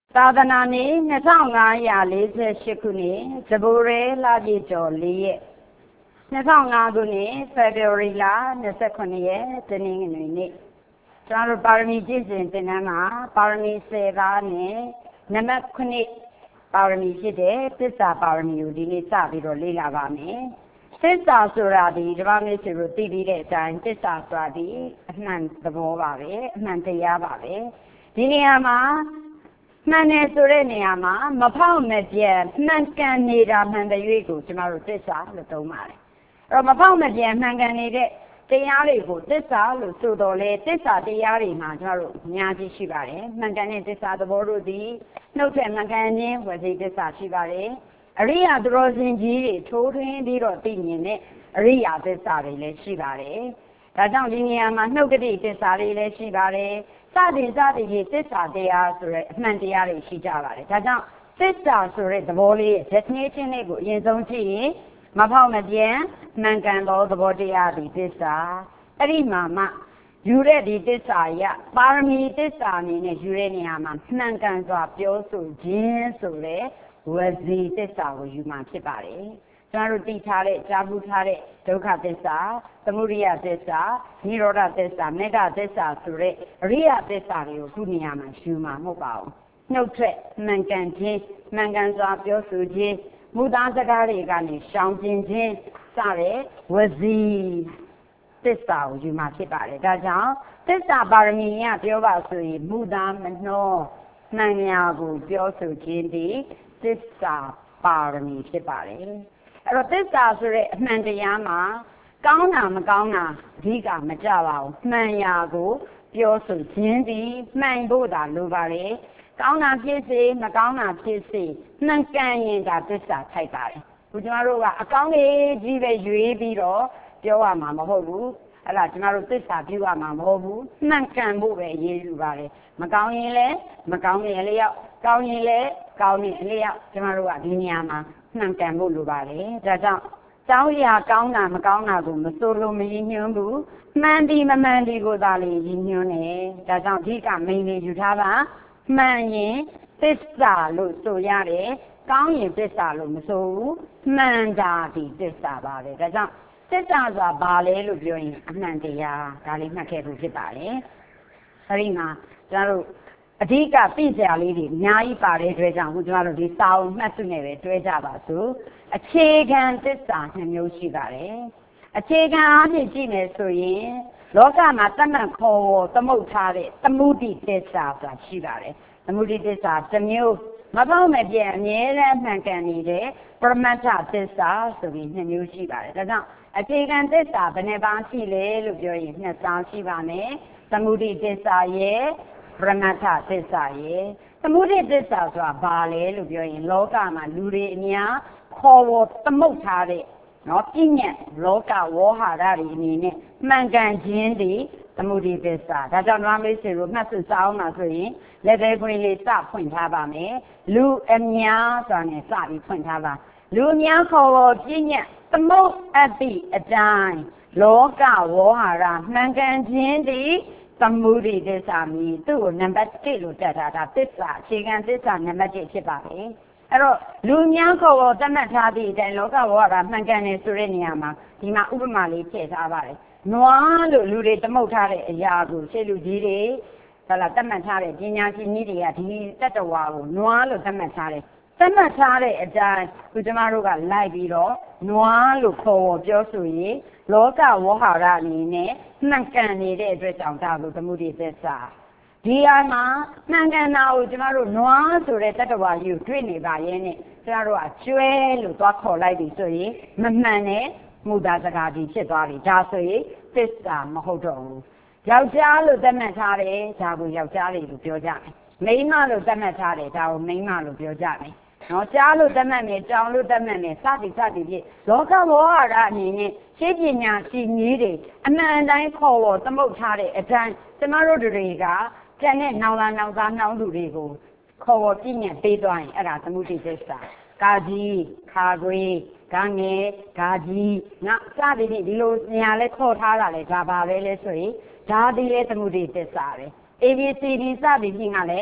သာသနာနေ့2548ခုနှစ်ဇဘိုရဲလပြည့်ကျော်4ရက်2005ခုနှစ်ဖေဖော်ဝါရီလ29ရက်တနင်္ဂနွေနေ့ကျွန်တော်ပါရမီကျင့်စဉ်သင်တန်းမှာပါရမီ10ပါးနဲ့နံပါတ်9ပါရမီဖြစ်တဲ့သစ္စာပါရမီကိုဒီနေ့စပြီးတော့လေ့လာပါမယ်သစ္စာဆိုတာဒီဓမ္မမျိုးစီကိုသိပြီးတဲ့အတိုင်းသစ္စာဆိုတာဒီအမှန်သဘောပါပဲအမှန်တရားပါပဲဒီနေရာမှာမှန်တယ်ဆိုတဲ့နေရာမှာမဖောက်မပြတ်မှန်ကန်နေတာမှန်တဲ့၍ကိုကျမတို့သစ္စာလို့သုံးပါတယ်အဲ့တော့မဖောက်မပြတ်မှန်ကန်နေတဲ့တရားတွေကိုသစ္စာလို့ဆိုတော့လေသစ္စာတရားတွေမှာကျမတို့အများကြီးရှိပါတယ်မှန်ကန်တဲ့သစ္စာသဘောတို့သည်နှုတ်ထွက်မှန်ကန်ခြင်းဝစီသစ္စာရှိပါတယ်အရိယာသူတော်စင်ကြီးတွေထိုးထွင်းပြီးတော့သိမြင်တဲ့အရိယာသစ္စာတွေလည်းရှိပါတယ်ဒါကြောင့်ဒီနေရာမှာနှုတ်ကတိသစ္စာတွေလည်းရှိပါတယ်စသည်ဖြင့်သစ္စာတရားဆိုတဲ့အမှန်တရားတွေရှိကြပါတယ်ဒါကြောင့်သစ္စာဆိုတဲ့သဘောလေးရဲ့ definition လေးကိုအရင်ဆုံးကြည့်ရင်မဖောက်မပြန်မှန်ကန်သောသဘောတရားဒီသစ္စာအဲ့ဒီမှာမှယူတဲ့ဒီသစ္စာရပါရမီသစ္စာအနေနဲ့ယူတဲ့နေရာမှာမှန်ကန်စွာပြောဆိုခြင်းဆိုတဲ့ဝစီသစ္စာကိုယူမှဖြစ်ပါတယ်ကျွန်တော်တို့သိထားတဲ့ကြားဘူးထားတဲ့ဒုက္ခသစ္စာသမုဒိယသစ္စာនិရောဓသစ္စာမေဃသစ္စာဆိုတဲ့အရိယသစ္စာတွေကိုခုနေရာမှာယူမှာမဟုတ်ပါဘူးနှုတ်ထွက်မှန်ကန်ခြင်းမှန်ကန်စွာပြောဆိုခြင်းမူသားစကားတွေကနေရှောင်ကျဉ်ခြင်းစတဲ့ဝစီသစ္စာကိုယူမှာဖြစ်ပါတယ်ဒါကြောင့်သစ္စာပါရမီကပြောပါဆိုရင်မူသားမနှောမှန်ညာကိုပြောဆိုခြင်းဒီသစ္စာပါရမီဖြစ်ပါတယ်အဲ့တော့သစ္စာဆိုတဲ့အမှန်တရားမှာကောင်းတာမကောင်းတာအဓိကမကြပါဘူးမှန်ရာကိုပြောဆိုခြင်းဒီမှန်ဖို့သာလိုပါတယ်ကောင်းတာဖြစ်စေမကောင်းတာဖြစ်စေမှန်ကန်ရင်ဒါသစ္စာထိုက်ပါတယ်ခုကျမတို့ကအကောင်းလေးကြီးပဲရွေးပြီးတော့ပြောရမှာမဟုတ်ဘူးအဲ့ဒါကျမတို့သစ္စာပြုရမှာမဟုတ်ဘူးမှန်ကန်ဖို့ပဲအရေးယူပါတယ်မကောင်းရင်လည်းမကောင်းရင်လျောက်ကောင်းရင်လည်းကောင်းရင်လျောက်ကျမတို့ကဒီနေရာမှာမှန်ကန်ဖို့လိုပါတယ်ဒါကြောင့်တောင်းရာကောင်းတာမကောင်းတာကိုမစိုးလို့မရည်ညွှန်းဘူးမှန်ဒီမမှန်ဒီကိုသာလေရည်ညွှန်းတယ်ဒါကြောင့်အဓိကမိန်လေးယူထားပါမှန်ရင်သစ္စာလို့ဆိုရတယ်ကောင်းရင်သစ္စာလို့မဆိုဘူးမှန်တာဒီသစ္စာပါပဲဒါကြောင့်သစ္စာဆိုတာဘာလဲလို့ပြောရင်အမှန်တရားဒါလေးမှတ်ခဲ့ဖို့ဖြစ်ပါတယ်အဲဒီမှာကျွန်တော်တို့အဓိကပြည့်စရာလေးတွေအများကြီးပါတဲ့အတွက်ကြောင့်ခုကျွန်တော်တို့ဒီစာအုပ်မှတ်စုနဲ့ပဲတွဲကြပါစို့အခြေခံသစ္စာ2မျိုးရှိပါတယ်အခြေခံအားဖြင့်ကြည့်မယ်ဆိုရင်လောကမှာတတ်မှတ်ခေါ်သမုတ်ထားတဲ့သမုဒိသစ္စာဆိုတာရှိပါတယ်သမုဒိသစ္စာတစ်မျိုးမပေါက်မပြတ်အမြဲတမ်းမှန်ကန်နေတဲ့ပရမတ္ထသစ္စာဆိုပြီး2မျိုးရှိပါတယ်ဒါကြောင့်အခြေခံသစ္စာဘယ်နှပါးရှိလဲလို့ပြောရင်2ပါးရှိပါမယ်သမုဒိသစ္စာရဲ့ပရမတ္ထသစ္စာရဲ့သမုဒိသစ္စာဆိုတာဘာလဲလို့ပြောရင်လောကမှာလူတွေအများခေါ်သမုတ်ထားတဲ့နော်ပြည့်ညက်လောကဝေါဟာရတွေအနေနဲ့မှန်ကန်ခြင်းဒီသမုဒိသစ္စာဒါကြောင့်ဓမ္မမိတ်ဆွေတို့မှတ်စုစာအောင်မှာဆိုရင်လက်သေးခွင်းလေးစဖွင့်ထားပါမယ်လူအများဆိုတာနဲ့စပြီးဖွင့်ထားပါလူအများခေါ်ပြည့်ညက်သမုတ်အပ်သည့်အတိုင်းလောကဝေါဟာရမှန်ကန်ခြင်းဒီသမုဒိသစ္စာမီသူ့ကိုနံပါတ်1လို့တက်ထားတာသစ္စာအခြေခံသစ္စာနံပါတ်1ဖြစ်ပါပဲအဲ့တော့လူများခေါ်သတ်မှတ်ထားသည့်အတိုင်းလောကဝေါဟာရမှန်ကန်တယ်ဆိုတဲ့နေရာမှာဒီမှာဥပမာလေးထည့်ထားပါတယ်နွားလို့လူတွေသမုတ်ထားတဲ့အရာကိုရှေ့လူကြီးတွေသတ်မှတ်ထားတဲ့ပညာရှင်ကြီးတွေကဒီတတ္တဝါကိုနွားလို့သတ်မှတ်ထားတယ်သတ်မှတ်ထားတဲ့အတိုင်းခုကျမတို့ကလိုက်ပြီးတော့နွားလို့ခေါ်ပြောဆိုရင်လောကဝေါဟာရအနေနဲ့မှန်ကန်နေတဲ့အတွက်ကြောင့်ဒါကိုသမုဒိသစ္စာဒီအမှာမှန်ကန်တာကိုကျမတို့နွားဆိုတဲ့တတ္တဝါကြီးကိုတွေ့နေပါရဲ့နဲ့ကျမတို့ကကျွဲလို့သွားခေါ်လိုက်ပြီဆိုရင်မမှန်တဲ့မူသားစကားကြီးဖြစ်သွားပြီဒါဆိုရင်သစ္စာမဟုတ်တော့ဘူးယောက်ျားလို့သတ်မှတ်ထားတယ်ဒါကိုယောက်ျားလေးလို့ပြောကြမယ်မိန်းမလို့သတ်မှတ်ထားတယ်ဒါကိုမိန်းမလို့ပြောကြမယ်နော်ကြားလို့သတ်မှတ်မယ်ကြောင်လို့သတ်မှတ်မယ်စသည်ဖြင့်လောကဝေါဟာရအနေနဲ့ရှင်းပညာရှိကြီးတွေအမှန်တိုင်းခေါ်သမုတ်ထားတဲ့အတိုင်းကျမတို့တွေကကျန်တဲ့နောင်လာနောင်သားနောင်လူတွေကိုခေါ်ပြည့်ညက်ပေးသွားရင်အဲ့ဒါသမုဒိသစ္စာကာကြီးခါခွေးဂါငယ်ဂါကြီးငါစသည်ဖြင့်ဒီလိုညာလဲခေါ်ထားတာလဲဒါပါပဲလဲဆိုရင်ဒါဒီလဲသမုဒိသစ္စာပဲ ABCD စသည်ဖြင့်ကလည်းသ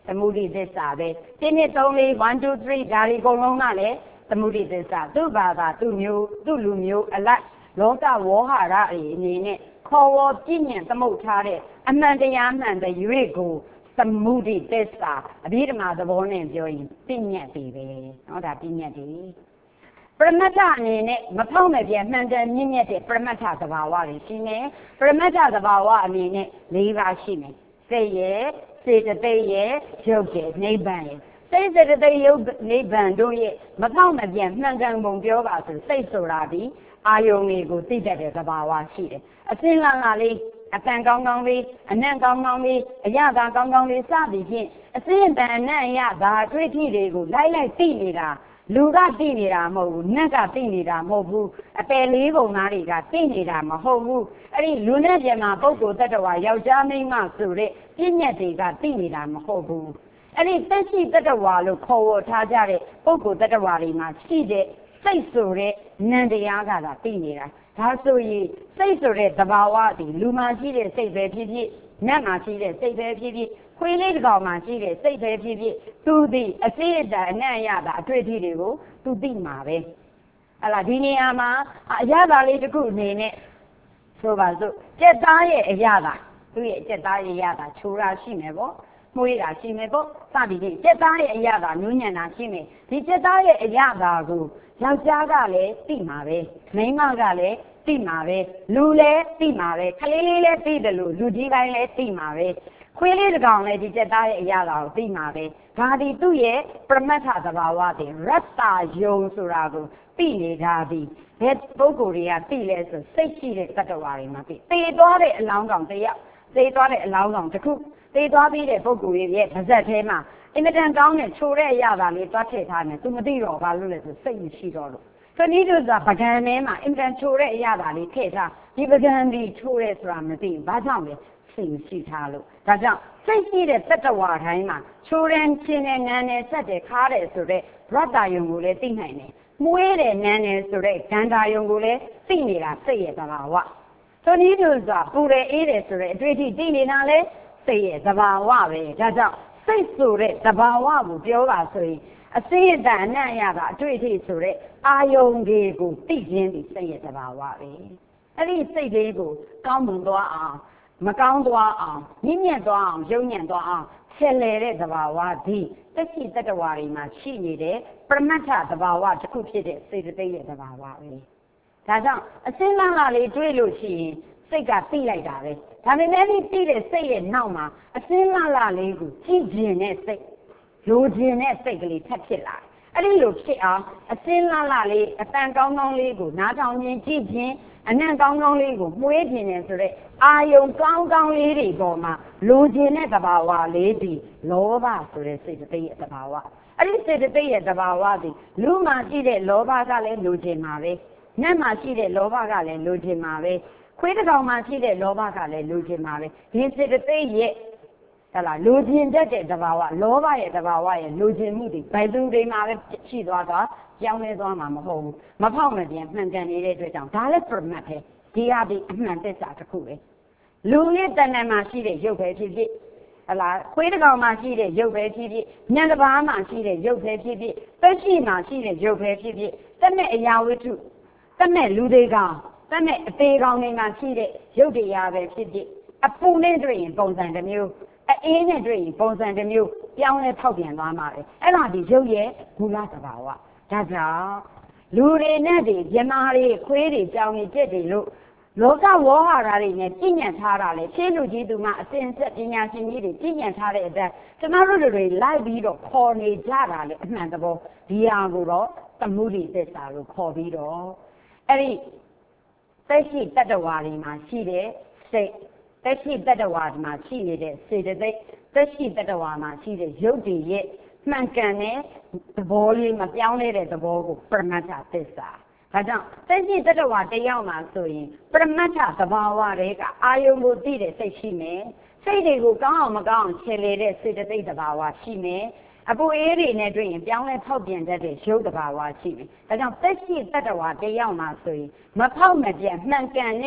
သမုဒိသစ္စာပဲ1 2 3 4 1 2 3ဒါဒီအကုန်လုံးကလည်းသမုဒိသစ္စာသူ့ဘာသာသူ့မျိုးသူ့လူမျိုးအလိုက်လောကဝေါဟာရအနေနဲ့ခေါ်ဝေါ်ပြည့်ညံသမုတ်ထားတဲ့အမှန်တရားမှန်တဲ့ရွေ့ကိုသမုဒိသစ္စာအဘိဓမ္မာသဘောနဲ့ပြောရင်ပြည့်ညတ်ပြီပဲเนาะဒါပြည့်ညတ်ပြီပရမတ္ထအနေနဲ့မဖောက်မပြတ်မှန်တယ်မြင့်မြတ်တဲ့ပရမတ္ထသဘာဝတွေရှိမယ်ပရမတ္ထသဘာဝအနေနဲ့၄ပါးရှိမယ်စိတ်ရဲ့စေတသိက်ရဲ့ရုပ်ရဲ့နိဗ္ဗာန်ရဲ့စိတ်စေတသိက်ရုပ်နိဗ္ဗာန်တို့ရဲ့မဖောက်မပြတ်မှန်ကန်ပုံပြောပါဆိုစိတ်ဆိုတာဒီအာယုန်တွေကိုသိတတ်တဲ့သဘာဝရှိတယ်အစင်းလာလာလေးအတန်ကောင်းကောင်းလေးအနံ့ကောင်းကောင်းလေးအရသာကောင်းကောင်းလေးစသည်ဖြင့်အစင်းအတန်အနံ့အရသာအတွေ့အထိတွေကိုလိုက်သိနေတာလူကသိနေတာမဟုတ်ဘူးနတ်ကသိနေတာမဟုတ်ဘူးအပယ်လေးပုံသားတွေကသိနေတာမဟုတ်ဘူးအဲ့ဒီလူနဲ့ပြန်မှာပုဂ္ဂိုလ်တ attva ယောက်ျားမိန်းမဆိုတဲ့ပြည့်ညတ်တွေကသိနေတာမဟုတ်ဘူးအဲ့ဒီသက်ရှိတ attva လို့ခေါ်ဝေါ်ထားကြတဲ့ပုဂ္ဂိုလ်တ attva တွေမှာရှိတဲ့စိတ်ဆိုတဲ့နံတရားကသာသိနေတာဒါဆိုရင်စိတ်ဆိုတဲ့သဘာဝဒီလူမှာရှိတဲ့စိတ်ပဲဖြစ်ဖြစ်နတ်မှာရှိတဲ့စိတ်ပဲဖြစ်ဖြစ်ခွေးလေးတစ်ကောင်မှာရှိတဲ့စိတ်ပဲဖြစ်ဖြစ်သူသည်အစိအတန်အနံ့ရတာအတွေ့အထိတွေကိုသူသိမှာပဲဟလာဒီနေရာမှာအရသာလေးတစ်ခုအနေနဲ့ဆိုပါစို့ကြက်သားရဲ့အရသာသူ့ရဲ့ကြက်သားရဲ့အရသာချိုးတာရှိမယ်ပေါ့မှုရတာရှိမယ်ပေါ့စသည်ဖြင့်ကြက်သားရဲ့အရသာနူးညံ့တာရှိမယ်ဒီကြက်သားရဲ့အရသာကိုယောက်ျားကလည်းသိမှာပဲမိန်းမကလည်းသိမှာပဲလူလည်းသိမှာပဲကလေးလေးလည်းသိတယ်လို့လူကြီးတိုင်းလည်းသိမှာပဲခွေးလေးတစ်ကောင်လည်းဒီကြက်သားရဲ့အရာတော်ကိုသိမှာပဲဒါဒီသူ့ရဲ့ပရမတ္ထသဘာဝတည်းရတ္တယုံဆိုတာကိုသိနေတာဒီဘယ်ပုဂ္ဂိုလ်တွေကသိလဲဆိုစိတ်ရှိတဲ့တ attva တွေမှာသိသေသွားတဲ့အလောင်းကောင်တယောက်သေသွားတဲ့အလောင်းကောင်တစ်ခုသေသွားပြီးတဲ့ပုဂ္ဂိုလ်ရဲ့ပါဇက်ထဲမှာအင်မတန်ကောင်းတဲ့ချိုတဲ့အရာသာလေးသွားထည့်ထားတယ်သူမသိတော့ဘာလို့လဲဆိုစိတ်မရှိတော့လို့တနည်းလို့ဆိုပကံထဲမှာအင်မတန်ချိုတဲ့အရာသာလေးထည့်ထားဒီပကံဒီချိုတဲ့ဆိုတာမသိဘူးဘာကြောင့်လဲစိတ်မရှိထားလို့ဒါကြောင့်စိတ်ရှိတဲ့တ attva တိုင်းမှာချိုတဲ့ချင်းတဲ့နန်းနဲ့ဆက်တဲ့ခါတဲ့ဆိုတဲ့ရတ္တယုံကိုလည်းသိနိုင်တယ်မွေးတဲ့နန်းနဲ့ဆိုတဲ့ဂန္ဓာယုံကိုလည်းသိနေတာစိတ်ရဲ့သဘာဝတနည်းလို့ဆိုပူတယ်အေးတယ်ဆိုတဲ့အတွေ့အထိသိနေတာလေစိတ်ရဲ့သဘာဝပဲဒါကြောင့်စိတ်ဆိုတဲ့သဘာဝကိုပြောပါဆိုရင်အစိအတန်အနံ့ရတာအတွေ့အထိဆိုတဲ့အာယုန်တွေကိုသိခြင်းဒီစိတ်ရဲ့သဘာဝပဲအဲ့ဒီစိတ်လေးကိုကောင်းမွန်သွားအောင်မကောင်းသွားအောင်ညဉ့်ညက်သွားအောင်ယုံညံ့သွားအောင်ဆယ်လေတဲ့သဘာဝဒီသက်ရှိတ attva တွေမှာရှိနေတဲ့ပရမတ္ထသဘာဝတစ်ခုဖြစ်တဲ့စေတသိက်ရဲ့သဘာဝပဲဒါကြောင့်အစင်းလန်းလာလေးတွေးလို့ရှိရင်စိတ်ကသိလိုက်တာပဲဒါပေမဲ့ဒီသိတဲ့စိတ်ရဲ့နောက်မှာအစင်းလန်းလာလေးကိုကြည့်ခြင်းနဲ့စိတ်လိုချင်တဲ့စိတ်ကလေးထပ်ဖြစ်လာအဲ့ဒီလိုဖြစ်အောင်အစင်းလာလာလေးအတန်ကောင်းကောင်းလေးကိုနားထောင်ခြင်းကြည့်ခြင်းအနံ့ကောင်းကောင်းလေးကိုမှုေးခြင်းနဲ့ဆိုတဲ့အာယုံကောင်းကောင်းလေးတွေပေါ်မှာလိုချင်တဲ့သဘာဝလေးဒီလောဘဆိုတဲ့စိတ်သိရဲ့သဘာဝအဲ့ဒီစိတ်သိရဲ့သဘာဝဒီလူမှာရှိတဲ့လောဘကလည်းလိုချင်မှာပဲနတ်မှာရှိတဲ့လောဘကလည်းလိုချင်မှာပဲခွေးတစ်ကောင်မှာရှိတဲ့လောဘကလည်းလိုချင်မှာပဲဒီစိတ်သိရဲ့ဟလာလူကျင်တတ်တဲ့သဘာဝလောဘရဲ့သဘာဝရဲ့လူကျင်မှုတွေဘယ်သူတွေမှာပဲရှိသွားတာကြောင်းလဲသွားမှာမဟုတ်ဘူးမဖောက်မပြန်မှန်ကန်နေတဲ့အတွက်ကြောင့်ဒါလည်းပရမတ်ပဲဒီဟာဒီအမှန်သစ္စာတစ်ခုပဲလူနဲ့တဏ္ဍာမှာရှိတဲ့ရုပ်ပဲဖြစ်ဖြစ်ဟလာခွေးတစ်ကောင်မှာရှိတဲ့ရုပ်ပဲဖြစ်ဖြစ်ညံတစ်ပါးမှာရှိတဲ့ရုပ်ပဲဖြစ်ဖြစ်သက်ရှိမှာရှိတဲ့ရုပ်ပဲဖြစ်ဖြစ်တတ်မဲ့အရာဝတ္ထုတတ်မဲ့လူတွေကောင်တတ်မဲ့အသေးကောင်တွေမှာရှိတဲ့ရုပ်တရားပဲဖြစ်ဖြစ်အပူနဲ့တွေ့ရင်ပုံစံတစ်မျိုးအေးနဲ့တွေ့ရင်ပုံစံတစ်မျိုးပြောင်းလဲဖောက်ပြန်သွားမှာပဲအဲ့ဒါဒီရုပ်ရဲ့မူလသဘာဝဒါကြောင့်လူတွေနဲ့ဒီမြမာတွေခွေးတွေကြောင်တွေကြက်တွေလို့လောကဝေါဟာရတွေနဲ့ပြည့်ညတ်ထားတာလေရှင်းလူကြီးသူမှအစဉ်ဆက်ပညာရှင်ကြီးတွေပြည့်ညတ်ထားတဲ့အတိုင်းကျမတို့တွေလိုက်ပြီးတော့ခေါ်နေကြတာလေအမှန်တဘောဒီဟာကိုတော့သမုဒိသစ္စာလို့ခေါ်ပြီးတော့အဲ့ဒီသက်ရှိတ attva တွေမှာရှိတဲ့စိတ်သက်ရှိတ attva မှာရှိနေတဲ့စေတသိက်သက်ရှိတ attva မှာရှိတဲ့ရုပ်တည်ရဲ့မှန်ကန်တဲ့သဘောလေးမပြောင်းလဲတဲ့သဘောကိုပရမတ္ထသစ္စာဒါကြောင့်သက်ရှိတ attva တယောက်မှာဆိုရင်ပရမတ္ထသဘာဝတွေကအာယုံကိုသိတဲ့စိတ်ရှိမယ်စိတ်တွေကိုကောင်းအောင်မကောင်းအောင်ခြေလေတဲ့စေတသိက်သဘာဝရှိမယ်အပူအေးတွေနဲ့တွေ့ရင်ပြောင်းလဲဖောက်ပြန်တတ်တဲ့ရုပ်သဘာဝရှိမယ်ဒါကြောင့်သက်ရှိတ attva တယောက်မှာဆိုရင်မဖောက်မပြန်မှန်ကန်တဲ့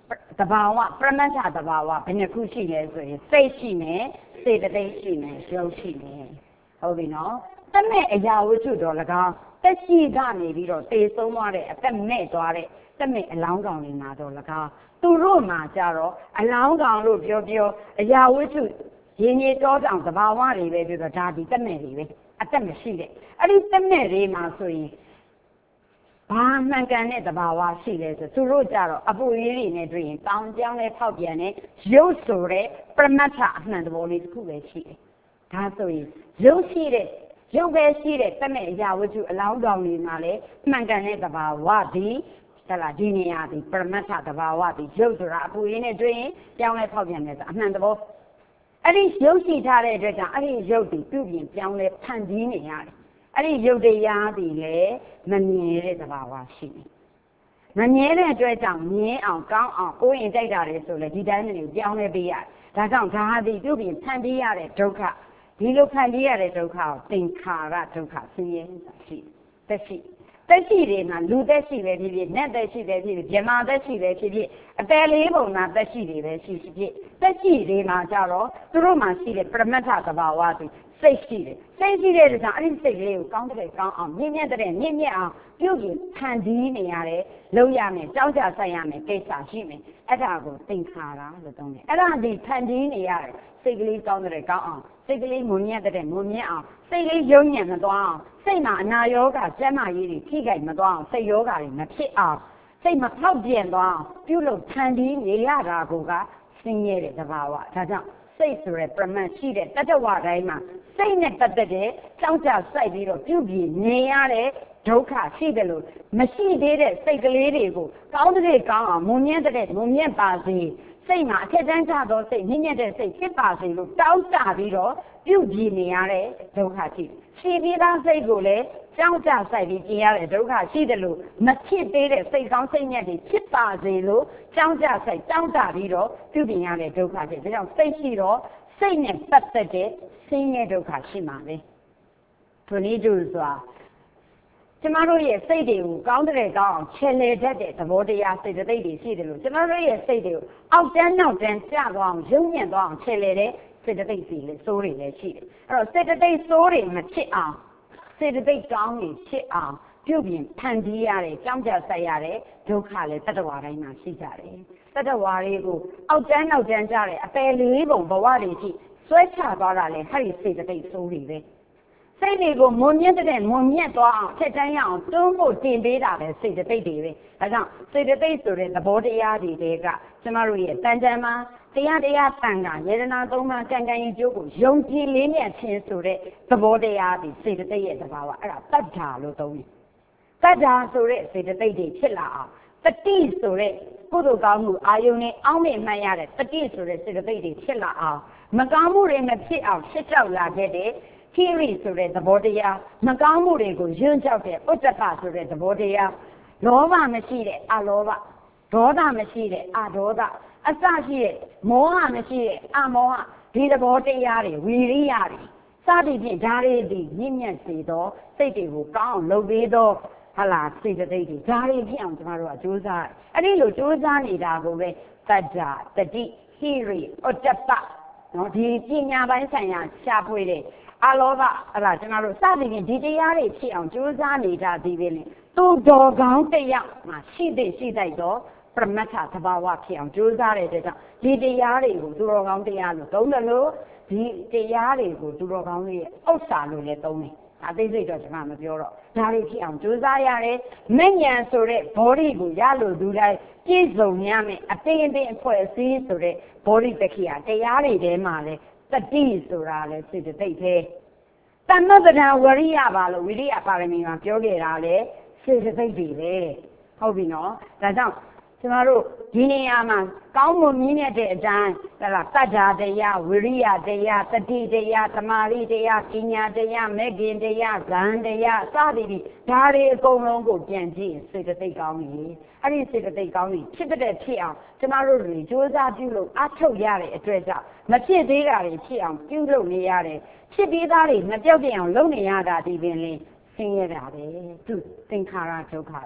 တဘာဝပရမတ္ထတဘာဝဘယ်နှခုရှိလဲဆိုရင်စိတ်ရှိမယ်စေတသိက်ရှိမယ်ရုပ်ရှိမယ်ဟုတ်ပြီနော်သက်မဲ့အရာဝတ္ထုတော်၎င်းသက်ရှိကနေပြီးတော့သေဆုံးသွားတဲ့အသက်မဲ့သွားတဲ့သက်မဲ့အလောင်းကောင်တွေမှာတော့၎င်းသူတို့မှာကြတော့အလောင်းကောင်လို့ပြောအရာဝတ္ထုရင်းကြီးတောတောင်သဘာဝတွေပဲပြောတော့ဒါဒီသက်မဲ့တွေပဲအသက်မရှိတဲ့အဲ့ဒီသက်မဲ့တွေမှာဆိုရင်ဘာမှန်ကန်တဲ့သဘာဝရှိလဲဆိုသူတို့ကြတော့အပူရည်တွေနဲ့တွေ့ရင်တောင်ကြောင်းနဲ့ဖောက်ပြန်တဲ့ရုပ်ဆိုတဲ့ပရမတ္ထအမှန်တဘောလေးတစ်ခုပဲရှိတယ်ဒါဆိုရင်ရုပ်ရှိတဲ့ရုပ်ပဲရှိတဲ့သက်မဲ့အရာဝတ္ထုအလောင်းကောင်တွေမှာလည်းမှန်ကန်တဲ့သဘာဝဒီဒီနေရာဒီပရမတ္ထသဘာဝဒီရုပ်ဆိုတာအပူရည်နဲ့တွေ့ရင်ကြောင်းနဲ့ဖောက်ပြန်တဲ့ဆိုအမှန်တဘောအဲ့ဒီရုပ်ရှိထားတဲ့အတွက်ကြောင့်အဲ့ဒီရုပ်ဒီပြုပြင်ပြောင်းလဲဖန်တီးနေရတယ်အဲ့ဒီရုပ်တရားတွေလည်းမမြင်တဲ့သဘာဝရှိတယ်။မမြင်တဲ့အတွက်ကြောင့်မြင်အောင်ကောင်းအောင်ကိုယ်ရင်တိုက်တာလေဆိုလေဒီတိုင်းနဲ့ပြောင်းလဲပေးရတယ်။ဒါကြောင့်ဒါဟာဒီပြုပြင်ဖန်တီးရတဲ့ဒုက္ခဒီလိုဖန်တီးရတဲ့ဒုက္ခကိုသင်္ခါရဒုက္ခဆင်းရဲတာရှိသက်ရှိတွေမှာလူသက်ရှိပဲဖြစ်ဖြစ်နတ်သက်ရှိပဲဖြစ်ဖြစ်ဗြဟ္မာသက်ရှိပဲဖြစ်ဖြစ်အပယ်လေးပုံမှာသက်ရှိတွေပဲဖြစ်ဖြစ်သက်ရှိတွေမှာကြတော့သူတို့မှာရှိတဲ့ပရမတ္ထသဘာဝဆိုစိတ်ရှိတယ်စိတ်ရှိတဲ့ကြောင့်အဲ့ဒီစိတ်လေးကိုကောင်းတဲ့ကောင်းအောင်မြင့်မြတ်အောင်ပြုပြင်ဖန်တီးနေရတယ်လုပ်ရမယ်ကြောက်ကြဆိုင်ရမယ်ကိစ္စရှိမယ်အဲ့ဒါကိုသင်္ခါရလို့သုံးတယ်အဲ့ဒါဒီဖန်တီးနေရတယ်စိတ်ကလေးကောင်းတဲ့ကောင်းအောင်စိတ်ကလေးငုံညက်တဲ့ငုံညက်အောင်စိတ်လေးယုံညံ့မသွားအောင်စိတ်မှာအနာရောဂါကျန်းမာရေးတွေထိခိုက်မသွားအောင်စိတ်ရောဂါတွေမဖြစ်အောင်စိတ်မဖောက်ပြန်သွားအောင်ပြုလုပ်ဖန်တီးနေရတာကဆင်းရဲတဲ့သဘာဝဒါကြောင့်စိတ်ဆိုရယ်ပရမတ်ရှိတဲ့တတ္တဝတိုင်းမှာစိတ်နဲ့ပတ်သက်တဲ့ကြောက်ကြစိုက်ပြီးတော့ပြုပြင်နေရတဲ့ဒုက္ခရှိတယ်လို့မရှိသေးတဲ့စိတ်ကလေးတွေကိုကောင်းတဲ့ကောင်းအောင်မုံမြတ်ပါစေစိတ်မှာအထက်တန်းချသောစိတ်မြင့်မြတ်တဲ့စိတ်ဖြစ်ပါစေလို့တောင်းတပြီးတော့ပြုပြင်နေရတဲ့ဒုက္ခရှိပြီးသားစိတ်ကိုလည်းကြောက်ကြစိုက်ပြီးပြင်ရတဲ့ဒုက္ခရှိတယ်လို့မဖြစ်သေးတဲ့စိတ်ကောင်းစိတ်ညက်တွေဖြစ်ပါစေလို့ကြောက်ကြစိုက်တောင်းတပြီးတော့ပြုပြင်ရတဲ့ဒုက္ခဖြစ်ဒါကြောင့်စိတ်ရှိတော့စိတ်နဲ့ပတ်သက်တဲ့ဆင်းရဲဒုက္ခရှိမှာပဲဘုနည်းတူဆိုတာကျမတို့ရဲ့စိတ်တွေကိုကောင်းတဲ့ကောင်းအောင်ချေလေတတ်တဲ့သဘောတရားစိတ်သိက်တွေရှိတယ်လို့ကျမတို့ရဲ့စိတ်တွေကိုအောက်တန်းနောက်တန်းကျသွားအောင်ရုံညံ့သွားအောင်ချေလေတဲ့စိတ်သိက်စီလေစိုးတွေလည်းရှိတယ်အဲ့တော့စိတ်သိက်စိုးတွေမဖြစ်အောင်စိတ်သိက်ကောင်းတွေဖြစ်အောင်ပြုပြင်ဖန်တီးရတဲ့ကြောင်းကြဆိုင်ရတဲ့ဒုက္ခလည်းတတ္တဝါတိုင်းမှာရှိကြတယ်တတ္တဝါတွေကိုအောက်တန်းနောက်တန်းကြတဲ့အပယ်လေးပုံဘဝတွေရှိဆွဲချသွားတာလေဟဲ့စိတ်သိက်စိုးတွေပဲစိတ်တွေကိုမွန်မြတ်သွားအောင်ထက်တန်းရအောင်တွန်းဖို့တင်ပေးတာပဲစိတ်သိက်တွေပဲဒါကြောင့်စိတ်သိက်ဆိုတဲ့သဘောတရားတွေကကျမတို့ရဲ့တန်တန်မှာတရားတန်ကယေဒနာသုံးပါးကံကံရင်ကျိုးကိုယုံကြည်လေးမြတ်ခြင်းဆိုတဲ့သဘောတရားတွေစိတ်သိက်ရဲ့သဘာဝအဲ့ဒါတတ္ထာလို့သုံးတယ်တတ္ထာဆိုတဲ့စိတ်သိက်တွေဖြစ်လာအောင်တတိဆိုတဲ့ကုသိုလ်ကောင်းမှုအာယုန်နဲ့အောင်းမြင်မှတ်ရတဲ့တတိဆိုတဲ့စိတ်သိက်တွေဖြစ်လာအောင်မကောင်းမှုတွေမဖြစ်အောင်ရှစ်ကြောက်လာခဲ့တဲ့ခိရိဆိုတဲ့သဘောတရားမကောင်းမှုတွေကိုယွန်းကြောက်တဲ့ဥဒ္ဒပဆိုတဲ့သဘောတရားလောဘမရှိတဲ့အလောဘဒေါသမရှိတဲ့အဒေါသအစရှိတဲ့မောဟမရှိတဲ့အမောဟဒီသဘောတရားတွေဝီရိယတွေစသည်ဖြင့်ဓာရီသည်မြင့်မြတ်စေသောစိတ်တွေကိုကောင်းအောင်လုပ်ပေးသောဟလာစိတ်သိက်တွေဓာရီဖြစ်အောင်ကျမတို့ကကြိုးစားအဲ့ဒီလိုကြိုးစားနေတာကိုပဲတတ္တာတတိဟိရိဥဒ္ဒပနော်ဒီပညာပိုင်းဆိုင်ရာရှားဖွေတဲ့အလောဘအဲ့ဒါကျွန်တော်တို့စသည်ဖြင့်ဒီတရားတွေဖြစ်အောင်ကြိုးစားနေကြသည်ပဲလေသူတော်ကောင်းတရားမှာရှိတဲ့တော့ပရမတ္ထသဘာဝဖြစ်အောင်ကြိုးစားတဲ့အတွက်ကြောင့်ဒီတရားတွေကိုသူတော်ကောင်းတရားလို့သုံးတယ်လို့ဒီတရားတွေကိုသူတော်ကောင်းရဲ့ဥစ္စာလို့လည်းသုံးတယ်အသေးစိတ်တော့ကျွန်မမပြောတော့ဒါတွေဖြစ်အောင်ကြိုးစားရတယ်မဉ္ဇဉ်ဆိုတဲ့ဘောဓိကိုရလို့သူတိုင်းပြည့်စုံရမယ်အပင်အဖွဲ့အစည်းဆိုတဲ့ဘောဓိတခိယတရားတွေထဲမှာလဲတတိဆိုတာလဲစိတ်သိက်သေးတဏ္ဍပဒံဝရိယပါလို့ဝိရိယပါရမီမှာပြောခဲ့တာလေစိတ်သိက်တွေပဲဟုတ်ပြီနော်ဒါကြောင့်ကျွန်တော်တို့ဒီနေရာမှာကောင်းမှုမြင့်မြတ်တဲ့အတိုင်းတတ္ထာတရားဝိရိယတရားတတိတရားသမာဓိတရားပညာတရားမေခင်တရားဇန်တရားစသည်ဖြင့်ဒါတွေအကုန်လုံးကိုပြန်ကြည့်စိတ်သိက်ကောင်းပြီအဲ့ဒီစိတ်သိက်ကောင်းပြီဖြစ်တဲ့ဖြစ်အောင်ကျွန်တော်တို့တွေကြိုးစားပြုလို့အထုတ်ရတဲ့အတွက်ကြောင့်မဖြစ်သေးတာတွေဖြစ်အောင်ပြုလုပ်နေရတယ်ဖြစ်ပြီးသားတွေမပြောက်ပြအောင်လုပ်နေရတာဒီပင်လေဆင်းရဲတာပဲသူသင်္ခါရဒုက္ခပဲ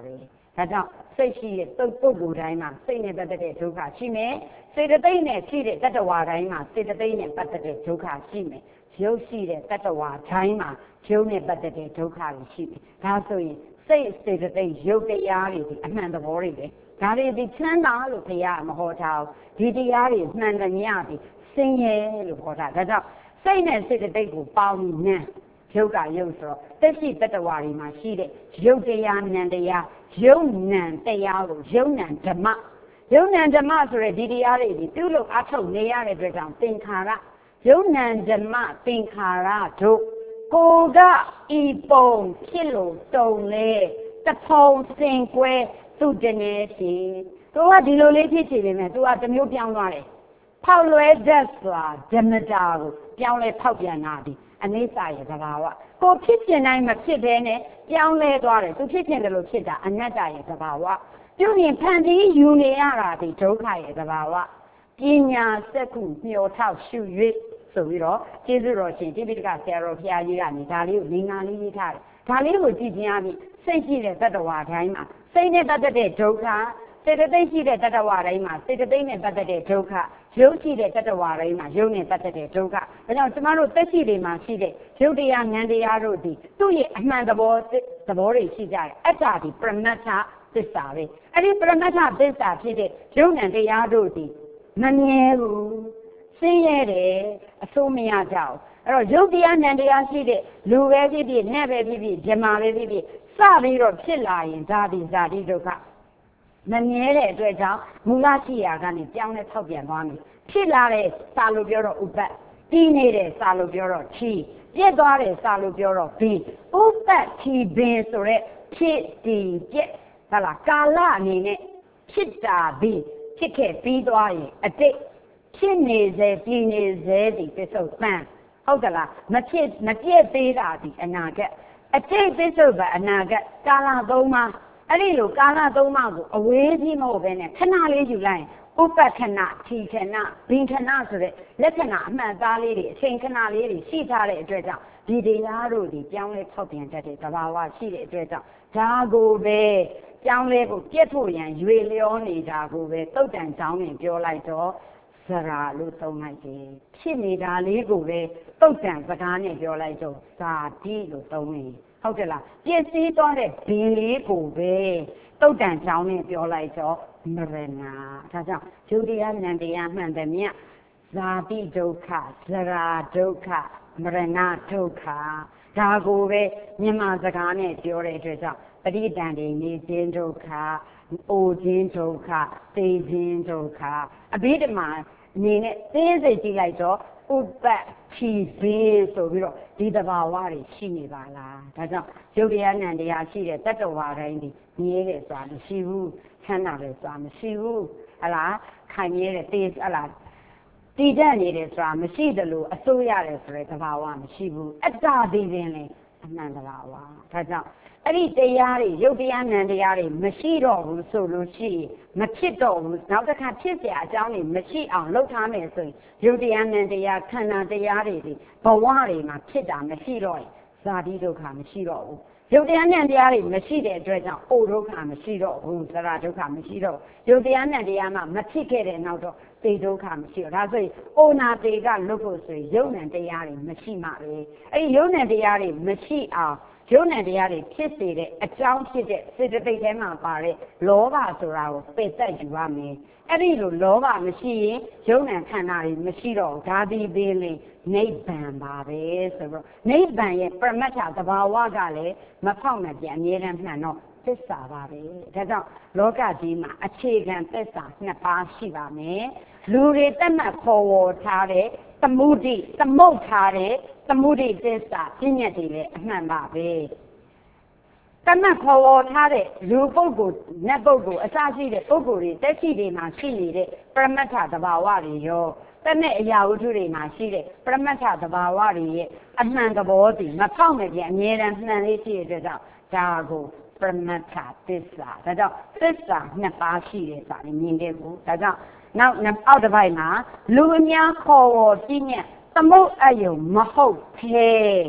ဒါကြောင့်စိတ်ရှိတဲ့ပုဂ္ဂိုလ်တိုင်းမှာစိတ်နဲ့ပတ်သက်တဲ့ဒုက္ခရှိမယ်စေတသိက်နဲ့ရှိတဲ့တတ္တဝါတိုင်းမှာစေတသိက်နဲ့ပတ်သက်တဲ့ဒုက္ခရှိမယ်ရုပ်ရှိတဲ့တတ္တဝါတိုင်းမှာရုပ်နဲ့ပတ်သက်တဲ့ဒုက္ခတွေရှိတယ်ဒါဆိုရင်စိတ်စေတသိက်ရုပ်တရားတွေဒီအမှန်သဘောတွေပဲဒါတွေဒီချမ်းသာလို့ဘုရားမဟောထားဘူးဒီတရားတွေမှန်တယ်ညပြီးဆင်းရဲလို့ဟောတာဒါကြောင့်စိတ်နဲ့စေတသိက်ကိုပေါင်းပြီးနံရုပ်ကရုပ်ဆိုတော့တက်ရှိတတ္တဝါတွေမှာရှိတဲ့ရုပ်တရားနံတရားရုပ်နံတရားကိုရုပ်နံဓမ္မရုပ်နံဓမ္မဆိုတဲ့ဒီတရားတွေဒီပြုလို့အထုတ်နေရတဲ့အတွက်ကြောင့်သင်္ခါရရုပ်နံဓမ္မသင်္ခါရတို့ကိုကဤပုံဖြစ်လို့တုံလေတဖုံစင်ကွဲသူတနေစီသူကဒီလိုလေးဖြစ်ချင်နေမယ်သူကတမျိုးပြောင်းသွားတယ်ဖောက်လွဲတတ်စွာဓမ္မတာကိုပြောင်းလဲဖောက်ပြန်လာသည်အနိစ္စရဲ့သဘာဝကိုဖြစ်ချင်တိုင်းမဖြစ်ဘဲနဲ့ပြောင်းလဲသွားတယ်သူဖြစ်ချင်တယ်လို့ဖြစ်တာအနတ္တရဲ့သဘာဝပြုရင်ဖန်တီးယူနေရတာဒီဒုက္ခရဲ့သဘာဝပညာစက္ခုမျှော်ထောက်ရှု၍ဆိုပြီးတော့ကျေးဇူးတော်ရှင်တိပိဋကဆရာတော်ဘုရားကြီးကနေဒါလေးကိုငါးလေးရေးထားတယ်ဒါလေးကိုကြည့်ခြင်းအပြင်စိတ်ရှိတဲ့တတ္တဝါတိုင်းမှာစိတ်နဲ့ပတ်သက်တဲ့ဒုက္ခစေတသိက်ရှိတဲ့တတ္တဝါတိုင်းမှာစေတသိက်နဲ့ပတ်သက်တဲ့ဒုက္ခရုပ်ရှိတဲ့တတ္တဝါတိုင်းမှာရုပ်နဲ့ပတ်သက်တဲ့ဒုက္ခဒါကြောင့်ကျမတို့သက်ရှိတွေမှာရှိတဲ့ရုပ်တရားဉာဏ်တရားတို့ဒီသူ့ရဲ့အမှန်သဘောတွေရှိကြတယ်အတ္တဒီပရမတ္ထသစ္စာပဲအဲ့ဒီပရမတ္ထသစ္စာဖြစ်တဲ့ရုပ်ဉာဏ်တရားတို့ဒီမမြဲဘူးဆင်းရဲတယ်အဆိုးမရကြဘူးအဲ့တော့ရုပ်တရားဉာဏ်တရားရှိတဲ့လူပဲဖြစ်ဖြစ်နတ်ပဲဖြစ်ဖြစ်ဇမားပဲဖြစ်ဖြစ်စပြီးတော့ဖြစ်လာရင်ဇာတိဒုက္ခမမြဲတဲ့အတွက်ကြောင့်မူလရှိရာကနေပြောင်းလဲဖောက်ပြန်သွားမယ်ဖြစ်လာတဲ့စာလို့ပြောတော့ဥပတ်တီးနေတဲ့စာလို့ပြောတော့ချီပြက်သွားတဲ့စာလို့ပြောတော့ဘင်းဥပတ်ချီဘင်းဆိုရက်ဖြစ်တည်ပြက်ဟလာကာလအနေနဲ့ဖြစ်တာပြီးဖြစ်ခဲ့ပြီးသွားရင်အတိတ်ဖြစ်နေစေပြည်နေစေဒီပစ္စုပန်ဟုတ်ကလားမပြည့်သေးတာဒီအနာဂတ်အတိတ်ပစ္စုပန်အနာဂတ်ကာလသုံးပါအဲ့ဒီလိုကာလသုံးပါကိုအဝေးကြီးမဟုတ်ဘဲနဲ့ခဏလေးယူလိုက်ဥပက္ခဏထီခဏဘင်ခဏဆိုတဲ့လက္ခဏာအမှန်သားလေးတွေအချိန်ခဏလေးတွေရှိထားတဲ့အတွက်ကြောင့်ဒီတရားတို့ဒီပြောင်းလဲဖောက်ပြန်တတ်တဲ့သဘာဝရှိတဲ့အတွက်ကြောင့်ဒါကိုပဲပြောင်းလဲဖို့ပြည့်ဖို့ရန်ရွေလျောနေတာကိုပဲတုတ်တန်ချောင်းနဲ့ပြောလိုက်တော့ဇရာလို့သုံးလိုက်တယ်ဖြစ်နေတာလေးကိုပဲတုတ်တန်စကားနဲ့ပြောလိုက်တော့ဇာတိလို့သုံးနေဟုတ်တယ်လားပြည့်စည်သွားတဲ့ဘင်လေးကိုပဲတုတ်တန်ချောင်းနဲ့ပြောလိုက်တော့မရဏဒါကြောင့်ယုတ်တရားဉာဏ်တရားမှန်တယ်မြတ်ဇာတိဒုက္ခဇရာဒုက္ခမရဏဒုက္ခဒါကိုပဲမြန်မာစကားနဲ့ပြောတဲ့အတွက်ကြောင့်ပရိဒန္တိနေခြင်းဒုက္ခအိုခြင်းဒုက္ခသိခြင်းဒုက္ခအဘိဓမ္မာအနေနဲ့သိစိတ်ကြည့်လိုက်တော့ဥပတ်ချီဘေးဆိုပြီးတော့ဒီသဘာဝတွေရှိနေပါလားဒါကြောင့်ယုတ်တရားဉာဏ်တရားရှိတဲ့တတ္တဝါတိုင်းဒီမြဲတယ်ဆိုတာမရှိဘူးချမ်းသာတယ်ဆိုတာမရှိဘူးဟလားခိုင်မြဲတဲ့တေးဟလားတည်တတ်နေတယ်ဆိုတာမရှိသလိုအစိုးရတယ်ဆိုတဲ့သဘာဝမရှိဘူးအတ္တသေးခြင်းလေအမှန်သဘာဝဒါကြောင့်အဲ့ဒီတရားတွေယုတ်တရားဉာဏ်တရားတွေမရှိတော့ဘူးဆိုလို့ရှိရင်မဖြစ်တော့ဘူးနောက်တစ်ခါဖြစ်เสียအကြောင်းတွေမရှိအောင်လုပ်ထားမယ်ဆိုရင်ယုတ်တရားဉာဏ်တရားခန္ဓာတရားတွေဒီဘဝတွေမှာဖြစ်တာမရှိတော့ရင်ဇာတိဒုက္ခမရှိတော့ဘူးယုတ်တရားဉာဏ်တရားတွေမရှိတဲ့အတွက်ကြောင့်အိုဒုက္ခမရှိတော့ဘူးဇရာဒုက္ခမရှိတော့ယုတ်တရားဉာဏ်တရားမှမဖြစ်ခဲ့တဲ့နောက်တော့သေဒုက္ခမရှိတော့ဒါဆိုရင်အိုနာသေကလွတ်ဖို့ဆိုရင်ယုတ်ဉာဏ်တရားတွေမရှိမှပဲအဲ့ဒီယုတ်ဉာဏ်တရားတွေမရှိအောင်ယုံနဲ့တရားတွေဖြစ်စေတဲ့အကြောင်းဖြစ်တဲ့စေတသိက်ထဲမှာပါတဲ့လောဘဆိုတာကိုပယ်သက်ယူရမယ်။အဲ့ဒီလိုလောဘမရှိရင်ယုံနဲ့ခန္ဓာတွေမရှိတော့ဓာတိသေးလေးနိဗ္ဗာန်ပါပဲဆိုတော့နိဗ္ဗာန်ရဲ့ပရမတ္ထသဘာဝကလည်းမဖောက်မပြန်အမြဲတမ်းမှန်တော့သစ္စာပါပဲ။ဒါကြောင့်လောကကြီးမှာအခြေခံသစ္စာနှစ်ပါးရှိပါမယ်။လူတွေတတ်မှတ်ခေါ်ဝေါ်ထားတဲ့သမုဒိသမုတ်ထားတဲ့သမုဒိသစ္စာပြည့်ညက်တွေလည်းအမှန်ပါပဲတမတ်ခေါ်ဝေါ်ထားတဲ့လူပုဂ္ဂိုလ်နတ်ပုဂ္ဂိုလ်အစရှိတဲ့ပုဂ္ဂိုလ်တွေတက်ရှိတွေမှာရှိနေတဲ့ပရမတ္ထသဘာဝတွေရောတမဲ့အရာဝတ္ထုတွေမှာရှိတဲ့ပရမတ္ထသဘာဝတွေရဲ့အမှန်သဘောတည်မဖောက်မပြအမြဲတမ်းမှန်လေးရှိတဲ့အတွက်ကြောင့်ဒါကိုပရမတ္ထသစ္စာဒါကြောင့်သစ္စာနှစ်ပါးရှိတယ်ဆိုတာမြင်ခဲ့ဘူးဒါကြောင့်နောက်အောက်တစ်ပိုင်းမှာလူအများခေါ်ဝေါ်ပြည့်ညက်သမုတ်အယုံမဟုတ်ဖဲ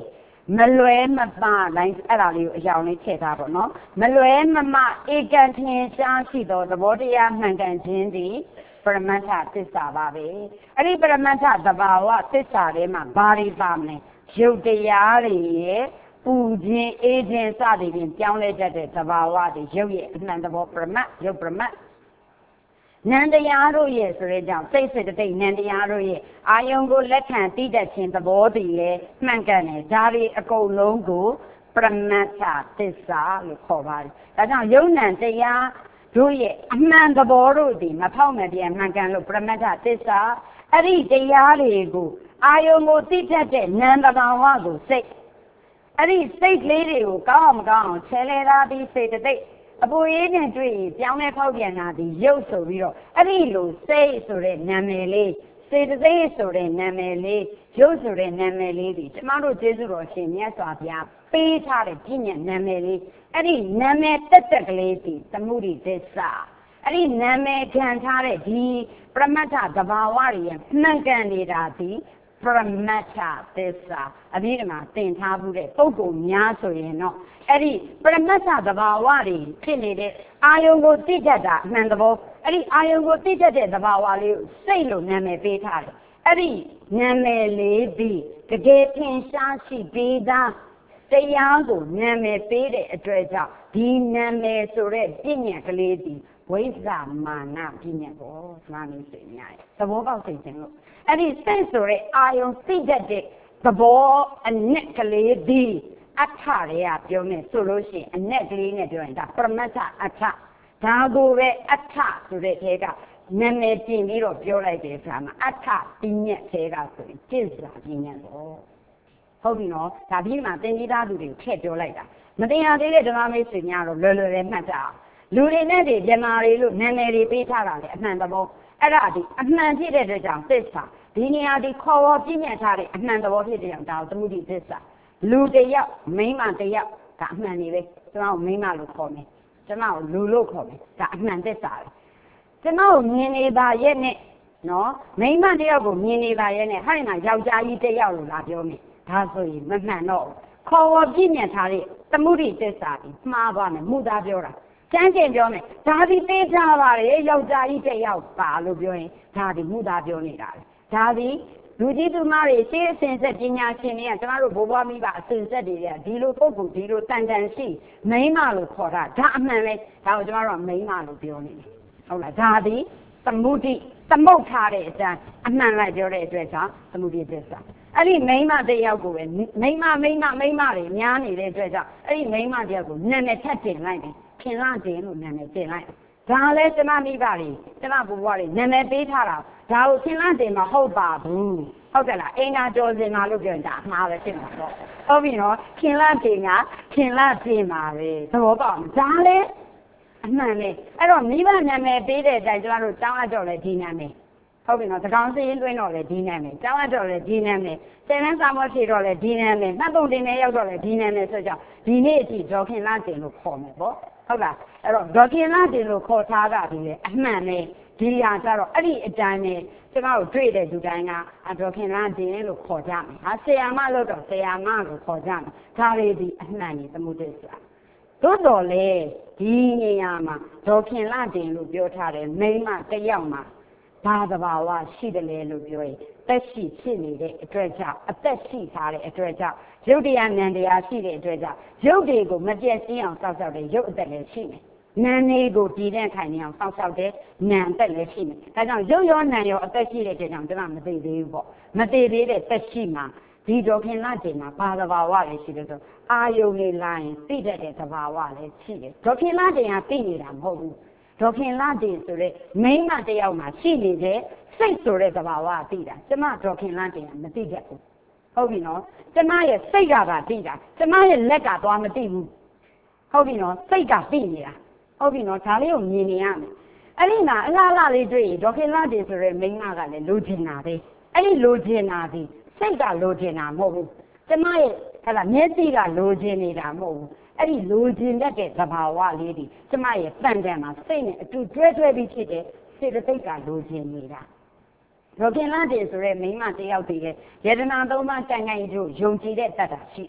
မလွဲမပလိုင်းအဲ့ဒါလေးကိုအကြောင်းလေးထည့်ထားပါတော့မလွဲမမဧကန်ထင်ရှားရှိသောသဘောတရားမှန်ကန်ခြင်းသည်ပရမတ္ထသစ္စာပါပဲအဲ့ဒီပရမတ္ထသဘာဝသစ္စာထဲမှာဘာတွေပါမလဲရုပ်တရားတွေရဲ့ပူခြင်းအေးခြင်းစသည်ဖြင့်ပြောင်းလဲတတ်တဲ့သဘာဝတွေရုပ်ရဲ့အမှန်သဘောပရမတ်ရုပ်ပရမတ်နန္တရားတို့ရဲ့ဆိုတဲ့ကြောင့်စိတ်စေတသိက်နန္တရားတို့ရဲ့အာယုံကိုလက်ခံသိတတ်ခြင်းသဘောတည်းလည်းမှန်ကန်တယ်ဒါတွေအကုန်လုံးကိုပရမတ္ထသစ္စာလို့ခေါ်ပါတယ်ဒါကြောင့်ယုံနံတရားတို့ရဲ့အမှန်သဘောတို့ဒီမဖောက်မပြန်မှန်ကန်လို့ပရမတ္ထသစ္စာအဲ့ဒီတရားတွေကိုအာယုံကိုသိတတ်တဲ့နံသဘာဝကိုစိတ်အဲ့ဒီစိတ်ကလေးတွေကိုကောင်းအောင်မကောင်းအောင်ဆယ်လေလာပြီးစေတသိက်အပူရေးနဲ့တွေ့ရင်ပြောင်းလဲဖောက်ပြန်တာဒီရုပ်ဆိုပြီးတော့အဲ့ဒီလိုစိတ်ဆိုတဲ့နာမည်လေးစေတသိက်ဆိုတဲ့နာမည်လေးရုပ်ဆိုတဲ့နာမည်လေးဒီကျမတို့ကျေးဇူးတော်ရှင်မြတ်စွာဘုရားပေးထားတဲ့ပြည့်ညတ်နာမည်လေးအဲ့ဒီနာမည်တက်ကလေးဒီသမုဒိသစ္စာအဲ့ဒီနာမည်ခံထားတဲ့ဒီပရမတ္ထသဘာဝတွေရဲ့မှန်ကန်နေတာဒီပရမတ္ထသစ္စာအပြီးဒီမှာသင်ထားမှုတဲ့ပုဂ္ဂိုလ်များဆိုရင်တော့အဲ့ဒီပရမတ္ထသဘာဝတွေဖြစ်နေတဲ့အာယုံကိုသိတတ်တာအမှန်တဘောအဲ့ဒီအာယုံကိုသိတတ်တဲ့သဘာဝလေးကိုစိတ်လို့နာမည်ပေးထားတယ်အဲ့ဒီနာမည်လေးဒီတကယ်ထင်ရှားရှိပြီးသားတရားကိုနာမည်ပေးတဲ့အတွက်ကြောင့်ဒီနာမည်ဆိုတဲ့ပြည့်ညတ်ကလေးဒီဝိဇ္ဇာမာနပြည့်ညတ်ပေါ့မှန်လို့ဆိုများတယ်သဘောပေါက်သိခြင်းလို့အဲ့ဒီစိတ်ဆိုတဲ့အာယုံသိတတ်တဲ့သဘောအနက်ကလေးဒီအထတွေကပြောမယ်ဆိုလို့ရှိရင်အနက်ကလေးနဲ့ပြောရင်ဒါပရမတ္ထအထဒါကိုပဲအထဆိုတဲ့ထဲကနာမည်ပြင်ပြီးတော့ပြောလိုက်တဲ့အခါမှာအထပြည့်ညတ်ထဲကဆိုရင်ကျင့်စာပြည့်ညတ်ပေါ့ဟုတ်ပြီနော်ဒါပြီးမှသင်္ကေတသူတွေကိုထည့်ပြောလိုက်တာမတင်ရသေးတဲ့ဓမ္မမိတ်ဆွေများတော့လွယ်လွယ်လေးမှတ်ကြအောင်လူတွေနဲ့ဒီပြမာတွေလို့နာမည်တွေပေးထားတာလေအမှန်တဘောအဲ့ဒါဒီအမှန်ဖြစ်တဲ့အတွက်ကြောင့်သစ္စာဒီနေရာဒီခေါ်ဝေါ်ပြည့်ညတ်ထားတဲ့အမှန်သဘောဖြစ်တဲ့ကြောင့်ဒါကိုသမုဒိသစ္စာလူတယောက်မိန်းမတယောက်ဒါအမှန်နေပဲကျွန်တော်မိန်းမလို့ခေါ်မယ်ကျွန်တော်လူလို့ခေါ်မယ်ဒါအမှန်သစ္စာပဲကျွန်တော်မြင်နေပါရဲ့နဲ့နော်မိန်းမတယောက်ကိုမြင်နေပါရဲ့နဲ့ဟာဒီမှာယောက်ျားကြီးတယောက်လို့လာပြောမယ်ဒါဆိုရင်မမှန်တော့ခေါ်ဝေါ်ပြည့်ညတ်ထားတဲ့သမုဒိသစ္စာပြီးမှားပါမယ်မှုသားပြောတာကျမ်းကျင်ပြောမယ်ဒါဒီပေးထားပါတယ်ယောက်ျားကြီးတယောက်ပါလို့ပြောရင်ဒါဒီမှုသားပြောနေတာလေဒါဒီလူကြီးသူမတွေရှေးအစဉ်ဆက်ပညာရှင်တွေကကျမတို့ဘိုးဘွားမိဘအစဉ်ဆက်တွေကဒီလိုပုဂ္ဂိုလ်ဒီလိုတန်တန်ရှိမိန်းမလို့ခေါ်တာဒါအမှန်ပဲဒါကိုကျမတို့ကမိန်းမလို့ပြောနေတယ်ဟုတ်လားဒါဒီသမုဒိသမုတ်ထားတဲ့အတန်းအမှန်လိုက်ပြောတဲ့အတွက်ကြောင့်သမုဒိသစ္စာအဲ့ဒီမိန်းမတယောက်ကိုပဲမိန်းမတွေများနေတဲ့အတွက်ကြောင့်အဲ့ဒီမိန်းမတယောက်ကိုနာမည်ထပ်တင်လိုက်တယ်ခင်လာတင်လို့နာမည်တင်လိုက်ဒါလဲကျမမိဘတွေကျမဘိုးဘွားတွေနာမည်ပေးထားတာဒါကိုခင်လာတင်မဟုတ်ပါဘူးဟုတ်ကဲ့လားအင်္ဂါကျော်စင်မှာလို့ပြောရင်ဒါအမှားပဲဖြစ်မှာပေါ့ဟုတ်ပြီနော်ခင်လာတင်ကခင်လာတင်ပါပဲသဘောပေါက်ဒါလဲအမှန်ပဲအဲ့တော့မိဘနာမည်ပေးတဲ့အတိုင်းကျမတို့တောင်းအပ်တော့လဲဒီနာမည်ဟုတ်ပြီနော်သကောင်စင်းတွင်းတော့လဲဒီနာမည်တောင်းအပ်တော့လဲဒီနာမည်ဆယ်လန်းစာမောဖြေတော့လဲဒီနာမည်မှတ်ပုံတင်နေရောက်တော့လဲဒီနာမည်ဆိုကြောင့်ဒီနေ့အထိဒေါ်ခင်လာတင်လို့ခေါ်မယ်ပေါ့ဟုတ်လားအဲ့တော့ဒေါ်ခင်လာတင်လို့ခေါ်ထားတာဒီလေအမှန်ပဲဒီဟာကျတော့အဲ့ဒီအတိုင်းနဲ့ကျမတို့တွေ့တဲ့လူတိုင်းကဒေါ်ခင်လာတင်လို့ခေါ်ကြမယ်ဟာဆရာမလို့တော့ဆရာမလို့ခေါ်ကြမယ်ဒါတွေဒီအမှန်ကြီးသမုဒ္ဒရာသို့တော်လေဒီနေရာမှာဒေါ်ခင်လာတင်လို့ပြောထားတယ်မိန်းမတယောက်မှာဘာသဘာဝရှိတယ်လေလို့ပြောရင်သက်ရှိဖြစ်နေတဲ့အတွက်ကြောင့်အသက်ရှိထားတဲ့အတွက်ကြောင့်ရုပ်တရားနံတရားရှိတဲ့အတွက်ကြောင့်ရုပ်တွေကိုမပြည့်စည်အောင်စောင့်ရှောက်တဲ့ရုပ်အသက်လည်းရှိမယ်နံတွေကိုတည်တဲ့ခိုင်နေအောင်စောင့်ရှောက်တဲ့နံအသက်လည်းရှိမယ်ဒါကြောင့်ရုပ်ရောနံရောအသက်ရှိတဲ့အတွက်ကြောင့်ကျွန်တော်မသိသေးဘူးပေါ့မသိသေးတဲ့သက်ရှိမှာဒီဒေါခင်လာတင်မှာဘာသဘာဝလည်းရှိတယ်ဆိုအာယုန်လေးလာရင်သိတတ်တဲ့သဘာဝလည်းရှိတယ်ဒေါခင်လာတင်ကသိနေတာမဟုတ်ဘူးဒေါခင်လာတင်ဆိုတဲ့မိန်းမတယောက်မှာရှိနေတဲ့စိတ်ဆိုတဲ့သဘာဝသိတာကျမဒေါခင်လာတင်ကမသိတတ်ဘူးဟုတ်ပြီနော်ကျမရဲ့စိတ်ကပါသိတာကျမရဲ့လက်ကသွားမသိဘူးဟုတ်ပြီနော်စိတ်ကသိနေတာဟုတ်ပြီနော်ဒါလေးကိုမြင်နေရမယ်အဲ့ဒီမှာအလားလားလေးတွေ့ရင်ဒေါခင်လာတင်ဆိုတဲ့မိန်းမကလည်းလိုချင်တာပဲအဲ့ဒီလိုချင်တာဒီစိတ်ကလိုချင်တာမဟုတ်ဘူးကျမရဲ့ဟဲ့လားမျက်စိကလိုချင်နေတာမဟုတ်ဘူးအဲ့ဒီလိုချင်တတ်တဲ့သဘာဝလေးဒီကျမရဲ့တန်တန်မှာစိတ်နဲ့အတူတွဲပြီးဖြစ်တဲ့စေတသိက်ကလိုချင်နေတာဒေါခင်လာတင်ဆိုတဲ့မိန်းမတယောက်တည်းရဲ့ယတနာသုံးပါးတန်ခိုင်တို့ယုံကြည်တဲ့တတ်တာရှိတယ်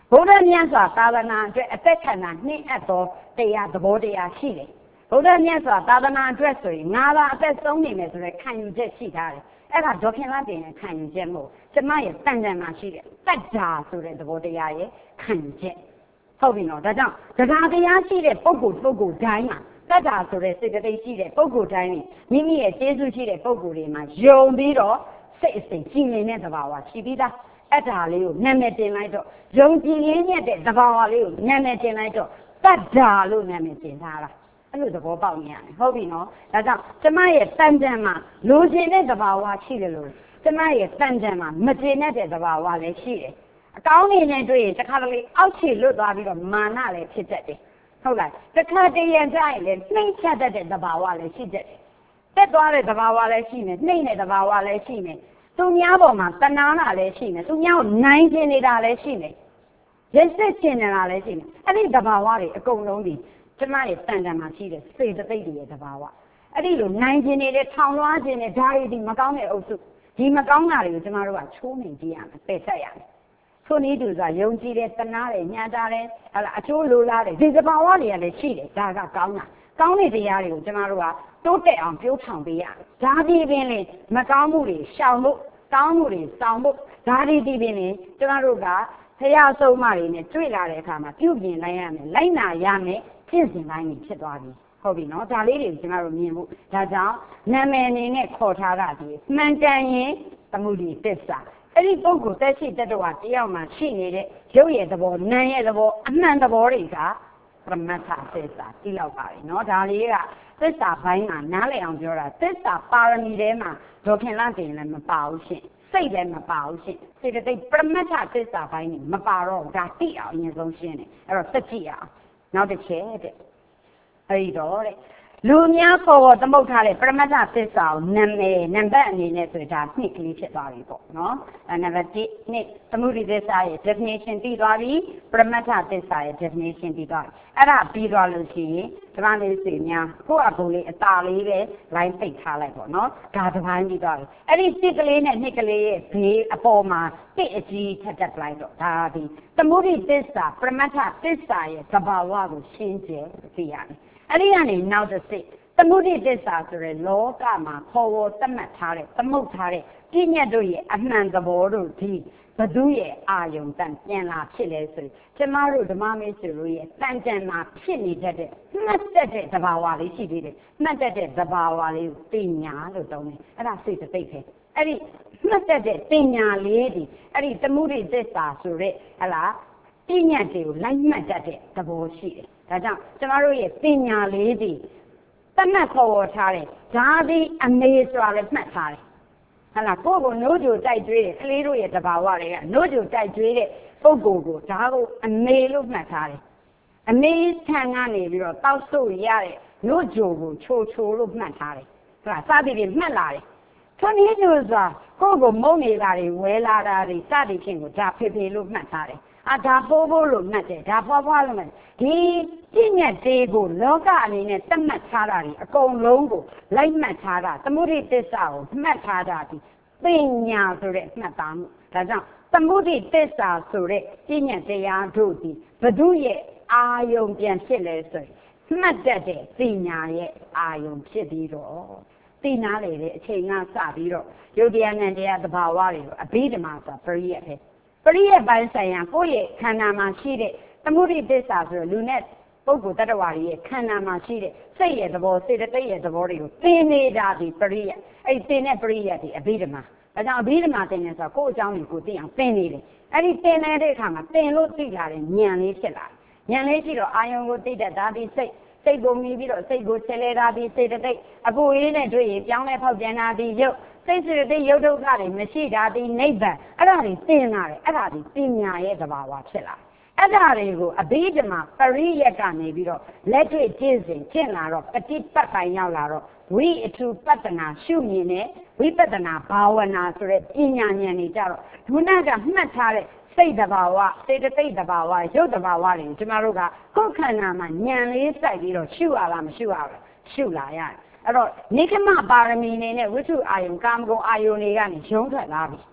ဗုဒ္ဓမြတ်စွာသာသနာအတွက်အသက်ခံတာနှင်းအပ်သောတရားသဘောတရားရှိတယ်ဗုဒ္ဓမြတ်စွာသာသနာအတွက်ဆိုရင်ငါသာအသက်ဆုံးနေမယ်ဆိုတဲ့ခံယူချက်ရှိထားတယ်အဲ့ဒါဒေါခင်လာတင်ရဲ့ခံယူချက်မို့ကျမရဲ့တန်တန်မှာရှိတဲ့တတ္တာဆိုတဲ့သဘောတရားရဲ့ခံယူချက်ဟုတ်ပြီနော်ဒါကြောင့်တရားတရားရှိတဲ့ပုဂ္ဂိုလ်တိုင်းမှာတတ္တာဆိုတဲ့စေတသိက်ရှိတဲ့ပုဂ္ဂိုလ်တိုင်းမိမိရဲ့ကျေးဇူးရှိတဲ့ပုဂ္ဂိုလ်တွေမှာယုံပြီးတော့စိတ်အစဉ်ကြည်နေတဲ့သဘာဝရှိပြီးသားအဲ့ဒါလေးကိုနာမည်တင်လိုက်တော့ယုံကြည်ရင်းနဲ့တဲ့သဘာဝလေးကိုနာမည်တင်လိုက်တော့တတ္တာလို့နာမည်တင်ထားတာအဲ့လိုသဘောပေါက်နေရတယ်ဟုတ်ပြီနော်ဒါကြောင့်ကျမရဲ့တန်တန်မှာလိုချင်တဲ့သဘာဝရှိတယ်လို့ကျမရဲ့တန်တန်မှာမကျေနပ်တဲ့သဘာဝလည်းရှိတယ်အကောင်းနေနဲ့တွေ့ရင်တစ်ခါတလေအောက်ခြေလွတ်သွားပြီးတော့မာနလည်းဖြစ်တတ်တယ်ဟုတ်လားတစ်ခါတည်းရကြရင်လည်းနှိမ့်ချတတ်တဲ့သဘာဝလည်းရှိတတ်တယ်တက်သွားတဲ့သဘာဝလည်းရှိမယ်နှိမ့်တဲ့သဘာဝလည်းရှိမယ်သူများပေါ်မှာတဏှာတာလည်းရှိမယ်သူများကိုနိုင်ကျင်နေတာလည်းရှိမယ်ရက်စက်ကျင်နေတာလည်းရှိမယ်အဲ့ဒီသဘာဝတွေအကုန်လုံးဒီကျမရဲ့တန်တန်မှာရှိတဲ့စေတသိက်တွေရဲ့သဘာဝအဲ့ဒီလိုနိုင်ကျင်နေတဲ့ထောင်လွှားခြင်းနဲ့ဓာရီဒီမကောင်းတဲ့အုပ်စုဒီမကောင်းတာတွေကိုကျမတို့ကချိုးနှိမ်ကြည့်ရမယ်ပယ်ဆက်ရမယ်ဆိုနည်းတူဆိုယုံကြည်တဲ့တဏှာတွေညှာတာတယ်ဟလာအချိုးလိုလားတယ်ဒီသဘာဝတွေကလည်းရှိတယ်ဒါကကောင်းတာကောင်းတဲ့တရားတွေကိုကျမတို့ကတိုးတက်အောင်ပြုထောင်ပေးရဒါဒီပင်လေမကောင်းမှုတွေရှောင်ဖို့ကောင်းမှုတွေဆောင်ဖို့ဒါဒီပင်လေကျမတို့ကဖရာဆုံးမတွေနဲ့တွေ့လာတဲ့အခါမှာပြုပြင်လိုက်ရမယ်လိုက်နာရမယ်ဖြစ်စဉ်တိုင်းကြီးဖြစ်သွားပြီဟုတ်ပြီနော်ဒါလေးတွေကိုကျမတို့မြင်ဖို့ဒါကြောင့်နာမည်အနေနဲ့ခေါ်ထားတာဒီမှန်ကန်ရင်သမုဒိသစ္စာအဲ့ဒီပုဂ္ဂိုလ်တက်ရှိတတ်တော့တယောက်မှရှိနေတဲ့ရုပ်ရဲ့သဘောနာမ်ရဲ့သဘောအမှန်သဘောတွေကပရမတ္ထသစ္စာတိလောက်ပါပဲเนาะဒါလေးကသစ္စာဘိုင်းကနားလည်အောင်ပြောတာသစ္စာပါရမီထဲမှာဒေါခင်လတင်လည်းမပါဘူးရှင်စိတ်လည်းမပါဘူးရှင်စေတသိက်ပရမတ္ထသစ္စာဘိုင်းနေမပါတော့ဒါသိအောင်အရင်ဆုံးရှင်းတယ်အဲ့တော့သက်ကြည့်အောင်နောက်တစ်ချက်တဲ့အဲ့ဒီတော့တဲ့လူများပေါ်သမုတ်ထားတဲ့ပရမတ္ထသစ္စာကိုနံပါတ်အနေနဲ့ဆိုတာနှစ်ကလေးဖြစ်သွားပြီပေါ့နော်နံပါတ်1နှစ်သမုဒိသစ္စာရဲ့ definition ပြီးသွားပြီပရမတ္ထသစ္စာရဲ့ definition ပြီးသွားပြီအဲ့ဒါပြီးသွားလို့ရှိရင်ဒီမှာလေးစီများကိုယ့်အကူလေးအတာလေးပဲ line ပိတ်ထားလိုက်ပေါ့နော်ဒါတစ်ပိုင်းပြီးသွားပြီအဲ့ဒီတစ်ကလေးနဲ့နှစ်ကလေးရဲ့ဘေးအပေါ်မှာတစ်အကြီးထပ်တက်လိုက်တော့ဒါဒီသမုဒိသစ္စာပရမတ္ထသစ္စာရဲ့သဘာဝကိုရှင်းကျသိရတယ်အဲ့ဒီကနေနောက်တစ်စိတ်သမုဒိသစ္စာဆိုတဲ့လောကမှာခေါ်ဝေါ်သတ်မှတ်ထားတဲ့သမုတ်ထားတဲ့ပြည့်ညတ်တို့ရဲ့အမှန်သဘောတို့ဒီဘသူရဲ့အာယုံတန်ပြန်လာဖြစ်လဲဆိုရင်ကျမတို့ဓမ္မမေဆွေတို့ရဲ့တန်ကြံမှာဖြစ်နေတတ်တဲ့မှတ်တတ်တဲ့သဘာဝလေးရှိသေးတယ်မှတ်တတ်တဲ့သဘာဝလေးကိုပညာလို့သုံးတယ်အဲ့ဒါစိတ်သိပဲအဲ့ဒီမှတ်တတ်တဲ့ပညာလေးဒီအဲ့ဒီသမုဒိသစ္စာဆိုတဲ့ဟလားပြည့်ညတ်တွေကိုလိုက်မှတ်တတ်တဲ့သဘောရှိတယ်ဒါကြောင့်ကျမတို့ရဲ့ပညာလေးဒီတတ်မှတ်ခေါ်ဝေါ်ထားတယ်ဒါသည်အမေဆိုတာလည်းမှတ်ထားတယ်ဟလာကိုယ့်ကိုနိုးကြိုတိုက်ကျွေးတယ်ကလေးတို့ရဲ့တဘာဝတွေကနိုးကြိုတိုက်ကျွေးတဲ့ပုဂ္ဂိုလ်ကိုဒါကိုအမေလို့မှတ်ထားတယ်အမေထံကနေပြီးတော့တောက်ဆုပ်ရတဲ့နိုးကြိုကိုချိုလို့မှတ်ထားတယ်ဟလာစသည်ဖြင့်မှတ်လာတယ်ထွန်းရည်ကြိုဆိုတာကိုယ့်ကိုမုန်းနေတာတွေဝဲလာတာတွေစသည်ဖြင့်ကိုဒါဖေလို့မှတ်ထားတယ်ဒါပိုးလို့မှတ်တယ်ဒါဖွားလို့မှတ်ဒီပြည့်ညတ်သေးကိုလောကအနေနဲ့သတ်မှတ်ထားတာဒီအကုန်လုံးကိုလိုက်မှတ်ထားတာသမုဒိသစ္စာကိုမှတ်ထားတာဒီပညာဆိုတဲ့မှတ်သားမှုဒါကြောင့်သမုဒိသစ္စာဆိုတဲ့ပြည့်ညတ်တရားတို့ဒီဘု து ရဲ့အာယုံပြန်ဖြစ်လဲဆိုရင်မှတ်တတ်တဲ့ပညာရဲ့အာယုံဖြစ်ပြီးတော့သိနာလေတဲ့အချိန်ကစပြီးတော့ယုတ်တရားနဲ့တရားသဘာဝတွေကိုအဘိဓမ္မာဆိုပရိယတ်ပဲပရိယတ်ပိုင်းဆိုင်ရာကိုယ့်ရဲ့ခန္ဓာမှာရှိတဲ့သမုဒိသစ္စာဆိုတဲ့လူနဲ့ပုဂ္ဂိုလ်တ attva ရဲ့ခန္ဓာမှာရှိတဲ့စိတ်ရဲ့သဘောစေတသိက်ရဲ့သဘောတွေကိုသင်နေတာဒီပရိယတ်အဲ့ဒီသင်တဲ့ပရိယတ်ဒီအဘိဓမ္မာဒါကြောင့်အဘိဓမ္မာသင်နေဆိုတော့ကိုယ့်အကြောင်းကိုသိအောင်သင်နေတယ်အဲ့ဒီသင်နေတဲ့အခါမှာသင်လို့သိလာတဲ့ဉာဏ်လေးဖြစ်လာဉာဏ်လေးရှိတော့အာယုံကိုသိတတ်တာဒီစိတ်ကိုမြည်ပြီးတော့စိတ်ကိုချက်လဲတာဒီစေတသိက်အပူအေးနဲ့တွေ့ရင်ပြောင်းလဲဖောက်ပြန်တာဒီရုပ်စိတ်စေတသိက်ရုပ်ဒုက္ခတွေမရှိတာဒီနိဗ္ဗာန်အဲ့ဒါတွေသင်လာတယ်အဲ့ဒါဒီပညာရဲ့သဘာဝဖြစ်လာအဲ့ဒါတွေကိုအဘိဓမ္မာပရိယတ်ကနေပြီးတော့လက်တွေ့ကျင့်စဉ်ကျင့်လာတော့ပฏิပတ်ပိုင်းရောက်လာတော့ဝိအထုပတ္တနာရှုမြင်တဲ့ဝိပဿနာဘာဝနာဆိုတဲ့ပညာဉာဏ်တွေကြတော့ဒုနာကမှတ်ထားတဲ့စိတ်တဘာဝစေတသိက်တဘာဝရုပ်တဘာဝတွေကျမတို့ကကိုယ်ခန္ဓာမှာဉာဏ်လေးစိုက်ပြီးတော့ရှုရလားမရှုရဘူးရှုလာရတယ်အဲ့တော့နိက္ခမပါရမီနေနဲ့ဝိထုအာယုံကာမဂုဏ်အာယုံတွေကနေရုံးထွက်လာပြီ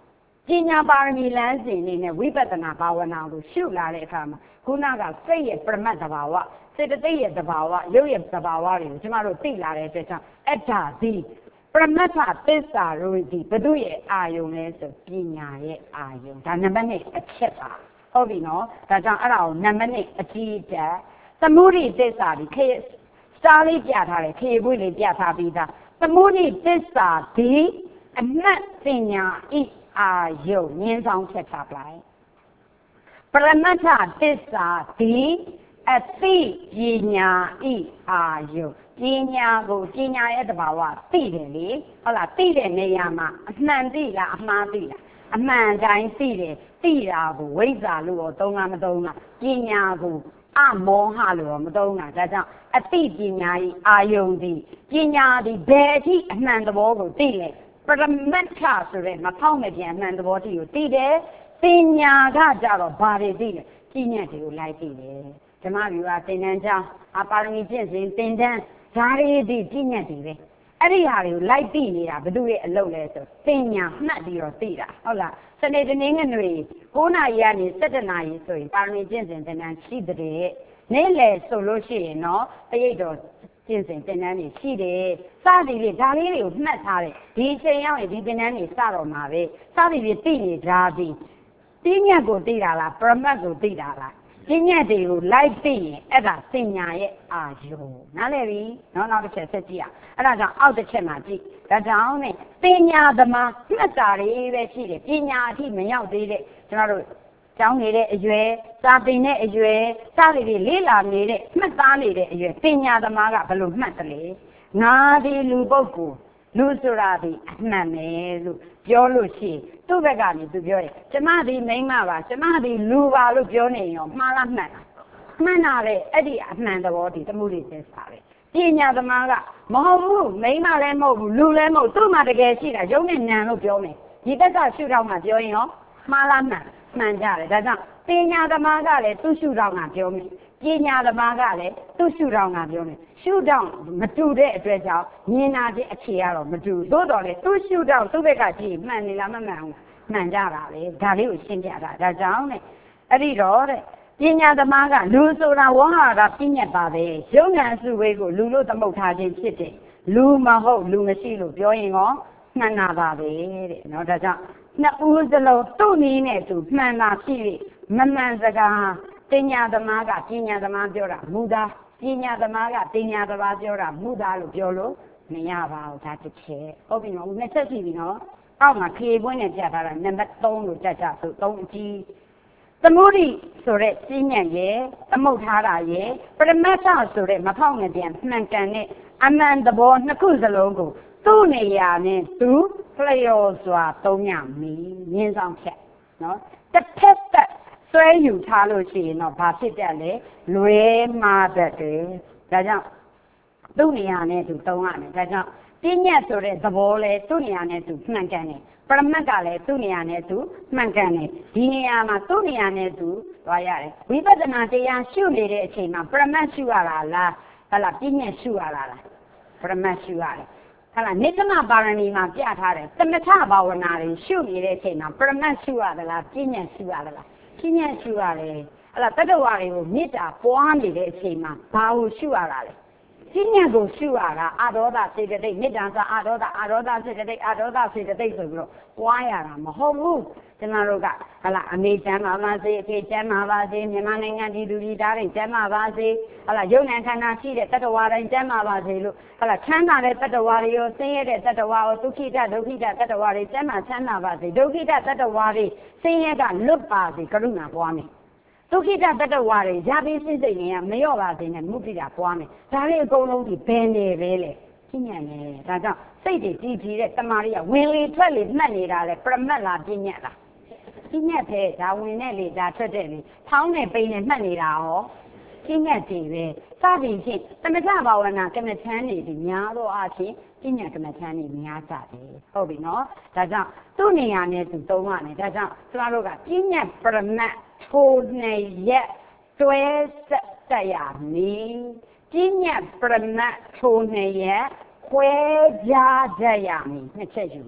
ပညာပါရမီလမ်းစဉ်နေနဲ့ဝိပဿနာဘာဝနာကိုရှုလာတဲ့အခါမှာခုနကစိတ်ရဲ့ပရမတ်သဘာဝစေတသိက်ရဲ့သဘာဝရုပ်ရဲ့သဘာဝတွေကိုကျမတို့သိလာတဲ့အတွက်ကြောင့်အတ္တသည်ပရမတ္ထသစ္စာတို့သည်ဘု து ရဲ့အာယုံလဲဆိုပညာရဲ့အာယုံဒါနံပါတ်1အချက်ပါဟုတ်ပြီနော်ဒါကြောင့်အဲ့ဒါကိုနံပါတ်1အကြည့်တက်သမုဒိသစ္စာဒီခေစတားလေးပြထားတယ်ခေပွေးလေးပြထားပြီးသားသမုဒိသစ္စာသည်အနတ်ပညာဤအာယုံငင်းဆောင်ချက်ထားလိုက်ပရမတ္ထသစ္စာသည်အသိပညာဤအာယုံပညာကိုပညာရဲ့တဘာဝသိတယ်လေဟုတ်လားသိတဲ့နေရာမှာအမှန်သိလားအမှားသိလားအမှန်တိုင်းသိတယ်သိတာကိုဝိဇ္ဇာလို့တော့သုံးလားမသုံးလားပညာကိုအမောဟလို့တော့မသုံးလားဒါကြောင့်အသိပညာဤအာယုံသည်ပညာသည်ဘယ်အထိအမှန်သဘောကိုသိလဲပရမတ္ထဆိုတဲ့မဖောက်မပြန်အမှန်သဘောတည်းကိုသိတယ်ပညာကကြတော့ဘာတွေသိလဲပညာတွေကိုလိုက်သိတယ်ဓမ္မဗျူဟာသင်တန်းကျောင်းပါရမီကျင့်စဉ်သင်တန်းဓာရီဒီပညာတွေပဲအဲ့ဒီဟာတွေကိုလိုက်သိနေတာဘယ်သူရဲ့အလုပ်လဲဆိုပညာမှတ်ပြီးတော့သိတာဟုတ်လားစနေတနင်္ဂနွေ9 နာရီကနေ17 နာရီဆိုရင်ပါရမီကျင့်စဉ်သင်တန်းရှိတဲ့နေ့လယ်ဆိုလို့ရှိရင်တော့တရိပ်တော်ကျင့်စဉ်သင်တန်းတွေရှိတယ်စသည်ဖြင့်ဒါလေးတွေကိုမှတ်ထားတယ်ဒီအချိန်ရောက်ရင်ဒီသင်တန်းတွေစတော့မှာပဲစသည်ဖြင့်သိနေကြသည်ပညာကိုသိတာလားပရမတ်ကိုသိတာလားပညာတွေကိုလိုက်သိရင်အဲ့ဒါပညာရဲ့အာယုံနားလည်ပြီနောက်တစ်ချက်ဆက်ကြည့်ရအဲ့ဒါကြောင့်အောက်တစ်ချက်မှာကြည့်ဒါကြောင့်နဲ့ပညာသမားမှတ်တာတွေပဲရှိတယ်ပညာအထိမရောက်သေးတဲ့ကျွန်တော်တို့ကျောင်းနေတဲ့အရွယ်စာသင်တဲ့အရွယ်စသည်ဖြင့်လေ့လာနေတဲ့မှတ်သားနေတဲ့အရွယ်ပညာသမားကဘယ်လိုမှတ်တယ်လဲငါဒီလူပုဂ္ဂိုလ်လူဆိုတာဒီအမှန်ပဲလို့ပြောလို့ရှိရင်သူ့ဘက်ကနေသူပြောတယ်ကျမဒီမိန်းမပါကျမဒီလူပါလို့ပြောနေရောမှားလားမှန်တာပဲအဲ့ဒီအမှန်သဘောဒီသမုဒိသစ္စာပဲပညာသမားကမဟုတ်ဘူးမိန်းမလည်းမဟုတ်ဘူးလူလည်းမဟုတ်သူ့မှာတကယ်ရှိတာရုပ်နဲ့နာမ်လို့ပြောမယ်ဒီဘက်ကရှုထောင့်မှာပြောရင်ရောမှားလားမှန်ကြတယ်ဒါကြောင့်ပညာသမားကလည်းသူ့ရှုထောင့်ကပြောမယ်ပညာသမားကလည်းသူ့ရှုထောင့်ကပြောမယ်ရှုထောင့်မတူတဲ့အတွက်ကြောင့်မြင်နာခြင်းအခြေကတော့မတူသို့တော်လည်းသူ့ရှုထောင့်သူ့ဘက်ကကြည့်မှန်နေလားမမှန်ဘူးမှန်ကြတာပဲဒါလေးကိုရှင်းပြတာဒါကြောင့်တဲ့အဲ့ဒီတော့တဲ့ပညာသမားကလူဆိုတာဝဟကပြညတ်ပါပဲယုံနာစုဝေးကိုလူလို့သမုတ်ထားခြင်းဖြစ်တယ်လူမဟုတ်လူမရှိလို့ပြောရင်ရောမှန်တာပါပဲတဲ့နော်ဒါကြောင့်နှစ်ဦးစလုံးသူ့နည်းနဲ့သူမှန်တာဖြစ်ပြီးမမှန်စကားပညာသမားကပညာသမားပြောတာမူသားပညာသမားကပညာသမားပြောတာမူသားလို့ပြောလို့မရပါဘူးဒါတစ်ချက်ဟုတ်ပြီနော်နှစ်ချက်ရှိပြီနော်အောက်မှာခေပွင့်နဲ့ပြထားတာနံပါတ်3လို့ကြကြဆို3အကြီးသမုဒိဆိုတဲ့ပညာရဲ့သမုတ်ထားတာရဲ့ပရမတ္ထဆိုတဲ့မဖောက်ငပြန်မှန်ကန်တဲ့အမှန်သဘောနှစ်ခုစလုံးကိုသူ့နေရာနဲ့သူလျော်စွာသုံးရမည်ငင်းဆောင်ချက်နော်တစ်ထက်သက်ဆွဲယူထားလို့ရှိရင်တော့ဘာဖြစ်တတ်လဲလွဲမှားတတ်တယ်ဒါကြောင့်သူ့နေရာနဲ့သူသုံးရမယ်ဒါကြောင့်ပညာဆိုတဲ့သဘောလဲသူ့နေရာနဲ့သူမှန်ကန်တယ်ပရမတ်ကလည်းသူ့နေရာနဲ့သူမှန်ကန်တယ်ဒီနေရာမှာသူ့နေရာနဲ့သူသွားရတယ်ဝိပဿနာတရားရှုနေတဲ့အချိန်မှာပရမတ်ရှုရတာလားဟလာပညာရှုရတာလားပရမတ်ရှုရတယ်ဟလာနိစ္စမပါရမီမှာပြထားတယ်သမထဘာဝနာတွေရှုနေတဲ့အချိန်မှာပရမတ်ရှုရသလားပညာရှုရသလားပညာရှုရတယ်ဟလာတတ္တဝါတွေကိုမေတ္တာပွားနေတဲ့အချိန်မှာဘာကိုရှုရတာလဲပညာကိုရှုရတာအာဒေါသစေတသိက်မေတ္တာကအာဒေါသစေတသိက်အာဒေါသစေတသိက်ဆိုပြီးတော့ပွားရတာမဟုတ်ဘူးကျွန်တော်တို့ကဟလာအမေချမ်းပါပါစေအဖေချမ်းပါပါစေမြန်မာနိုင်ငံပြည်သူပြည်သားတွေချမ်းပါပါစေဟလာယုံနဲ့ခန္ဓာရှိတဲ့တတ္တဝါတိုင်းချမ်းပါပါစေလို့ဟလာချမ်းသာတဲ့တတ္တဝါတွေရောဆင်းရဲတဲ့တတ္တဝါရောဒုက္ခိတဒုက္ခိတတတ္တဝါတွေချမ်းသာပါစေဒုက္ခိတတတ္တဝါတွေဆင်းရဲကလွတ်ပါစေကရုဏာပွားမယ်ဒုက္ခိတတတ္တဝါတွေရပြီးစိတ်တွေကမလျော့ပါစေနဲ့မုဒိတာပွားမယ်ဒါလေးအကုန်လုံးဒီဘယ်နေပဲလေပညာနဲ့ဒါကြောင့်စိတ်တွေတည်ကြည်တဲ့တမာရီကဝင်လေထွက်လေမှတ်နေတာလေပရမတ်လားပညာလားပညာပဲဒါဝင်နဲ့လေဒါထွက်တဲ့လေဖောင်းနဲ့ပိန်နဲ့မှတ်နေတာရောပညာတည်ပဲစသည်ဖြင့်သမထဘာဝနာကမ္မထမ်းနေပြီးများသောအားဖြင့်ပညာကမ္မထမ်းနေများကြတယ်ဟုတ်ပြီနော်ဒါကြောင့်သူ့နေရာနဲ့သူသုံးရတယ်ဒါကြောင့်ကျမတို့ကပညာပရမတ်ထိုနေရက်တွဲဆက်တရမည်ပညာပရမတ်ထိုနေရက်ခွဲခြားတရမည်နှစ်ချက်ယူမယ်ဟ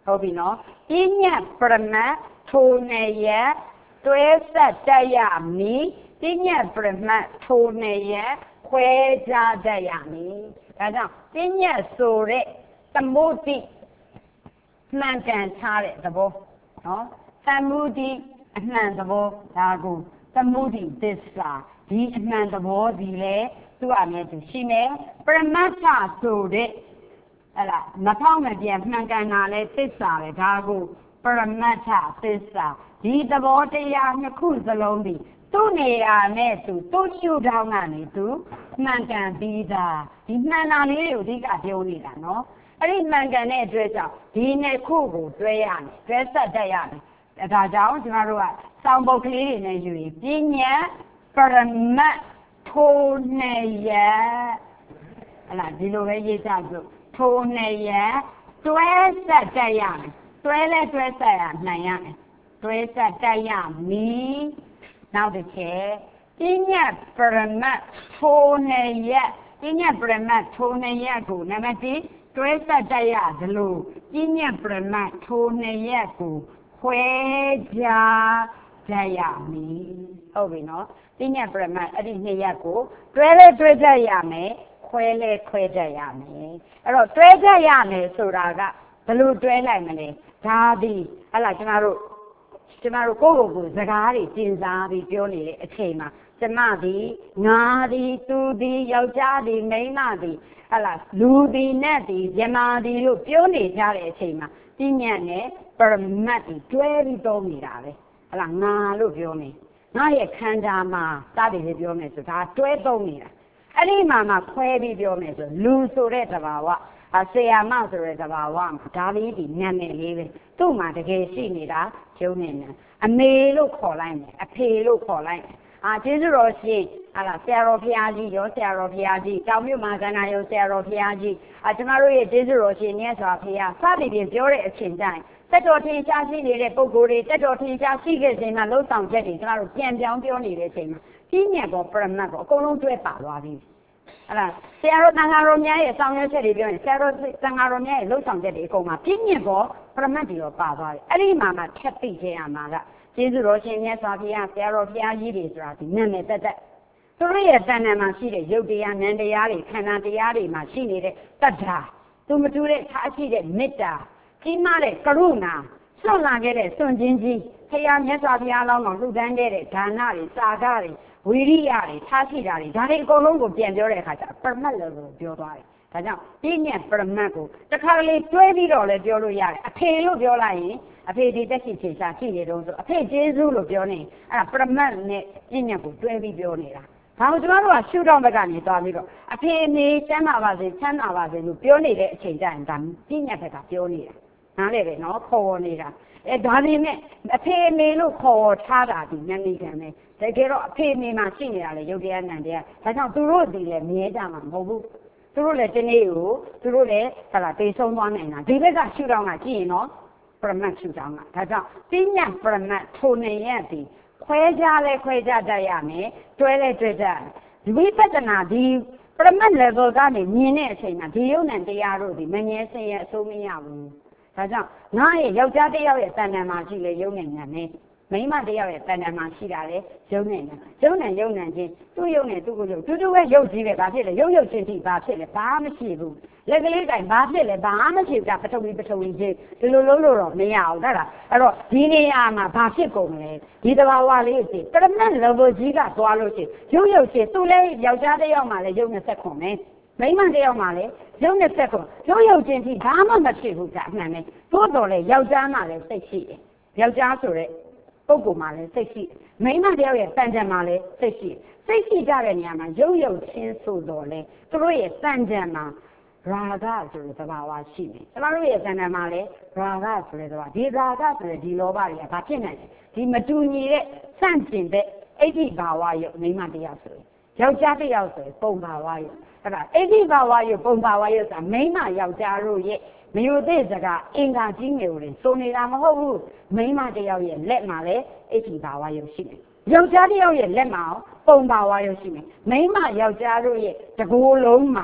ဟုတ်ပြီနော်ပညာပရမတ်ထိုနေရတွဲဆက်တက်ရမည်ပညာပရမတ်ထိုနေရခွဲခြားတတ်ရမည်ဒါကြောင့်ပညာဆိုတဲ့သမုဒ္ဒိမှန်ကန်ထားတဲ့သဘောနော်သမုဒ္ဒိအမှန်သဘောဒါကိုသမုဒ္ဒိသစ္စာဒီအမှန်သဘောဒီလေသူ့အမြဲသူရှိမယ်ပရမတ်ထဆိုတဲ့ဟဲ့လားမဖောက်မပြန်မှန်ကန်တာလဲသစ္စာပဲဒါကိုပရမတ်ထသစ္စာဒီသဘောတရားနှစ်ခုစလုံးဒီသူ့နေရာနဲ့သူရှုထောင်းကနေသူမှန်ကန်ပြီးသားဒီမှန်တာလေးကိုအဓိကပြောနေတာနော်အဲ့ဒီမှန်ကန်တဲ့အတွက်ကြောင့်ဒီနှစ်ခုကိုတွဲရမယ်တွဲဆက်တတ်ရမယ်ဒါကြောင့်ကျွန်တော်တို့ကစောင်းပုတ်ကလေးတွေနဲ့ယူရင်ပညာပရမတ်ထိုနေရဟလာဒီလိုပဲရေးကြစို့ထိုနေရတွဲဆက်တတ်ရမယ်တွဲလဲတွဲဆက်ရနိုင်ရမယ်တွဲဆက်တတ်ရမည်နောက်တစ်ချက်ပညာပရမတ်ထိုနေရပညာပရမတ်ထိုနေရကိုနံပါတ်1တွဲဆက်တတ်ရသလိုပညာပရမတ်ထိုနေရကိုခွဲခြားတတ်ရမည်ဟုတ်ပြီနော်ပညာပရမတ်အဲ့ဒီနှစ်ရက်ကိုတွဲလဲတွဲတတ်ရမယ်ခွဲလဲခွဲတတ်ရမယ်အဲ့တော့တွဲတတ်ရမယ်ဆိုတာကဘယ်လိုတွဲလိုက်မလဲဒါသည်ဟလာကျမတို့ကိုယ့်စကားတွေကျင်စားပြီးပြောနေတဲ့အချိန်မှာကျမသည်ငါသည်သူသည်ယောက်ျားသည်မိန်းမသည်ဟလာလူသည်နတ်သည်ယမာသည်လို့ပြောနေကြတဲ့အချိန်မှာပညာနဲ့ပရမတ်သည်တွဲပြီးသုံးနေတာပဲဟလာငါလို့ပြောနေငါရဲ့ခန္ဓာမှာစသည်လေးပြောမယ်ဆိုဒါတွဲသုံးနေတာအဲ့ဒီမှာခွဲပြီးပြောမယ်ဆိုလူဆိုတဲ့သဘာဝဆရာမဆိုတဲ့သဘာဝဒါလေးဒီနာမည်လေးပဲသူ့မှာတကယ်ရှိနေတာကျုံနေတယ်အမေလို့ခေါ်လိုက်မယ်အဖေလို့ခေါ်လိုက်ကျေးဇူးတော်ရှင်ဟာလားဆရာတော်ဘုရားကြီးရောဆရာတော်ဘုရားကြီးတောင်မြို့မှာကန္နာရောဆရာတော်ဘုရားကြီးကျမတို့ရဲ့ကျေးဇူးတော်ရှင်မြတ်စွာဘုရားစသည်ဖြင့်ပြောတဲ့အချိန်တိုင်းတက်တော်ထင်ရှားရှိနေတဲ့ပုဂ္ဂိုလ်တွေတက်တော်ထင်ရှားရှိခဲ့ခြင်းမှာလုံးဆောင်ချက်တွေကျမတို့ပြန်ပြောင်းပြောနေတဲ့အချိန်မှာပြည့်ညတ်ကောပရမတ်ကောအကုန်လုံးတွဲပါသွားပြီအဲ့ဒါဆရာတော်တန်ခါတော်များရဲ့ဆောင်ရွက်ချက်တွေပြောရင်ဆရာတော်တန်ခါတော်များရဲ့လှုပ်ဆောင်ချက်တွေအကုန်မှာပြည့်ညတ်ကောပရမတ်တွေရောပါသွားတယ်အဲ့ဒီမှာထပ်သိခြင်းအမှာကကျေးဇူးတော်ရှင်မြတ်စွာဘုရားဆရာတော်ဘုရားကြီးတွေဆိုတာဒီနာမည်တက်သူတို့ရဲ့တဏ္ဍာမှာရှိတဲ့ရုပ်တရားနံတရားတွေခန္ဓာတရားတွေမှာရှိနေတဲ့တတ္ထာသူမတူတဲ့ထားရှိတဲ့မေတ္တာကြီးမားတဲ့ကရုဏာဆွတ်လာခဲ့တဲ့စွန့်ခြင်းကြီးဘုရားမြတ်စွာဘုရားလောင်းတော်လှူဒန်းခဲ့တဲ့ဒါနတွေစာကတွေဝီရိယတွေထားရှိတာတွေဒါတွေအကုန်လုံးကိုပြန်ပြောတဲ့အခါကျပရမတ်လို့ပြောသွားတယ်ဒါကြောင့်ပြည့်ညတ်ပရမတ်ကိုတခါလေတွဲပြီးတော့လည်းပြောလို့ရတယ်အဖေလို့ပြောလိုက်ရင်အဖေဒီတက်ရှိချေချာရှိနေတော့ဆိုအဖေကျေးဇူးလို့ပြောနေအဲ့ဒါပရမတ်နဲ့ပြည့်ညတ်ကိုတွဲပြီးပြောနေတာဒါကိုကျွန်တော်တို့ကရှုထောင့်ဘက်ကနေသွားပြီးတော့အဖေအမေချမ်းသာပါစေချမ်းသာပါစေလို့ပြောနေတဲ့အချိန်ကျရင်ဒါပြည့်ညတ်ဘက်ကပြောနေတာနားလေပဲနော်ခေါ်နေတာဒါပေမဲ့အဖေအမေလို့ခေါ်ထားတာဒီနည်းနည်းခံပဲတကယ်တော့အဖေအမေမှာရှိနေတာလေရုပ်တရားနံတရားဒါကြောင့်သူတို့ဒီလည်းမြဲကြမှာမဟုတ်ဘူးသူတို့လည်းဒီနေ့ကိုသူတို့လည်းဟလာတေဆုံးသွားနိုင်တာဒီဘက်ကရှုထောင့်ကကြည့်ရင်နော်ပရမတ်ရှုထောင့်ကဒါကြောင့်ပညာပရမတ်ထိုနေရသည်ခွဲခြားလဲခွဲခြားတတ်ရမယ်တွဲလဲတွဲတတ်ဒီဝိပဿနာဒီပရမတ် level ကနေမြင်တဲ့အချိန်မှာဒီယုံနဲ့တရားတို့ဒီမငြင်းစင်ရဲ့အစိုးမရဘူးဒါကြောင့်ငါရဲ့ယောက်ျားတစ်ယောက်ရဲ့တဏ္ဍာမှာရှိလေယုံနဲ့ညာနဲ့မိန်းမတစ်ယောက်ရဲ့တဏ္ဍာမှာရှိတာလေယုံနဲ့ညာယုံနဲ့ချင်းသူ့ယုံနဲ့သူ့ကိုယုံတူတူပဲယုံကြီးပဲဘာဖြစ်လဲယုံချင်းထိဘာဖြစ်လဲဘာမရှိဘူးလက်ကလေးတိုင်းဘာဖြစ်လဲဘာမရှိဘူးဒါပထဝီချင်းဒီလိုလုံးလို့တော့မရအောင်ဒါလားအဲ့တော့ဒီနေရာမှာဘာဖြစ်ကုန်လဲဒီတဘာဝလေးကိုပရမတ် level ကြီးကသွားလို့ရှိရင်ယုံချင်းသူ့လည်းယောက်ျားတစ်ယောက်မှလည်းယုံနဲ့ဆက်ခွန်မယ်မိန်းမတစ်ယောက်မှလည်းရုပ်နဲ့ဆက်ခွန်ရုပ်ချင်းထိဘာမှမဖြစ်ဘူးကအမှန်ပဲသို့တော်လည်းယောက်ျားမှလည်းစိတ်ရှိတယ်ယောက်ျားဆိုတဲ့ပုဂ္ဂိုလ်မှလည်းစိတ်ရှိမိန်းမတစ်ယောက်ရဲ့တန်ကြံမှလည်းစိတ်ရှိကြတဲ့နေရာမှာရုပ်ချင်းဆိုတော်လဲသူတို့ရဲ့တန်ကြံမှာရာဂဆိုတဲ့သဘာဝရှိတယ်ကျမတို့ရဲ့တန်ကြံမှာလည်းရာဂဆိုတဲ့သဘာဝဒီရာဂဆိုတဲ့ဒီလောဘတွေကဘာဖြစ်နိုင်လဲဒီမတူညီတဲ့စန့်ကျင်တဲ့အဋ္ဌိဘာဝရုပ်မိန်းမတစ်ယောက်ဆိုရင်ယောက်ျားတစ်ယောက်ဆိုရင်ပုံဘာဝရုပ်အဲ့ဒါအဋ္ဌိဘာဝရုပ်ပုံဘာဝရုပ်ဆိုတာမိန်းမယောက်ျားတို့ရဲ့မယိုသေးစကားအင်္ဂါကြီးငယ်ကိုဆိုနေတာမဟုတ်ဘူးမိန်းမတစ်ယောက်ရဲ့လက်မှာလည်းအဋ္ဌိဘာဝရုပ်ရှိတယ်ယောက်ျားတစ်ယောက်ရဲ့လက်မှာပုံဘာဝရုပ်ရှိတယ်မိန်းမယောက်ျားတို့ရဲ့တကိုယ်လုံးမှာ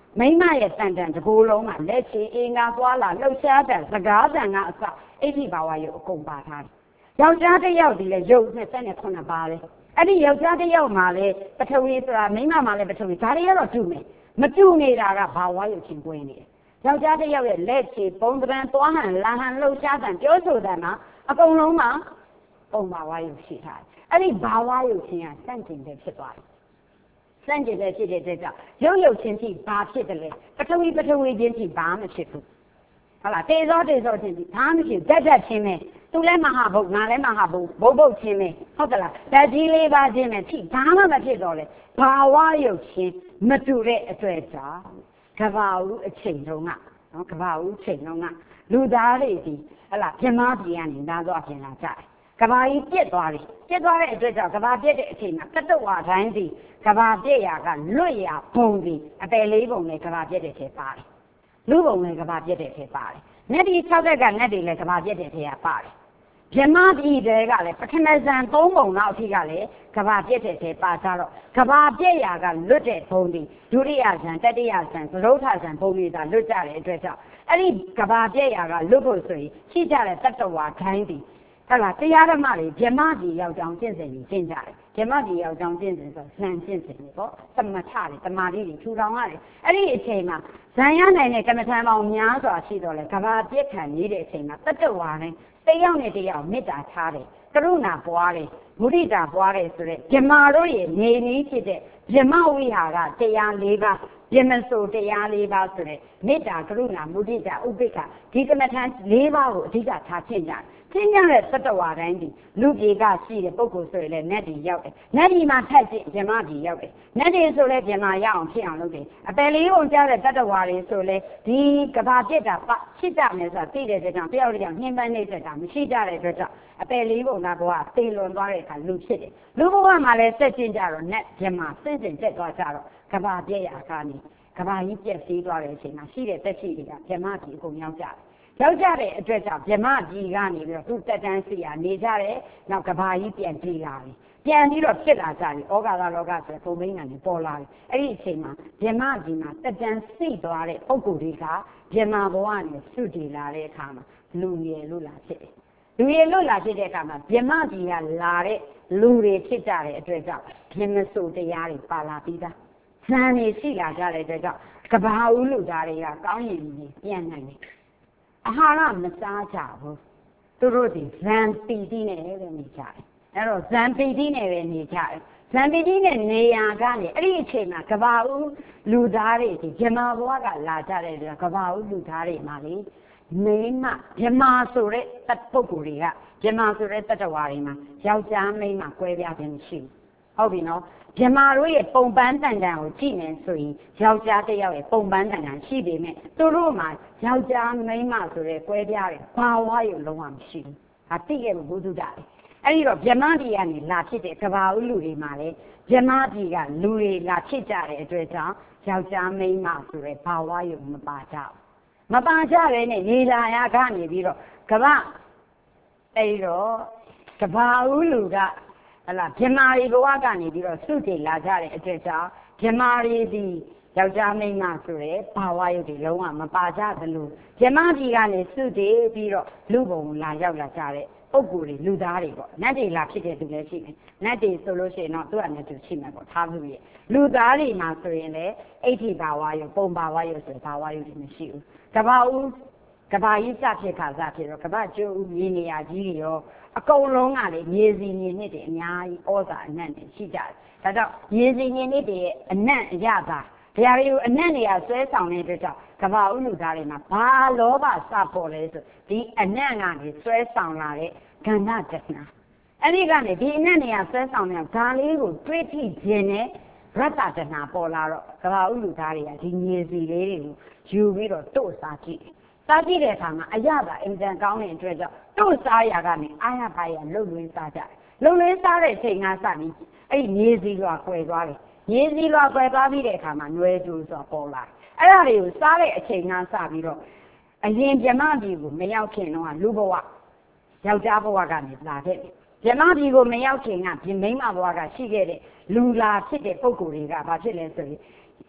မိမရဲ့တန်တန်တကူလုံးမှာလက်ချေအင်္ဂါသွားလာလှုပ်ရှားတဲ့စကားသံကအစအိဋ္ဌိဘာဝယုတ်အကုန်ပါထားတယ်ယောက်ျားတစ်ယောက်ဒီလေယုတ်29ပါလေအဲ့ဒီယောက်ျားတစ်ယောက်မှာလေပထဝီဆိုတာမိမမှာလေပထဝီဒါတွေကတော့တူမယ်မတူနေတာကဘာဝယုတ်ချင်းကွင်းနေတယ်ယောက်ျားတစ်ယောက်ရဲ့လက်ချေပုံသဏ္ဍာန်သွားဟန်လာဟန်လှုပ်ရှားတဲ့ပြောဆိုတာမှာအကုန်လုံးမှာပုံဘာဝယုတ်ရှိထားတယ်အဲ့ဒီဘာဝယုတ်ချင်းကစန့်ကျင်တဲ့ဖြစ်သွားတယ်စန့်ကျင်တဲ့ဖြစ်တဲ့အတွက်ကြောင့်ရုပ်ချင်းထိဘာဖြစ်တယ်လဲပထဝီချင်းထိဘာမှဖြစ်ဘူးဟုတ်လားတေဇောချင်းထိဘာမှဖြစ်ဓာတ်ချင်းပဲသူလည်းမဟာဘုတ်ငါလည်းမဟာဘုတ်ဘုတ်ချင်းပဲဟုတ်ကလားဓာတ်ကြီးလေးပါချင်းပဲထိဘာမှမဖြစ်တော့လေဘာဝယုတ်ချင်းမတူတဲ့အတွက်ကြောင့်ကဘာဦးအချိန်တုန်းကနော်ကဘာဦးချိန်တုန်းကလူသားတွေဒီဟလာပြမပြည်ကနေလာတော့ပြင်လာကြတယ်ကဘာကြီးပြက်သွားတယ်ပြက်သွားတဲ့အတွက်ကြောင့်ကဘာပြက်တဲ့အချိန်မှာတတ္တဝါတိုင်းစီကဘာပြက်ရာကလွတ်ရာပုံစီအပယ်လေးပုံနဲ့ကဘာပြက်တဲ့ထဲပါတယ်လူပုံနဲ့ကဘာပြက်တဲ့ထဲပါတယ်နက်ဒီ6သက်ကနက်တွေလည်းကဘာပြက်တဲ့ထဲကပါတယ်ပြမပြည်တွေကလည်းပထမဇန်3ပုံလောက်အထိကလည်းကဘာပြက်တဲ့ထဲပါကြတော့ကဘာပြက်ရာကလွတ်တဲ့ပုံစီဒုတိယဇန်တတိယဇန်သရုပ်ထဇန်ပုံတွေသာလွတ်ကြတဲ့အတွက်ကြောင့်အဲ့ဒီကဘာပြက်ရာကလွတ်ဖို့ဆိုရင်ရှိကြတဲ့တတ္တဝါတိုင်းစီဟုတ်လားတရားဓမ္မတွေဗြဟ္မကြီးရောက်ကြောင်းကျင့်စဉ်ကြီးကျင့်ကြတယ်ဗြဟ္မကြီးရောက်ကြောင်းကျင့်စဉ်ဆိုဇန်ကျင့်စဉ်တွေပေါ့သမထတွေတမာတိတွေထူထောင်ရတယ်အဲ့ဒီအချိန်မှာဇန်ရနိုင်တဲ့ကမ္မထံပေါင်းများစွာရှိတော့လေကဘာပြက်ခံနေတဲ့အချိန်မှာတတ္တဝါတိုင်းတယောက်နဲ့တယောက်မေတ္တာထားတယ်ကရုဏာပွားတယ်မုဒိတာပွားတယ်ဆိုတဲ့ဗြဟ္မာတို့ရဲ့နေနည်းဖြစ်တဲ့ဗြဟ္မဝိဟာရတရား၄ပါးဗြဟ္မဆိုတရား၄ပါးဆိုတဲ့မေတ္တာကရုဏာမုဒိတာဥပိ္ပခဒီကမ္မထံ၄ပါးကိုအဓိကထားရှင်းကြတယ်ရှင်းကြတဲ့တတ္တဝါတိုင်းဒီလူပြေကရှိတဲ့ပုဂ္ဂိုလ်ဆိုရင်လည်းနတ်ဒီရောက်တယ်နတ်ဒီမှာထက်ချင်းဗြဟ္မဒီရောက်တယ်နတ်ဒီဆိုလည်းဗြဟ္မာရအောင်ဖြစ်အောင်လုပ်တယ်အပယ်လေးကိုကြားတဲ့တတ္တဝါတွေဆိုလည်းဒီကဘာပြစ်တာဖြစ်ကြမယ်ဆိုတာသိတဲ့အတွက်ကြောင့်တယောက်တစ်ယောက်နှင်းပန်းနေတာမရှိကြတဲ့အတွက်ကြောင့်အပယ်လေးပုံကဘဝသေလွန်သွားတဲ့အခါလူဖြစ်တယ်လူဘဝမှာလည်းဆက်ကျင်ကြတော့နတ်ဗြဟ္မာစင်တက်သွားကြတော့ကဘာပြည့်ရာကနေကဘာကြီးပြည့်စည်သွားတဲ့အချိန်မှာရှိတဲ့တက်ရှိတွေကဗြဟ္မာကြီးအကုန်ရောက်ကြတယ်ရောက်ကြတဲ့အတွက်ကြောင့်ဗြဟ္မကြီးကနေပြီးတော့သူတက်တန်းစီရနေကြတယ်နောက်ကဘာကြီးပြန်ပြေးလာတယ်ပြန်ပြီးတော့ဖြစ်လာကြတယ်ဩဃာသလောကဆိုတဲ့ပုံမင်းကနေပေါ်လာတယ်အဲ့ဒီအချိန်မှာဗြဟ္မကြီးမှာတက်တန်းစီသွားတဲ့ပုဂ္ဂိုလ်တွေကဗြဟ္မာဘဝနဲ့သုတည်လာတဲ့အခါမှာလူရည်လွတ်လာဖြစ်တယ်လူရည်လွတ်လာဖြစ်တဲ့အခါမှာဗြဟ္မကြီးကလာတဲ့လူတွေဖြစ်ကြတဲ့အတွက်ကြောင့်ဗြဟ္မဆိုတရားတွေပါလာပြီးသားဇန်တွေရှိလာကြတဲ့အတွက်ကြောင့်ကဘာဦးလူသားတွေကကောင်းရင်ကြီးပြန်နိုင်တယ်အာဟာရမစားကြဘူးသူတို့ဒီဇံပီတိနဲ့ပဲနေကြတယ်အဲ့တော့ဇံပီတိနဲ့ပဲနေကြတယ်ဇံပီတိနဲ့နေရာကနေအဲ့ဒီအချိန်မှာကဘာဦးလူသားတွေဒီဗြဟ္မာဘဝကလာကြတဲ့ကဘာဦးလူသားတွေမှာလေမိမဗြဟ္မာဆိုတဲ့ပုဂ္ဂိုလ်တွေကဗြဟ္မာဆိုတဲ့တတ္တဝါတွေမှာယောက်ျားမိန်းမကွဲပြားခြင်းမရှိဘူးဟုတ်ပြီနော်ဗြဟ္မာတို့ရဲ့ပုံပန်းတန်တန်ကိုကြည့်နေဆိုရင်ယောက်ျားတစ်ယောက်ရဲ့ပုံပန်းတန်တန်ရှိပေမဲ့သူတို့မှာယောက်ျားမိန်းမဆိုတဲ့ကွဲပြားတဲ့ဘာဝရုပ်လုံးဝမရှိဘူး။ဒါသိခဲ့ဘုဒ္ဓတာလေ။အဲ့ဒီတော့ဗြဟ္မာပြည်ကနေလာဖြစ်တဲ့ကဘာဦးလူတွေမှာလေဗြဟ္မာပြည်ကလူတွေလာဖြစ်ကြတဲ့အတွက်ကြောင့်ယောက်ျားမိန်းမဆိုတဲ့ဘာဝရုပ်မပါကြဘူး။မပါကြပဲနဲ့နေလာရကနေပြီးတော့ကဘာအဲ့ဒီတော့ကဘာဦးလူကဟလာဗြဟ္မာရီဘဝကနေပြီးတော့သုတေလာကြတဲ့အတွက်ကြောင့်ဗြဟ္မာရီဒီယောက်ျားမိန်းမဆိုတဲ့ဘာဝရုပ်တွေလုံးဝမပါကြသလိုဗြဟ္မာပြည်ကနေသုတေပြီးတော့လူဘုံလာရောက်လာကြတဲ့ပုဂ္ဂိုလ်တွေလူသားတွေပေါ့နတ်တွေလာဖြစ်တဲ့သူလည်းရှိတယ်နတ်တွေဆိုလို့ရှိရင်တော့သူ့အနေနဲ့သူရှိမှာပေါ့ထားသူရဲ့လူသားတွေမှာဆိုရင်လည်းအိဋ္ဌိဘာဝရုပ်ပုံဘာဝရုပ်ဆိုတဲ့ဘာဝရုပ်တွေမရှိဘူးကဘာဦးကဘာကြီးစဖြစ်ခါစဖြစ်တော့ကဘာကျိုးဦးမြေနေရာကြီးတွေရောအကုန်လုံးကလေမြေစီမြေနစ်တွေအများကြီးဩဇာအနတ်တွေရှိကြတယ်ဒါကြောင့်မြေစီမြေနစ်တွေရဲ့အနတ်အရသာတရားတွေကိုအနတ်နေရာဆွဲဆောင်တဲ့အတွက်ကြောင့်ကဘာဦးလူသားတွေမှာဘာလောဘစပေါ်လဲဆိုဒီအနတ်ကနေဆွဲဆောင်လာတဲ့ကဏ္ဍတဏ္ဍအဲ့ဒီကနေဒီအနတ်နေရာဆွဲဆောင်တဲ့ဒါလေးကိုတွေးထိခြင်းနဲ့ရတ္တတဏ္ဍပေါ်လာတော့ကဘာဦးလူသားတွေကဒီမြေစီလေးတွေကိုယူပြီးတော့တို့စားကြည့်စားကြည့်တဲ့အခါမှာအရသာအင်တန်ကောင်းတဲ့အတွက်ကြောင့်တို့စားရကနေအာရပါရလှုပ်လွှင်းစားကြတယ်လှုပ်လွှင်းစားတဲ့အချိန်ကစပြီးအဲ့ဒီမြေစီလွာကွယ်သွားတယ်မြေစီလွာကွယ်သွားပြီးတဲ့အခါမှာနွယ်ကျိုးဆိုပေါ်လာအဲ့ဒါတွေကိုစားတဲ့အချိန်ကစပြီးတော့အရင်ဗြဟ္မပြည်ကိုမရောက်ခင်တော့လူဘဝယောက်ျားဘဝကနေလာခဲ့တယ်ဗြဟ္မပြည်ကိုမရောက်ခင်ကမိန်းမဘဝကရှိခဲ့တဲ့လူလာဖြစ်တဲ့ပုဂ္ဂိုလ်တွေကဘာဖြစ်လဲဆိုရင်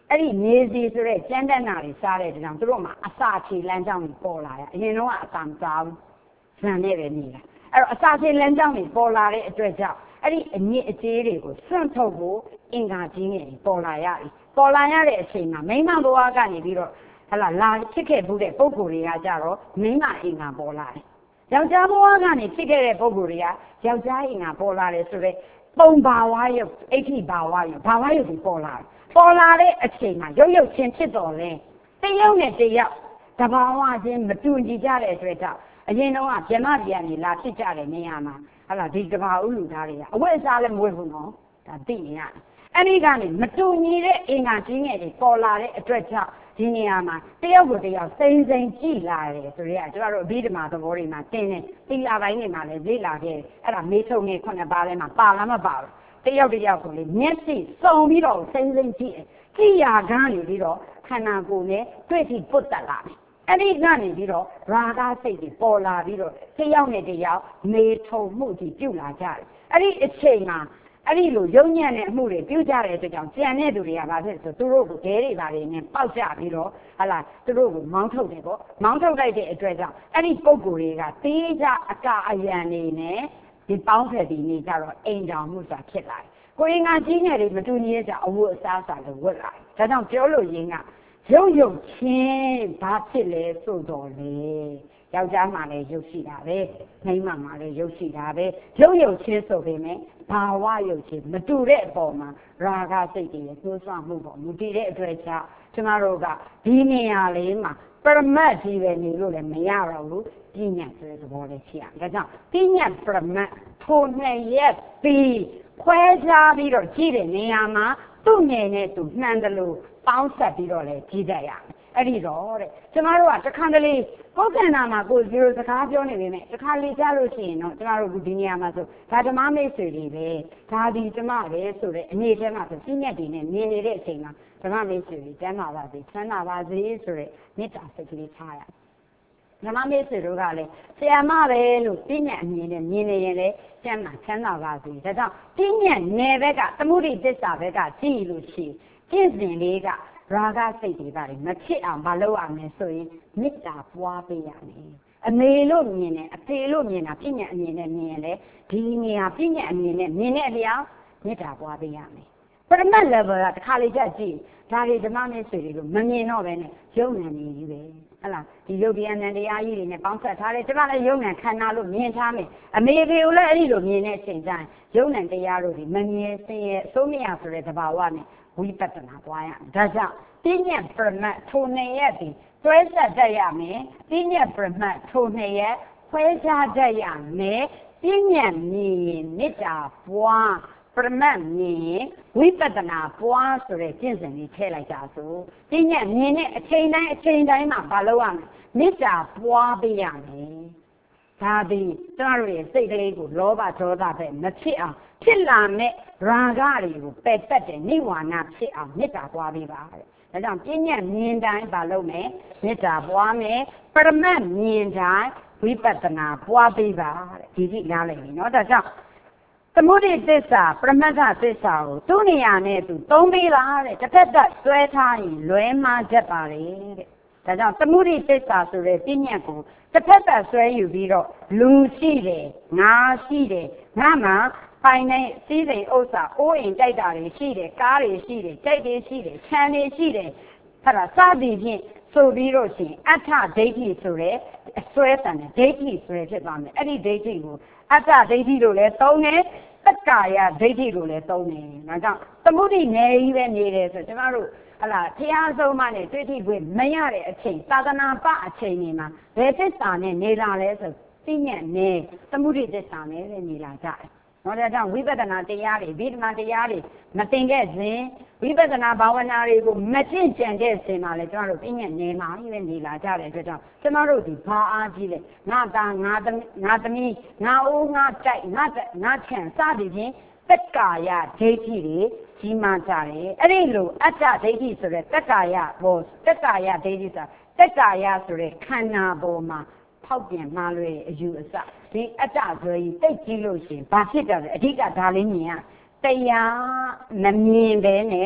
အဲ့ဒီနေစီဆိုတဲ့ကျန်းတဲ့နာတွေစားတဲ့ကြောင့်သူတို့မှာအစာချေလမ်းကြောင်းတွေပေါ်လာရအရင်တော့အစာမစားဘူးဇန်နဲ့ပဲနေတာအဲ့တော့အစာချေလမ်းကြောင်းတွေပေါ်လာတဲ့အတွက်ကြောင့်အဲ့ဒီအညစ်အကြေးတွေကိုစွန့်ထုတ်ဖို့အင်္ဂါကြီးငယ်တွေပေါ်လာရပြီပေါ်လာရတဲ့အချိန်မှာမိမဘဝကနေပြီးတော့ဟလာလာဖြစ်ခဲ့မှုတဲ့ပုံကိုယ်တွေကကြတော့မိမအင်္ဂါပေါ်လာတယ်ယောက်ျားဘဝကနေဖြစ်ခဲ့တဲ့ပုံကိုယ်တွေကယောက်ျားအင်္ဂါပေါ်လာတယ်ဆိုတော့ပုံဘာဝရုပ်အဋ္ဌိဘာဝရုပ်ဘာဝရုပ်တွေပေါ်လာတယ်ပေါ်လာတဲ့အချိန်မှာရုပ်ရုပ်ချင်းဖြစ်တော်လဲတယောက်နဲ့တယောက်တဘာဝချင်းမတူညီကြတဲ့အတွက်ကြောင့်အရင်တော့ဗြဟ္မပြည်ကနေလာဖြစ်ကြတဲ့နေရာမှာဟလာဒီကဘာဥလူသားတွေကအဝတ်အစားလည်းမဝတ်ဘူးနော်ဒါသိနေရတယ်အဲ့ဒီကနေမတူညီတဲ့အင်္ဂါကြီးငယ်တွေပေါ်လာတဲ့အတွက်ကြောင့်ဒီနေရာမှာတယောက်ကိုတယောက်စိမ့်စိမ့်ကြည့်လာတယ်ဆိုတော့ကျွန်တော်တို့အဘိဓမ္မာသဘောတွေမှာတင်းနေသီလပိုင်းတွေမှာလည်းလေ့လာခဲ့အဲ့ဒါမေထုံနေခုနှစ်ပါးထဲမှာပါလားမပါဘူးတယောက်တယောက်ကိုလေမျက်စိစုံပြီးတော့စိမ့်စိမ့်ကြည့်ကြည့်ရကားနေပြီးတော့ခန္ဓာကိုယ်နဲ့တွေ့ထိပုတ်တက်လာတယ်အဲ့ဒီကနေပြီးတော့ရာဂစိတ်တွေပေါ်လာပြီးတော့တယောက်နဲ့တယောက်မေထုံမှုကြီးပြုတ်လာကြတယ်အဲ့ဒီအချိန်မှာအဲ့ဒီလိုယုံညံ့တဲ့အမှုတွေပြုကြတဲ့အတွက်ကြောင့်ကြံတဲ့သူတွေကဘာဖြစ်လဲဆိုသူတို့ကိုဒဲတွေပါနေနဲ့ပေါက်ကြပြီးတော့ဟာလာသူတို့ကိုမောင်းထုတ်တယ်ပေါ့မောင်းထုတ်လိုက်တဲ့အတွက်ကြောင့်အဲ့ဒီပုံကိုယ်တွေကတေးကြအကအယံနေနဲ့ဒီပေါင်းဖက်ပြီးနေကြတော့အိမ်တောင်မှုဆိုတာဖြစ်လာတယ်ကိုရင်ကကြီးငယ်တွေမတူညီကြအဝတ်အစားဆိုတာလည်းဝတ်လာတယ်ဒါကြောင့်ပြောလို့ရင်းကရုပ်ရုပ်ချင်းဘာဖြစ်လဲဆိုတော့လေယောက်ျားမှလည်းရုပ်ရှိတာပဲမိန်းမမှလည်းရုပ်ရှိတာပဲရုပ်ရုပ်ချင်းဆိုပေမဲ့ဘာဝရုပ်ချင်းမတူတဲ့အပေါ်မှာရာဂစိတ်တွေရဲ့သွေးဆွမှုပေါ့မူတည်တဲ့အတွက်ကြောင့်ကျမတို့ကဒီနေရာလေးမှာပရမတ်ကြီးပဲနေလို့လည်းမရတော့ဘူးပြညတ်ဆိုတဲ့သဘောလေးရှိရတယ်ဒါကြောင့်ပြညတ်ပရမတ်ထိုနှစ်ရက်ပြီးခွဲခြားပြီးတော့ကြည့်တဲ့နေရာမှာသူ့ငယ်နဲ့သူနှံတယ်လို့ပေါင်းဆက်ပြီးတော့လည်းကြည့်တတ်ရတယ်အဲ့ဒီတော့တဲ့ကျမတို့ကတခါတလေကိုယ်ခန္ဓာမှာကိုယ်ဇီရိုစကားပြောနေပေမဲ့တခါလေကြားလို့ရှိရင်တော့ကျမတို့ဒီနေရာမှာဆိုဒါဓမ္မမိတ်ဆွေတွေပဲဒါဒီကျမပဲဆိုတဲ့အနေထဲမှာဆိုပြည့်ညက်တွေနဲ့နေနေတဲ့အချိန်မှာဓမ္မမိတ်ဆွေတွေကျမ်းပါပါစေချမ်းသာပါစေဆိုတဲ့မေတ္တာစိတ်ကလေးထားရဓမ္မမိတ်ဆွေတို့ကလည်းဆရာမပဲလို့ပြည့်ညက်အမြင်နဲ့မြင်နေရင်လည်းချမ်းသာပါစေဒါကြောင့်ပြည့်ညက်နယ်ဘက်ကသမုဒိသစ္စာဘက်ကကြည့်လို့ရှိရင်ပြည့်စင်လေးကရာဂစိတ်တွေပါတယ်မဖြစ်အောင်မလုပ်ရမယ်ဆိုရင်မေတ္တာပွားပေးရမယ်အမေလို့မြင်တယ်အဖေလို့မြင်တာပြည့်ညက်အမြင်နဲ့မြင်ရင်လေဒီနေရာပြည့်ညက်အမြင်နဲ့မြင်တဲ့အလျောက်မေတ္တာပွားပေးရမယ်ပရမတ် level ကတစ်ခါလေကြကြည့်ဒါတွေဓမ္မမိတ်ဆွေတွေလို့မမြင်တော့ပဲနဲ့ယုံဉာဏ်ကြီးပဲဟလားဒီယုတ်တရားနဲ့တရားကြီးတွေနဲ့ပေါင်းဆက်ထားတယ်ကျမလည်းယုံဉာဏ်ခန္ဓာလို့မြင်ထားမယ်အမေဖေကိုလည်းအဲ့ဒီလိုမြင်တဲ့အချိန်ကျရင်ယုံဉာဏ်တရားတို့ဒီမမြင်စင်ရဲ့အစိုးမရဆိုတဲ့သဘာဝနဲ့ဝိပဿနာပွားရဒါကြောင့်ပြညတ်ပရမတ်ထိုနှစ်ရက်ဒီတွဲဆက်တတ်ရမယ်ပြညတ်ပရမတ်ထိုနှစ်ရက်ခွဲခြားတတ်ရမယ်ပြညတ်မြင်မေတ္တာပွားပရမတ်မြင်ဝိပဿနာပွားဆိုတဲ့ကျင့်စဉ်လေးထည့်လိုက်ကြစို့ပြညတ်မြင်တဲ့အချိန်တိုင်းမှာမလုပ်ရမယ်မေတ္တာပွားပေးရမယ်ဒါသည်ကျမတို့ရဲ့စိတ်ကလေးကိုလောဘဒေါသပဲမဖြစ်အောင်ဖြစ်လာမဲ့ရာဂတွေကိုပယ်တတ်တဲ့နိဝါဏဖြစ်အောင်မေတ္တာပွားပေးပါတဲ့ဒါကြောင့်ပြညတ်မြင်တိုင်းမလုပ်မယ်မေတ္တာပွားမယ်ပရမတ်မြင်တိုင်းဝိပဿနာပွားပေးပါတဲ့ဒီကြည့်နားလည်ပြီနော်ဒါကြောင့်သမုဒိသစ္စာပရမတ္ထသစ္စာကိုသူ့နေရာနဲ့သူသုံးပေးလားတဲ့တစ်ဖက်သက်ဆွဲထားရင်လွဲမှားတတ်ပါလေတဲ့ဒါကြောင့်သမုဒိသစ္စာဆိုတဲ့ပြညတ်ကိုတစ်ဖက်သက်ဆွဲယူပြီးတော့လူရှိတယ်ငါရှိတယ်ငါမှာပိုင်နေစည်းစိမ်ဥစ္စာအိုးအိမ်တိုက်တာတွေရှိတယ်ကားတွေရှိတယ်ကြိုက်တွေရှိတယ်ခြံတွေရှိတယ်အဲ့ဒါစသည်ဖြင့်ဆိုပြီးတော့ရှင်အဋ္ဌဒိဋ္ဌိဆိုတဲ့အစွဲတန်တဲ့ဒိဋ္ဌိဆိုရဖြစ်သွားမယ်အဲ့ဒီဒိဋ္ဌိကိုအဋ္ဌဒိဋ္ဌိလို့လည်းသုံးတယ်တက္ကာယဒိဋ္ဌိလို့လည်းသုံးတယ်ဒါကြောင့်သမုဒိနယ်ကြီးပဲနေတယ်ဆိုကျမတို့ဟလာဖျားဆုံးမနဲ့တွေ့ထိခွင့်မရတဲ့အချိန်သာသနာပအချိန်တွေမှာဘယ်သစ္စာနဲ့နေလာလဲဆိုသိညက်နဲ့သမုဒိသစ္စာနဲ့ပဲနေလာကြတယ်နော်ဒါကြောင့်ဝိပဿနာတရားတွေဗိဓမာတရားတွေမသိခဲ့စဉ်ဝိပဿနာဘာဝနာတွေကိုမကျင့်ကြံတဲ့စဉ်မှာလေကျွန်တော်တို့သိညက်နေမှာပဲနေလာကြတဲ့အတွက်ကြောင့်ကျွန်တော်တို့ဒီဘာအားကြီးလဲငါသားငါသမီးငါအိုးငါတိုက်ငါချံစသည်ဖြင့်တက္ကာယဒိဋ္ဌိတွေကြီးမားကြတယ်အဲ့ဒီလိုအတ္တဒိဋ္ဌိဆိုတဲ့တက္ကာယဘောတက္ကာယဒိဋ္ဌိဆိုတာတက္ကာယဆိုတဲ့ခန္ဓာပေါ်မှာဖောက်ပြန်မှားလွယ်အယူအဆဒီအတ္တဆိုရင်တိတ်ကြီးလို့ရှိရင်ဘာဖြစ်တယ်လဲအဓိကဒါလေးမြင်ရတရားမမြင်ပဲနဲ့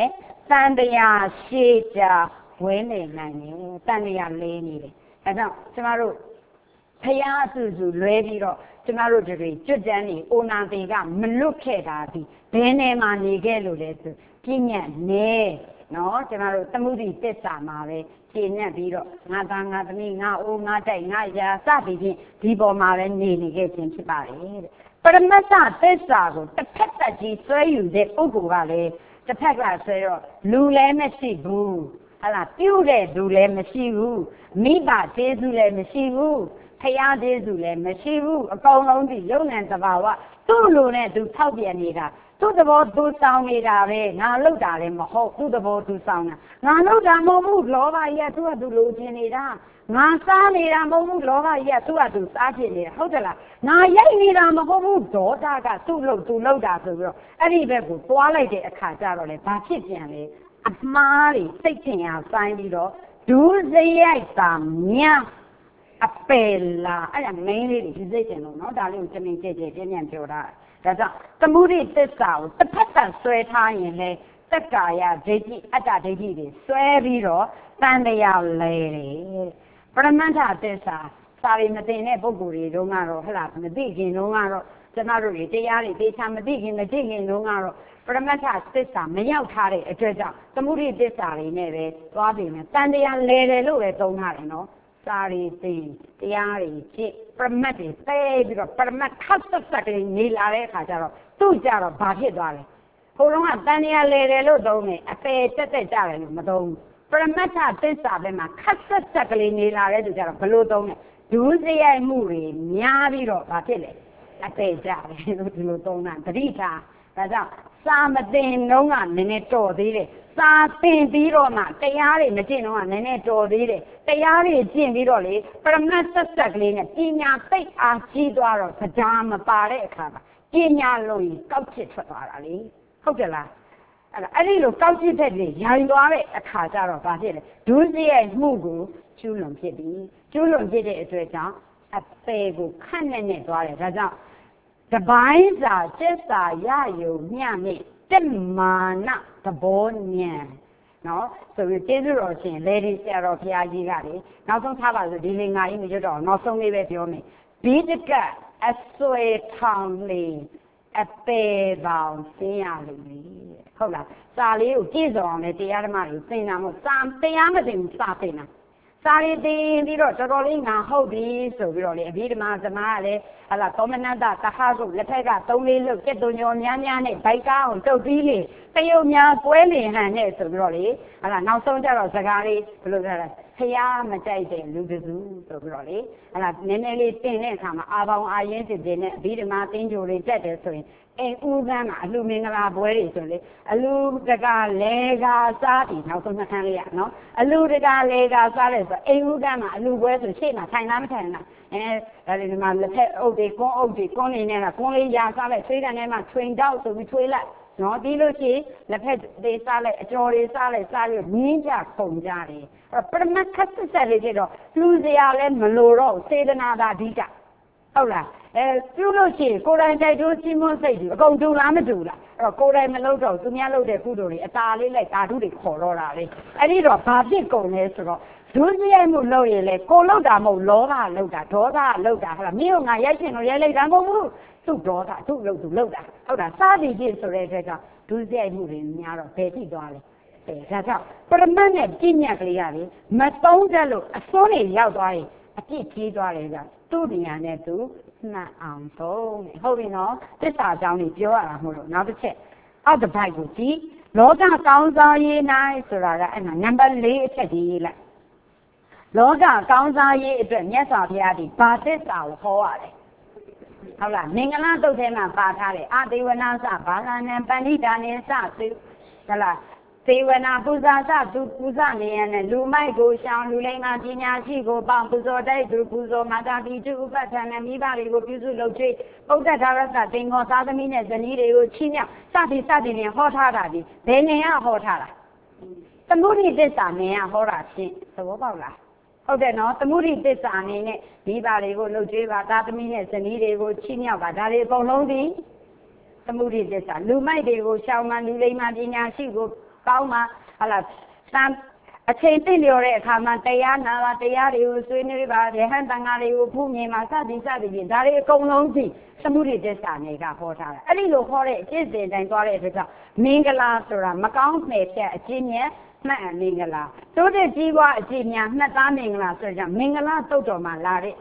တန်တရားရှေးကြဝဲနေနိုင်တယ်တန်တရားလေးနေတယ်အဲကြောင့်ကျမတို့ဖျားစုစုလွဲပြီးတော့ကျမတို့တွေကျွတ်တန်းနေအိုနာသေးကမလွတ်ခဲ့တာဒီဘယ်နေမှာနေခဲ့လို့လဲဆိုပြည့်ညတ်နေနော်ကျမတို့သမှုတိသစ္စာမှာပဲရှင်းနေပြီးတော့ငါသားငါသမီးငါအိုးငါတိုက်ငါရာစသည်ဖြင့်ဒီပေါ်မှာပဲနေခဲ့ခြင်းဖြစ်ပါတယ်တဲ့ပရမတ္ထသစ္စာကိုတစ်ဖက်သက်ကြီးဆွဲယူတဲ့ပုဂ္ဂိုလ်ကလည်းတစ်ဖက်ကဆွဲတော့လူလည်းမရှိဘူးဟာလားပြုတဲ့လူလည်းမရှိဘူးမိဘကျေးဇူးလည်းမရှိဘူးဖျားကျေးဇူးလည်းမရှိဘူးအကုန်လုံးဒီယုံနဲ့သဘာဝသူ့လိုနဲ့သူထောက်ပြန်နေတာသူ့သဘောသူဆောင်နေတာပဲငါလောက်တာလည်းမဟုတ်သူ့သဘောသူဆောင်တာငါလောက်တာမဟုတ်ဘူးလောဘကြီးကသူ့ကသူလိုချင်နေတာငါစားနေတာမဟုတ်ဘူးလောဘကြီးကသူ့ကသူစားချင်နေတာဟုတ်တယ်လားငါရိုက်နေတာမဟုတ်ဘူးဒေါသကသူ့လောက်တာဆိုပြီးတော့အဲ့ဒီဘက်ကိုသွားလိုက်တဲ့အခါကျတော့လေဘာဖြစ်ပြန်လဲအမှားတွေစိတ်ထင်ရဆိုင်ပြီးတော့ဒုစရိုက်တာမြတ်အပယ်လာအဲ့ဒါ main လေးတွေဒီစိတ်တင်လို့နော်ဒါလေးကိုတမင်ကြဲကြဲပြင်းပြပြောတာဒါကြောင့်သမုဒိသစ္စာကိုတစ်ဖက်သက်ဆွဲထားရင်လေတက္ကာယဒိဋ္ဌိအတ္တဒိဋ္ဌိတွေဆွဲပြီးတော့တန်တရားလဲတယ်ပရမတ္ထသစ္စာစာရီမသိတဲ့ပုဂ္ဂိုလ်တွေတုန်းကတော့ဟလာမသိခင်တုန်းကတော့ကျမတို့တွေတရားတွေသေချာမသိခင်တုန်းကတော့ပရမတ္ထသစ္စာမရောက်ထားတဲ့အတွက်ကြောင့်သမုဒိသစ္စာတွေနဲ့ပဲသွားပြီမယ်တန်တရားလဲတယ်လို့ပဲသုံးထားတယ်နော်စာရီသိတရားတွေကြည့်ပရမတ်တွေသိပြီးတော့ပရမတ်ခတ်ဆက်ဆက်ကလေးနေလာတဲ့အခါကျတော့သူ့ကြတော့ဘာဖြစ်သွားလဲဟိုလုံးကတန်တရားလဲတယ်လို့သုံးတယ်အပယ်တက်ကြတယ်လို့မသုံးဘူးပရမတ္ထသစ္စာပဲမှာခတ်ဆက်ဆက်ကလေးနေလာတဲ့သူကြတော့ဘလို့သုံးလဲဒုစရိုက်မှုတွေများပြီးတော့ဘာဖြစ်လဲအပယ်ကြတယ်လို့ဒီလိုသုံးတာတတိထားဒါကြောင့်စာမသိတော့ကနည်းနည်းတော်သေးတယ်စာသင်ပြီးတော့မှတရားတွေမကျင့်တော့ကနည်းနည်းတော်သေးတယ်တရားတွေကျင့်ပြီးတော့လေပရမတ်ဆက်ဆက်ကလေးနဲ့ပညာသိအားကြီးသွားတော့ကြားမပါတဲ့အခါမှာပညာလုံးကြီးကောက်ချစ်ထွက်သွားတာလေဟုတ်တယ်လားအဲ့ဒီလိုကောက်ချစ်တဲ့တွေရိုင်သွားတဲ့အခါကျတော့ဘာဖြစ်လဲဒုစရိုက်မှုကိုကျူးလွန်ဖြစ်ပြီးကျူးလွန်ဖြစ်တဲ့အတွက်ကြောင့်အပေကိုခန့်နဲ့သွားတယ်ဒါကြောင့်တပိုင်းစာကျက်စာရယုံမျှနဲ့တက်မာနသဘောဉာဏ်နော်ဆိုပြီးကျေးဇူးတော်ရှင်လေဒီဆရာတော်ဘုရားကြီးကလေနောက်ဆုံးထားပါဆိုဒီလေငါကြီးမရွတ်တော့နောက်ဆုံးလေးပဲပြောမယ်ဘိဒကအဆွေထောင်လေးအပေပေါင်းဆင်းရလိမ့်မယ်ဟုတ်လားစာလေးကိုကြည့်စုံအောင်လေတရားဓမ္မတွေသင်တာမဟုတ်စာတရားမသိဘူးစာသင်တာစာရီတင်ပြီးတော့တော်တော်လေးငါဟုတ်ပြီဆိုပြီးတော့လေအဘိဓမ္မာသမားကလည်းဟလာသောမနတတခါကုလက်ထက်က3-4လုတ်တက်တုံညောများနဲ့ဘိုက်ကားအောင်တုတ်ပြီးလေတယုံများကွဲလင်ဟန်နဲ့ဆိုပြီးတော့လေဟလာနောက်ဆုံးကျတော့စကားလေးဘယ်လိုလဲဖျားမကြိုက်တဲ့လူတစုဆိုပြီးတော့လေဟလာနည်းနည်းလေးတင်တဲ့အခါမှာအာပေါင်းအာရင်းစစ်တင်နဲ့အဘိဓမ္မာသင်္ကြိုတွေတက်တယ်ဆိုရင်အိမ်ဦးကန်းမှာအလှမင်္ဂလာပွဲတွေဆိုလေအလူတကာလေကာစားပြီးနောက်ဆုံးနှခမ်းလေးရနော်အလူတကာလေကာစားတယ်ဆိုအိမ်ဦးကန်းမှာအလူပွဲဆိုရှေ့မှာထိုင်လားမထိုင်လားဒါလေးဒီမှာလက်ဖက်အုပ်တွေကွန်းနေနေတာကွန်းလေးရာစားလိုက်ဆွေးကန်ထဲမှာထွင်တောက်ဆိုပြီးထွေးလိုက်နော်ပြီးလို့ရှိရင်လက်ဖက်တွေစားလိုက်အကျော်တွေစားလိုက်စားပြီးမြင်းကြခုန်ကြတယ်ပရမတ်ခတ်ဆက်လေးဖြစ်တော့လူစရာလည်းမလိုတော့စေတနာသာအဓိကဟုတ်လားပြုလို့ရှိရင်ကိုယ်တိုင်တိုက်တွန်းချင်းမွန်းစိတ်တွေအကုန်တူလားမတူလားအဲ့တော့ကိုယ်တိုင်မလုပ်တော့သူများလုပ်တဲ့ကုသိုလ်တွေအตาလေးလိုက်ဓာတုတွေခေါ်တော့တာလေအဲ့ဒီတော့ဘာဖြစ်ကုန်လဲဆိုတော့ဒုစရိုက်မှုလုပ်ရင်လေကိုလုပ်တာမဟုတ်လောဘလုပ်တာဒေါသလုပ်တာဟုတ်လားမင်းတို့ငါရိုက်ချင်လို့ရိုက်လိုက်တာမဟုတ်ဘူးသူ့ဒေါသသူ့လုပ်သူလုပ်တာဟုတ်တာစားပြီးဖြစ်ဆိုတဲ့အတွက်ကြောင့်ဒုစရိုက်မှုတွေများတော့ဘယ်ထိသွားလဲဒါကြောင့်ပရမတ်နဲ့ပြည့်ညက်ကလေးကလေမသုံးတတ်လို့အစိုးတွေရောက်သွားရင်အပြစ်ကြီးသွားတယ်ကသူ့ဉာဏ်နဲ့သူမှန်အောင်ဆုံးဟုတ်ပြီနော်သစ္စာအကြောင်းကြီးပြောရတာမဟုတ်လို့နောက်တစ်ချက်အောက်တစ်ပိုက်ကိုကြည့်လောကကောင်းစားရေးနိုင်ဆိုတာကအဲ့မှာနံပါတ်4အချက်ကြီးရေးလိုက်လောကကောင်းစားရေးအတွက်မြတ်စွာဘုရားဒီဘာသစ္စာကိုဟောရတယ်ဟုတ်လားမင်္ဂလာတုတ်ထဲမှာပါထားတယ်အသေဝနာစဘာလနံပဏိဒါနေစသုဟုတ်လားသေဝနာပူဇာစသူပူဇနေရနဲ့လူမိုက်ကိုရှောင်လူလိမ္မာပညာရှိကိုပေါင်းပူဇော်တိုက်သူပူဇော်မာတာတိကျဥပဋ္ဌာဏမိဘတွေကိုပြုစုလုပ်ချွေးပုဒ္ဒထာရသသင်္ခောသာသမီနဲ့ဇနီးတွေကိုချီးမြှောက်စသည်နဲ့ဟောထားတာဒီဘယ်နေရဟောထားတာသမုဒိသစ္စာနေရဟောတာဖြင့်သဘောပေါက်လားဟုတ်တယ်နော်သမုဒိသစ္စာအနေနဲ့မိဘတွေကိုလုပ်ချွေးပါသာသမီနဲ့ဇနီးတွေကိုချီးမြှောက်ပါဒါတွေအကုန်လုံးဒီသမုဒိသစ္စာလူမိုက်တွေကိုရှောင်မှလူလိမ္မာပညာရှိကိုကောင်းမှဟာလားစံအချိန်သိလျော်တဲ့အခါမှာတရားနာပါတရားတွေကိုဆွေးနွေးပါရဟန်းတန်ဃာတွေကိုဖူးမြင်ပါစသည်ဖြင့်ဒါတွေအကုန်လုံးသိသမုဒိသစ္စာနဲ့ကဟောထားတာအဲ့ဒီလိုဟောတဲ့အကျင့်စဉ်တိုင်းသွားတဲ့အတွက်ကြောင့်မင်္ဂလာဆိုတာမကောင်းတဲ့ဖြတ်အကျင့်မြတ်မှတ်အမင်္ဂလာတိုးတက်ကြီးပွားအကျင့်များမှတ်သားမင်္ဂလာဆိုကြမင်္ဂလာတုတ်တော်မှာလာတဲ့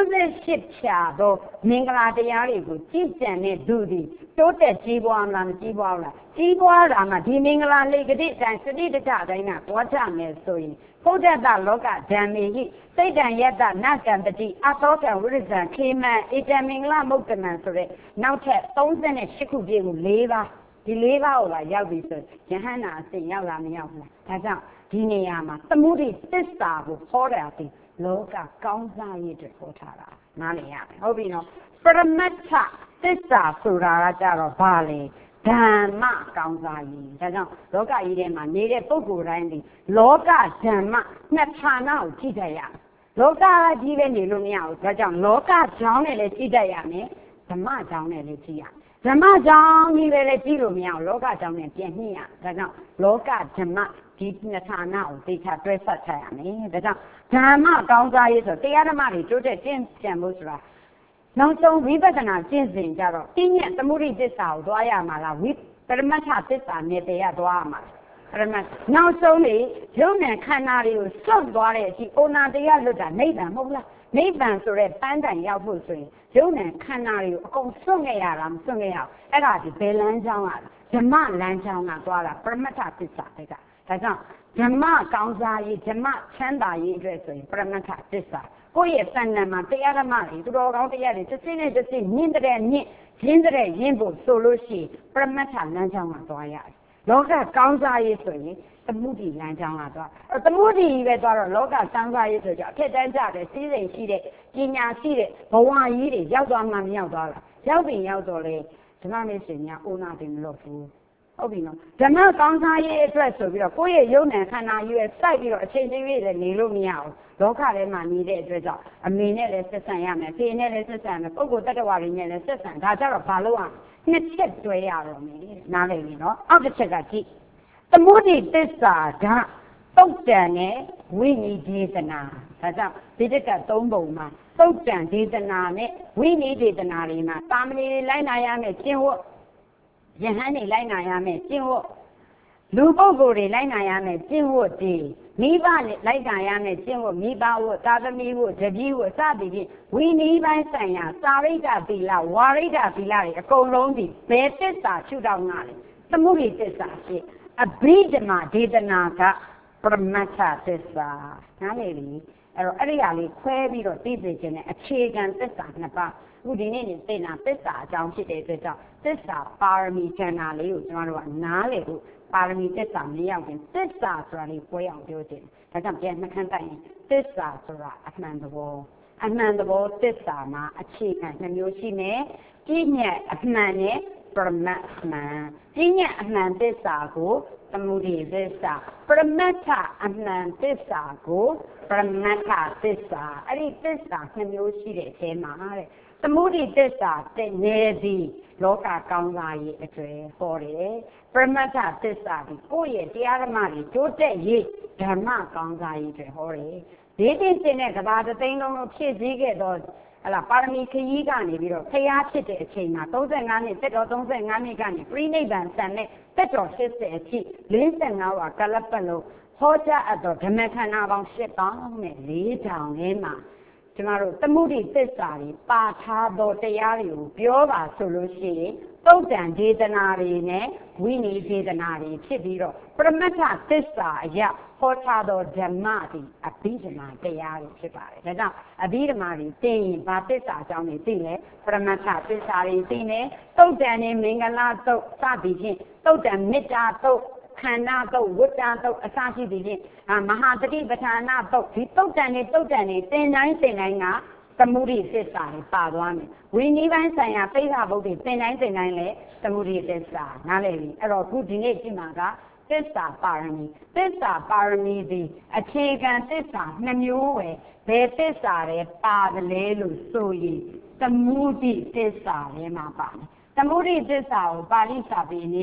38ဖြာသောမင်္ဂလာတရားတွေကိုကြည်ကြံတဲ့သူသည်တိုးတက်ကြီးပွားမလားမကြီးပွားဘူးလားကြီးပွားတာမှဒီမင်္ဂလာလေကတိတိုင်းစတိတ္တတိုင်းကပွားကြမယ်ဆိုရင်ဘုဒ္ဓတလောကဓမ္မေဟိစိတ်တံယတ္တနကံပတိအသောကံဝိရဇံခေမံဧတံမင်္ဂလာမုတ်တမံဆိုတဲ့နောက်ထပ်38ခုပြည့်ကို4ပါးဒီ4ပါးကိုပါရောက်ပြီဆိုယဟန္တာအစဉ်ရောက်လာမရောက်ဘူးလားဒါကြောင့်ဒီနေရာမှာသမုဒိသစ္စာကိုဟောတာဒီလောကကောင်းစားရေးအတွက်ဟောထားတာနားလည်ရမယ်ဟုတ်ပြီနော်ပရမတ္ထသစ္စာဆိုတာကကြတော့ဘာလဲဓမ္မကောင်းစားရေးဒါကြောင့်လောကကြီးထဲမှာနေတဲ့ပုဂ္ဂိုလ်တိုင်းဒီလောကဓမ္မနှစ်ဌာနကိုကြည့်တတ်ရလောကကြီးပဲနေလို့မရဘူးဒါကြောင့်လောကကြောင်းနဲ့လည်းကြည့်တတ်ရမယ်ဓမ္မကြောင်းနဲ့လည်းကြည့်ရဓမ္မကြောင်းကြီးပဲလည်းကြည့်လို့မရဘူးလောကကြောင်းနဲ့ပြန်ညှိရဒါကြောင့်လောကဓမ္မဒီနှစ်ဌာနကိုသိချတွဲဆက်ထားရမယ်ဒါကြောင့်ဓမ္မကောင်းစားရေးဆိုတရားဓမ္မတွေတိုးတက်ကျင့်ကြံဖို့ဆိုတာနောက်ဆုံးဝိပဿနာကျင့်စဉ်ကြတော့ပြည့်ညက်သမုဒိသစ္စာကိုသွားရမှာလားပရမတ္ထသစ္စာနဲ့တရားသွားရမှာပရမတ်နောက်ဆုံးလေယုံနဲ့ခန္ဓာတွေကိုစွန့်သွားတဲ့အချိန်အိုနာတရားလွတ်တာနိဗ္ဗာန်မဟုတ်လားနိဗ္ဗာန်ဆိုတဲ့ပန်းတိုင်ရောက်ဖို့ဆိုရင်ယုံနဲ့ခန္ဓာတွေကိုအကုန်စွန့်ခဲ့ရတာမစွန့်ခဲ့ရဘူးအဲ့ဒါဒီဘယ်လမ်းကြောင်းอ่ะဓမ္မလမ်းကြောင်းကသွားတာပရမတ္ထသစ္စာတဲ့ကဒါကြောင့်ဓမ္မကောင်းစားရေးဓမ္မချမ်းသာရေးအတွက်ဆိုရင်ပရမတ္ထသစ္စာကိုယ့်ရဲ့တဏ္ဍာမှာတရားဓမ္မတွေသူတော်ကောင်းတရားတွေတစ်စိနဲ့တစ်စိမြင့်တဲ့မြင့်ရင်းတဲ့ရင်းဖို့ဆိုလို့ရှိရင်ပရမတ္ထလမ်းကြောင်းကသွားရတယ်လောကကောင်းစားရေးဆိုရင်သမုဒိလမ်းကြောင်းကသွားသမုဒိပဲသွားတော့လောကကောင်းစားရေးဆိုကြအထက်တန်းကြတဲ့စီးစိမ်ရှိတဲ့ပညာရှိတဲ့ဘဝကြီးတွေရောက်သွားမှမရောက်သွားလားရောက်ပြီရောက်တော့လေဓမ္မမေရှင်များအိုနာတယ်မလို့ဘူးဟုတ်ပြီနော်ဓမ္မကောင်းစားရေးအတွက်ဆိုပြီးတော့ကိုယ့်ရဲ့ယုံနဲ့ခန္ဓာကြီးရဲ့စိုက်ပြီးတော့အချိန်ချင်းလေးလည်းနေလို့မရဘူးလောကထဲမှာနေတဲ့အတွက်ကြောင့်အမေနဲ့လည်းဆက်ဆံရမယ်ဖေနဲ့လည်းဆက်ဆံမယ်ပုဂ္ဂိုလ်တ attva တွေနဲ့လည်းဆက်ဆံဒါကြတော့ဘာလို့อ่ะနှစ်ချက်တွဲရတော့မယ်နားလည်ပြီနော်အောက်တစ်ချက်ကကြည့်သမုဒိသစ္စာကသုတ်တံနဲ့ဝိနိဒေသနာဒါကြောင့်ဒီတက်က3ပုံမှာသုတ်တံဒေသနာနဲ့ဝိနိဒေသနာတွေမှာတာမဏေတွေလိုက်နာရမယ်ကျင့်ဝတ်ယဟန်တွေလိုက်နာရမယ်ကျင့်ဝတ်လူပုဂ္ဂိုလ်တွေလိုက်နာရမယ်ကျင့်ဝတ်ဒီမိဘနဲ့လိုက်နာရမယ်ကျင့်ဝတ်မိဘဝတ်သာသမီဝတ်တပည့်ဝတ်စသည်ဖြင့်ဝိနည်းပိုင်းဆိုင်ရာစာရိတ္တသီလဝါရိတ္တသီလတွေအကုန်လုံးဒီဘယ်သစ္စာရှုထောင့်ကလဲသမုဒိသစ္စာဖြစ်အဘိဓမ္မာဒေသနာကပရမတ္ထသစ္စာနားလည်ပြီအဲ့တော့အဲ့ဒီဟာလေးခွဲပြီးတော့သိစေခြင်းနဲ့အခြေခံသစ္စာနှစ်ပါးအခုဒီနေ့နေသိတာသစ္စာအကြောင်းဖြစ်တဲ့အတွက်ကြောင့်သစ္စာပါရမီကျမ်းနာလေးကိုကျွန်တော်တို့ကနားလည်ဖို့ပါရမီသစ္စာမရောက်ခင်သစ္စာဆိုတာလေးပွဲအောင်ပြောခြင်းဒါကြောင့်ပြန်နှခမ်းတိုက်ရင်သစ္စာဆိုတာအမှန်သဘောသစ္စာမှာအခြေခံနှမျိုးရှိမယ်ပြည့်ညက်အမှန်နဲ့ပရမတ်မှန်ပြည့်ညက်အမှန်သစ္စာကိုသမုဒိသစ္စာပရမတ္ထအမှန်သစ္စာကိုပရမတ္ထသစ္စာအဲ့ဒီသစ္စာနှမျိုးရှိတဲ့အထဲမှာတဲ့သမုဒိသစ္စာတဲ့နေသည်လောကကောင်းစားရေးအတွေ့ဟောတယ်ပရမတ္ထသစ္စာဒီကိုယ့်ရဲ့တရားဓမ္မတွေတိုးတက်ရေးဓမ္မကောင်းစားရေးအတွေ့ဟောတယ်ဒီတင်စင်တဲ့ကဘာတသိန်းလုံးလုံးဖြည့်စည်းခဲ့တော့ဟလာပါရမီခရီးကနေပြီးတော့ဖျားဖြစ်တဲ့အချိန်မှာ35နှစ်တက်တော်35နှစ်ကနေပြိနိဗ္ဗာန်ဆံနဲ့တက်တော်80အထိ45ဝါကလပတ်လုံးဟောကြားအပ်တော်ဓမ္မခန္ဓာပေါင်း7,400ထဲမှာကျမတို့သမုဒိသစ္စာတွေပါထားသောတရားတွေကိုပြောပါဆိုလို့ရှိရင်သုတ်တံဒေသနာတွေနဲ့ဝိနည်းဒေသနာတွေဖြစ်ပြီးတော့ပရမတ္ထသစ္စာအရဟောထားသောဓမ္မသည်အဘိဓမ္မာတရားတွေဖြစ်ပါတယ်ဒါကြောင့်အဘိဓမ္မာတွေသိရင်ဘာသစ္စာအကြောင်းတွေသိလဲပရမတ္ထသစ္စာတွေသိနေသုတ်တံနဲ့မင်္ဂလာသုတ်စသည်ဖြင့်သုတ်တံမေတ္တာသုတ်ခန္ဓာသုတ်ဝတ္တသုတ်အစရှိသည်ဖြင့်မဟာတတိပဋ္ဌာနာသုတ်ဒီသုတ်တံနဲ့သင်တိုင်းကသမုဒိသစ္စာတွေပါသွားမယ်ဝိနည်းပိုင်းဆိုင်ရာပိဋကဗုဒ္ဓသင်တိုင်းလည်းသမုဒိသစ္စာနားလည်ပြီအဲ့တော့ခုဒီနေ့ကြည့်မှာကသစ္စာပါရမီသည်အခြေခံသစ္စာနှမျိုးပဲဘယ်သစ္စာတွေပါတယ်လဲလို့ဆိုရင်သမုဒိသစ္စာထဲမှာပါတယ်သမုဒိသစ္စာကိုပါဠိစာပေအနေနဲ့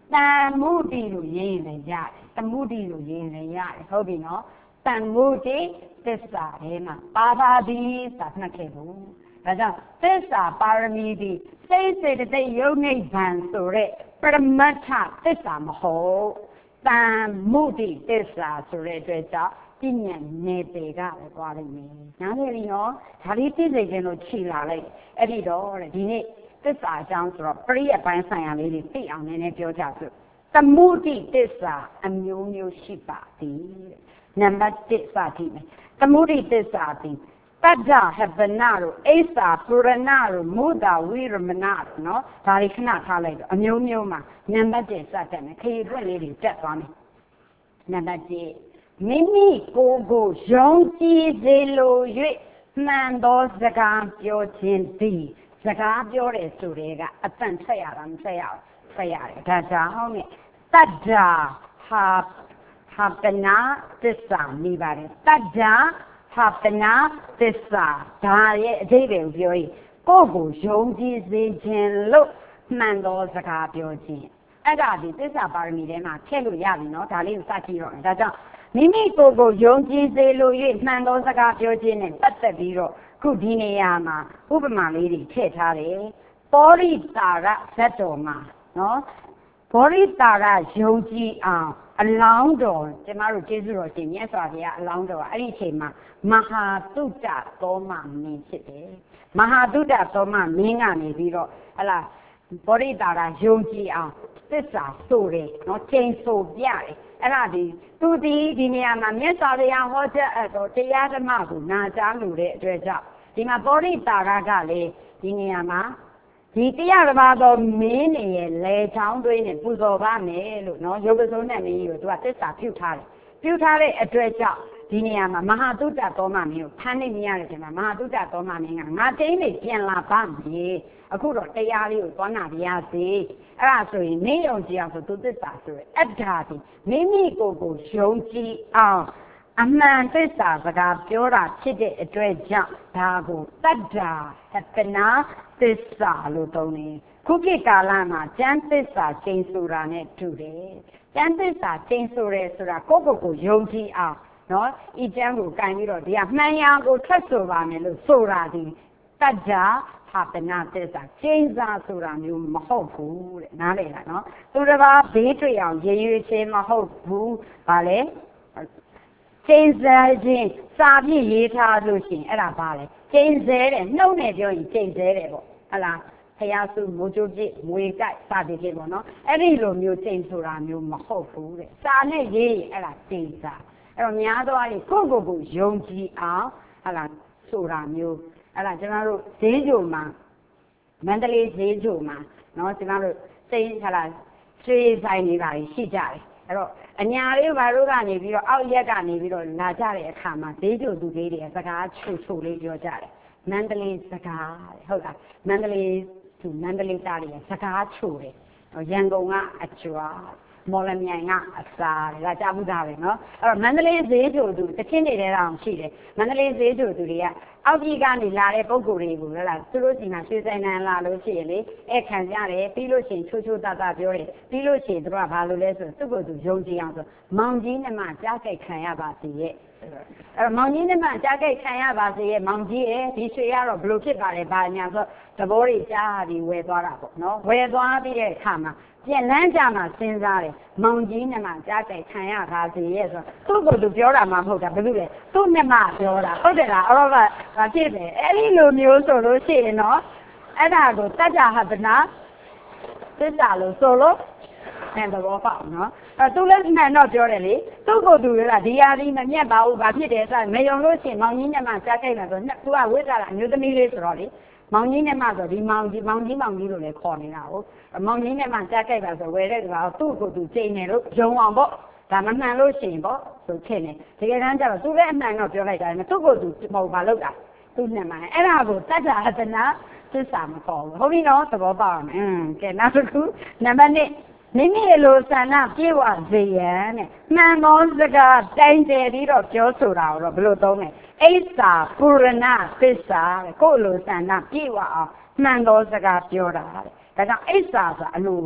တန်မှုတိလို့ရင်းလည်းရတယ်တမှုတိလို့ရင်းလည်းရတယ်ဟုတ်ပြီနော်တန်မှုတိသစ္စာထဲမှာပါပါသည်သာမှတ်ခဲ့ဘူးဒါကြောင့်သစ္စာပါရမီသည်စိတ်စေတသိက်ယုတ်နိဗ္ဗာန်ဆိုတဲ့ပရမတ္ထသစ္စာမဟုတ်တန်မှုတိသစ္စာဆိုတဲ့အတွက်ကြောင့်ပြဉ္ညာနေပေကပဲသွားလိမ့်မယ်နားလည်ပြီနော်ဒါလေးသိစေခြင်းလို့ခြိလာလိုက်အဲ့ဒီတော့ဒီနေ့သစ္စာအကြောင်းဆိုတော့ပရိယတ်ပိုင်းဆိုင်ရာလေးတွေသိအောင်နည်းနည်းပြောကြစို့သမုဒိသစ္စာအမျိုးမျိုးရှိပါသည်နံပါတ်1စကြည့်မယ်သမုဒိသစ္စာသည်တတ္တဟပနတို့အိစ္ဆာပုရဏတို့မုဒ္ဒဝိရမဏတို့နော်ဒါတွေခဏထားလိုက်တော့အမျိုးမျိုးမှာနံပါတ်1စတက်မယ်ခရီးပွင့်လေးတွေတက်သွားမယ်နံပါတ်1မိမိကိုယ်ကိုယုံကြည်စေလို၍မှန်သောစကားပြောခြင်းသည်စကားပြောတယ်ဆိုတဲ့ကအတန်ထွက်ရတာမထွက်ရဘူးထွက်ရတယ်ဒါကြောင့်နဲ့တတ္တဟာပနာသစ္စာမိပါတယ်တတ္တဟာပနာသစ္စာဒါရဲ့အဓိပ္ပာယ်ကိုပြောရင်ကိုယ့်ကိုယုံကြည်စေခြင်းလို့မှန်သောစကားပြောခြင်းအဲ့ဒါဒီသစ္စာပါရမီထဲမှာထည့်လို့ရပြီနော်ဒါလေးကိုစကြည့်တော့ဒါကြောင့်မိမိကိုယ်ကိုယုံကြည်စေလို၍မှန်သောစကားပြောခြင်းနဲ့ပတ်သက်ပြီးတော့ခုဒီနေရာမှာဥပမာလေးတွေထည့်ထားတယ်ပောရိတာရဇတ်တော်မှာနော်ဘောရိတာရယုံကြည်အောင်အလောင်းတော်ကျမတို့ကျေးဇူးတော်ရှင်မြတ်စွာဘုရားအလောင်းတော်အဲ့ဒီအချိန်မှာမဟာတုတ္တသောမမင်းဖြစ်တယ်မဟာတုတ္တသောမမင်းကနေပြီးတော့ဟလာဘောရိတာရယုံကြည်အောင်သစ္စာဆိုတယ်နော်ချိန်ဆိုပြတယ်အဲ့ဒါသူဒီနေရာမှာမြတ်စွာဘုရားဟောကြားအပ်တော်တရားဓမ္မကိုနာကြားလို့တဲ့အတွက်ကြောင့်ဒီမှာဘောရိတာရကလည်းဒီနေရာမှာဒီတရားတစ်ပါးသောမင်းနေရဲ့လေချောင်းသွေးနဲ့ပူဇော်ပါမယ်လို့နော်ရုပ်ပစိုးနဲ့မင်းကြီးကိုသူကသစ္စာပြုထားတယ်ပြုထားတဲ့အတွက်ကြောင့်ဒီနေရာမှာမဟာတုတ္တသောမမင်းကိုဖမ်းနေမရတဲ့ချိန်မှာမဟာတုတ္တသောမမင်းကငါတိတ်နေပြန်လာပါမယ်အခုတော့တရားလေးကိုသွားနာပြရစီအဲ့ဒါဆိုရင်နေယုံကြည်အောင်ဆိုသူသစ္စာဆိုရယ်အတ္ထာဒီမိမိကိုယ်ကိုယုံကြည်အောင်အမှန်သစ္စာစကားပြောတာဖြစ်တဲ့အတွက်ကြောင့်ဒါကိုတတ္တာဟပနာသစ္စာလို့သုံးတယ်ခုခေတ်ကာလမှာကျမ်းသစ္စာကျင့်ဆိုတာနဲ့တူတယ်ကျမ်းသစ္စာကျင့်ဆိုရဲဆိုတာကိုယ့်ကိုယ်ယုံကြည်အောင်နော်ဤကျမ်းကိုကင်ပြီးတော့ဒီကမှန်ရာကိုထွက်ဆိုပါမယ်လို့ဆိုတာဒီတတ္တာဟာပနာသစ္စာကျင့်စာဆိုတာမျိုးမဟုတ်ဘူးတဲ့နားလည်လားနော်သူတစ်ပါးဘေးတွေ့အောင်ရည်ရွယ်ခြင်းမဟုတ်ဘူးဗာလေကျင့်စာခြင်းစာပြည့်ရေးထားလို့ရှိရင်အဲ့ဒါပါလေကျင့်စဲတယ်နှုတ်နဲ့ပြောရင်ကျင့်စဲတယ်ပေါ့ဟလားဖယားစုမိုးချိုးပြည့်မွေကြိုက်စာပြည့်ပေါ့နော်အဲ့ဒီလိုမျိုးကျင့်ဆိုတာမျိုးမဟုတ်ဘူးတဲ့စာနဲ့ရေးရင်အဲ့ဒါကျင့်စာအဲ့တော့များသောအားဖြင့်ကိုယ့်ကိုယ်ယုံကြည်အောင်ဟလားဆိုတာမျိုးအဲ့ဒါကျွန်တော်တို့ဈေးကြိုမှာမန္တလေးဈေးကြိုမှာနော်ကျွန်တော်တို့စိတ်ဟလားရွှေဆိုင်နေပါရှိကြတယ်အဲ့တော့အညာလေးဘာလို့ကနေပြီးတော့အောက်ရက်ကနေပြီးတော့လာကြတဲ့အခါမှာဈေးကြိုသူလေးတွေစကားချိုလေးပြောကြတယ်မန္တလေးစကားဟုတ်လားမန္တလေးသူမန္တလေးသားတွေစကားချိုတယ်ရန်ကုန်ကအကျွာမော်လမြိုင်ကအစာဒါကြားဘူးသားပဲနော်အဲ့တော့မန္တလေးဈေးကြိုသူတချင်းနေတဲ့တောင်ရှိတယ်မန္တလေးဈေးကြိုသူတွေကအောက်ပြည်ကနေလာတဲ့ပုံကိုယ်တွေကိုလားသူတို့စီမှာရွှေဆိုင်နန်းလာလို့ရှိရင်လေအဲ့ခံကြတယ်ပြီးလို့ရှိရင်ချိုးသားပြောတယ်ပြီးလို့ရှိရင်သူကဘာလို့လဲဆိုသူ့ကိုယ်သူယုံကြည်အောင်ဆိုမောင်ကြီးနဲ့မှကြားကြိုက်ခံရပါစေရဲ့အဲ့မောင်ကြီးနဲ့မှကြားကြိုက်ခံရပါစေရဲ့မောင်ကြီးရဲ့ဒီရွှေရတော့ဘလို့ဖြစ်ပါလဲဘာညာဆိုသဘောတွေကြားပြီးဝယ်သွားတာပေါ့နော်ဝယ်သွားပြီးတဲ့အခါမှာပြန်လန်းကြမှာစဉ်းစားတယ်မောင်ကြီးနဲ့မှကြားကြိုက်ခံရပါစေရဲ့ဆိုသူ့ကိုယ်သူပြောတာမှမဟုတ်တာဘယ်လိုလဲသူ့နဲ့မှပြောတာဟုတ်တယ်လားအဲ့တော့ဘာဖြစ်လဲအဲ့ဒီလိုမျိုးဆိုလို့ရှိရင်နော်အဲ့ဒါကိုတတ္တဟပနာသစ္စာလို့ဆိုလို့အဲ့သဘောပေါက်နော်အဲ့သူလည်းမှန်တော့ပြောတယ်လေသူ့ကိုယ်သူကဒီဟာဒီမမြတ်ပါဘူးဘာဖြစ်တယ်ဆိုမယုံလို့ရှိရင်မောင်ကြီးနဲ့မှကြားကြိုက်မှာဆိုသူကဝိဇ္ဇာအမျိုးသမီးလေးဆိုတော့လေမောင်ကြီးနဲ့မှဆိုဒီမောင်ကြီးလို့လည်းခေါ်နေတာဟုတ်မောင်ကြီးနဲ့မှကြားကြိုက်ပါဆိုဝယ်တဲ့ကောင်သူ့ကိုသူချိန်နေလို့ယုံအောင်ပေါ့ဒါမမှန်လို့ရှိရင်ပေါ့ဆိုထင်တယ်တကယ်တမ်းကျတော့သူလည်းအမှန်တော့ပြောလိုက်တာသူ့ကိုသူမဟုတ်ပါလို့တာသူနဲ့မှအဲ့ဒါကိုတတ္တဟတနာသစ္စာမခေါ်ဘူးဟုတ်ပြီနော်သဘောပေါက်အောင်ကဲနောက်တစ်ခုနံပါတ်1မိမိလိုဆန္ဒပြေဝစေရန်နဲ့မှန်သောစကားတိုင်တယ်ပြီးတော့ပြောဆိုတာတော့ဘယ်လိုသုံးလဲအိစ္ဆာပုရဏသစ္စာတဲ့ကိုယ်လိုဆန္ဒပြေဝအောင်မှန်သောစကားပြောတာတဲ့ဒါကြောင့်အိစ္ဆာဆိုတာအလို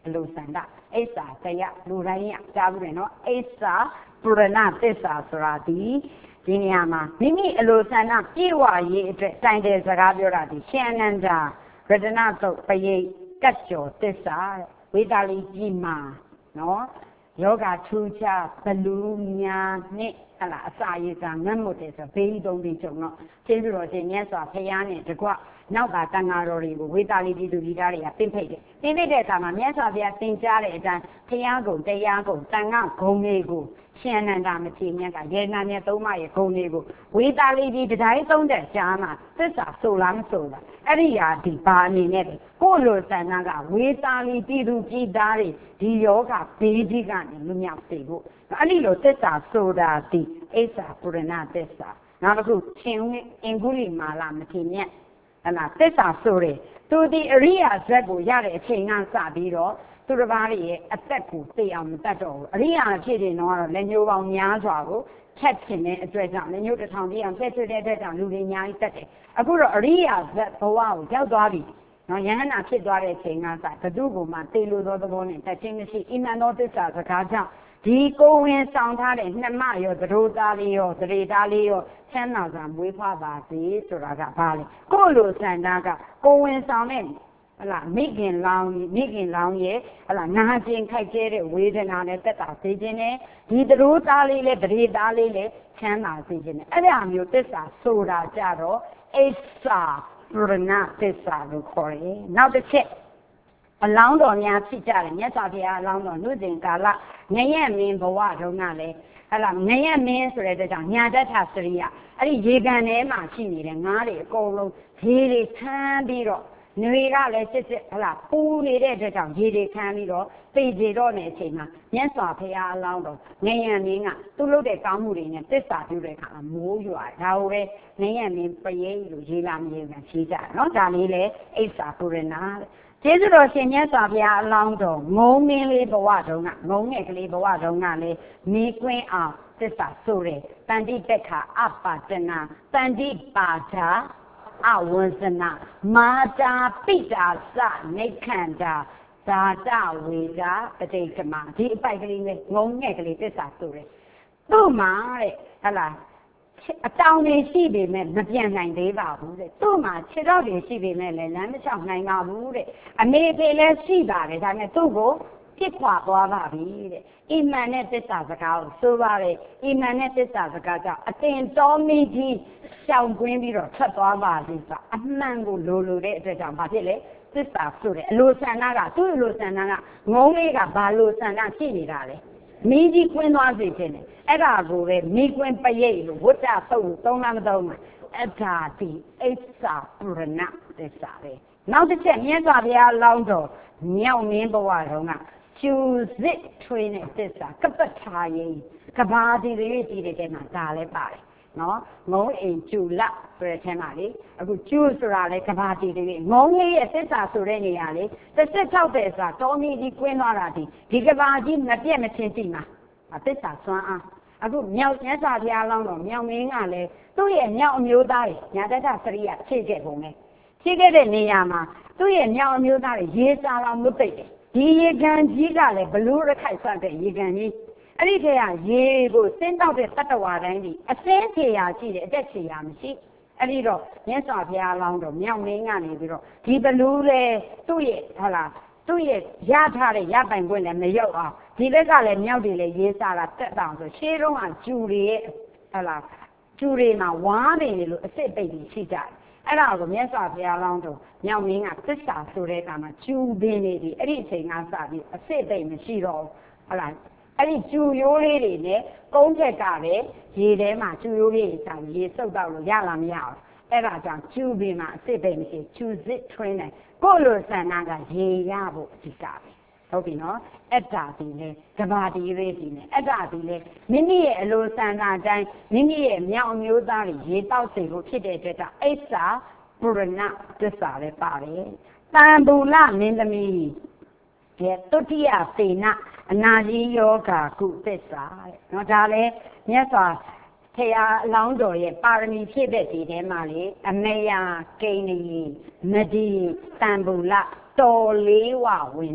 အလိုဆန္ဒအိစ္ဆာတရားလူတိုင်းရကြားဘူးတယ်နော်အိစ္ဆာပုရဏသစ္စာဆိုတာဒီနေရာမှာမိမိအလိုဆန္ဒပြည့်ဝရေးအတွက်တိုင်တယ်စကားပြောတာဒီရှင်အနန္ဒာရတနာသုတ်ပရိတ်ကတ်ကျော်သစ္စာဝေတာလီကြီးမှာနော်ယောဂထူးခြားဘလူညာနဲ့ဟလာအစာရည်စာငတ်မွတ်တယ်ဆိုဘေးသုံးပြီးကြုံတော့ကျေးဇူးတော်ရှင်မြတ်စွာဘုရားနဲ့တကွနောက်ကတန်ဃာတော်တွေကိုဝေတာလီပြည်သူပြည်သားတွေကပင့်ဖိတ်တယ်ပင့်ဖိတ်တဲ့အခါမှာမြတ်စွာဘုရားသင်ကြားတဲ့အတိုင်းဘုရားကုံတရားကုံတန်ခါဂုံတွေကိုရှင်အနန္ဒာမထေရမြတ်ကရေနာမြတ်သုံးပါးရဲ့ဂုံတွေကိုဝေတာလီပြည်တိုင်းသုံးတဲ့ကြားမှာသစ္စာဆိုလားမဆိုလားအဲ့ဒီဟာဒီဘာအနေနဲ့ကိုယ့်လိုဆန္ဒကဝေတာလီပြည်သူပြည်သားတွေဒီယောဂဘေးကြီးကနေလွတ်မြောက်စေဖို့အဲ့ဒီလိုသစ္စာဆိုတာဒီအိစ္ဆာပုရဏသစ္စာနောက်တစ်ခုရှင်အင်္ဂုလိမာလာမထေရမြတ်အဲ့ဒါသစ္စာဆိုတယ်သူဒီအရိယာဇက်ကိုရတဲ့အချိန်ကစပြီးတော့သူတစ်ပါးရဲ့အသက်ကိုသိအောင်မတတ်တော့ဘူးအရိယာဖြစ်နေတော့လက်ညှိုးပေါင်းများစွာကိုဖြတ်ခြင်းတဲ့အတွက်ကြောင့်လက်ညှိုးတစ်ထောင်ပြည့်အောင်ဖြတ်ချွတ်တဲ့အတွက်ကြောင့်လူတွေအများကြီးတက်တယ်အခုတော့အရိယာဇက်ဘဝကိုရောက်သွားပြီနော်ယဟနာဖြစ်သွားတဲ့အချိန်ကစဘသူ့ကိုမှသေလိုသောသဘောနဲ့တက်ခြင်းမရှိအိမန်သောသစ္စာစကားကြောင့်ဒီကိုဝင်ဆောင်ထားတဲ့နှမရောသရိုးသားလေးရောသရေသားလေးရောချမ်းသာစွာမွေးဖွားပါစေဆိုတာကဘာလဲကိုယ့်လိုဆန္ဒကကိုဝင်ဆောင်တဲ့ဟလာမိခင်လောင်းရဲ့ဟလာနာကျင်ခိုက်ကျဲတဲ့ဝေဒနာနဲ့တက်တာစေခြင်းနဲ့ဒီသရိုးသားလေးနဲ့သရေသားလေးနဲ့ချမ်းသာစေခြင်းနဲ့အဲ့ဒါမျိုးသစ္စာဆိုတာကြတော့အိစ္ဆာပုရဏသစ္စာလို့ခေါ်တယ်နောက်တစ်ချက်အလောင်းတော်များဖြစ်ကြတယ်မြတ်စွာဘုရားအလောင်းတော်နှုတ်စဉ်ကာလငရဲမင်းဘဝတုန်းကလည်းဟလာငရဲမင်းဆိုတဲ့အတွက်ကြောင့်ညာတ္ထစရိယအဲ့ဒီရေကန်ထဲမှာရှိနေတဲ့ငါးတွေအကုန်လုံးရေတွေခမ်းပြီးတော့နွေကလည်းစစ်ဟလာပူနေတဲ့အတွက်ကြောင့်ရေတွေခမ်းပြီးတော့သိကြတော့နေအချိန်မှာမြတ်စွာဘုရားအလောင်းတော်ငရဲမင်းကသူ့လုပ်တဲ့ကောင်းမှုတွေနဲ့သစ္စာပြုတဲ့အခါမိုးရွာဒါကိုပဲငရဲမင်းပရိတ်လို့ရေးလာမရေးกันရှိကြတယ်နော်ဒါလေးလေအိစ္ဆာပုရဏကျေးဇူးတော်ရှင်မြတ်စွာဘုရားအလောင်းတော်ငုံမင်းလေးဘဝတုန်းကငုံငယ်ကလေးဘဝတုန်းကလည်းမိကွင်းအောင်သစ္စာဆိုတယ်တန်တိပက္ခအပါတနာတန်တိပါဒာအဝဇ္ဇနာမာတာပိတာစနိခန္တာဇာတဝေဒပဋိကမဒီအပိုက်ကလေးနဲ့ငုံငယ်ကလေးသစ္စာဆိုတယ်သူ့မှာတဲ့ဟလားအတောင်တွေရှိပေမဲ့မပြန်နိုင်သေးပါဘူးတဲ့သူ့မှာခြေထောက်တွေရှိပေမဲ့လည်းလမ်းမလျှောက်နိုင်ပါဘူးတဲ့အမေဖေလည်းရှိပါတယ်ဒါပေမဲ့သူ့ကိုပြစ်ခွာသွားပါပြီတဲ့အိမန်နဲ့သစ္စာစကားကိုဆိုပါပဲအိမန်နဲ့သစ္စာစကားကြောင့်အတင်တော်မီကြီးရှောင်ကွင်းပြီးတော့ထွက်သွားပါလိမ့်ဆိုအမှန်ကိုလိုတဲ့အတွက်ကြောင့်ဘာဖြစ်လဲသစ္စာဆိုတယ်အလိုဆန္ဒကသူ့အလိုဆန္ဒကငုံလေးကဘာလိုဆန္ဒရှိနေတာလဲမီးကြီးကွင်းသွားစေခြင်းနဲ့အဲ့ဒါကိုပဲမီးကွင်းပရိတ်လို့ဝတ္တသုတ်သုံးလားမသုံးလားအဲ့ဒါဒီအိစ္ဆာပုရဏသစ္စာပဲနောက်တစ်ချက်မြတ်စွာဘုရားလောင်းတော်မြောက်မင်းဘဝတုန်းကကျူစစ်ထွေးတဲ့သစ္စာကပ္ပထာယေကဘာဒီတွေတည်တဲ့မှာဒါလည်းပါတယ်နော်ငုံအိမ်ကျူလဆိုတဲ့ထဲမှာလေအခုကျူဆိုတာလေကဘာတီတွေငုံလေးရဲ့သစ္စာဆိုတဲ့နေရာလေ36တဲ့ဆိုတာတော်မီကြီးကွင်းသွားတာဒီကဘာကြီးမပြတ်မချင်းတည်မှာသစ္စာစွမ်းအားအခုမြောက်မြတ်စွာဘုရားလောင်းတော်မြောက်မင်းကလည်းသူ့ရဲ့မြောက်အမျိုးသားတွေညာတတ္တစရိယဖြည့်ခဲ့ပုံပဲဖြည့်ခဲ့တဲ့နေရာမှာသူ့ရဲ့မြောက်အမျိုးသားတွေရေးစားတော်မွတ်သိတယ်ဒီရေကန်ကြီးကလည်းဘလူးရခိုက်ဆွတ်တဲ့ရေကန်ကြီးအဲ့ဒီထဲကရေကိုစင်းတောက်တဲ့တတ္တဝါတိုင်းဒီအစင်းဖြေရာရှိတယ်အတက်ဖြေရာမရှိအဲ့ဒီတော့မြတ်စွာဘုရားလောင်းတော်မြောက်မင်းကနေပြီးတော့ဒီဘလူးလေသူ့ရဲ့ဟလာသူ့ရဲ့ရထားတဲ့ရပိုင်ခွင့်လည်းမရောက်အောင်ဒီဘက်ကလည်းမြောက်တွေလည်းရေးစားတာတက်တောင်ဆိုရှေးတုန်းကကျူတွေရဲ့ဟလာကျူတွေမှာဝါးနေလို့အစ်စ်ပိတ်ပြီးရှိကြတယ်အဲ့ဒါကိုမြတ်စွာဘုရားလောင်းတော်မြောက်မင်းကသစ္စာဆိုတဲ့အခါမှာကျူပင်နေပြီအဲ့ဒီအချိန်ကစပြီးအစ်စ်ပိတ်မရှိတော့ဟလာအဲ့ဒီကျူရိုးလေးတွေနဲ့ကုန်းချက်ကပဲရေထဲမှာကျူရိုးလေးတွေစားရေစုပ်တော့လို့ရလားမရအောင်အဲ့ဒါကြောင့်ကျူပင်မှာအစ်စ်ပိတ်မရှိကျူစစ်ထွင်းတယ်ကိုလိုဆန္ဒကရေရဖို့အဓိကပဲဟုတ်ပြီနော်အဲ့ဒါဒီလေကဘာတီလေးဒီလေအဲ့ဒါဒီလေမိမိရဲ့အလိုဆန္ဒတိုင်းမိမိရဲ့မြောက်အမျိုးသားတွေရေတောက်စေဖို့ဖြစ်တဲ့အတွက်ကြောင့်အိစ္ဆာပုရဏသစ္စာလည်းပါတယ်တန်ဘူလမင်းသမီးရဲ့တုတိယသေနအနာကြီးယောဂါကုသစ္စာတဲ့နော်ဒါလည်းမြတ်စွာဘုရားအလောင်းတော်ရဲ့ပါရမီဖြည့်တဲ့ဒီထဲမှာလေအမေယကိန်းကြီးမဒီတန်ဘူလတော်လေးဝဝင်တဲ့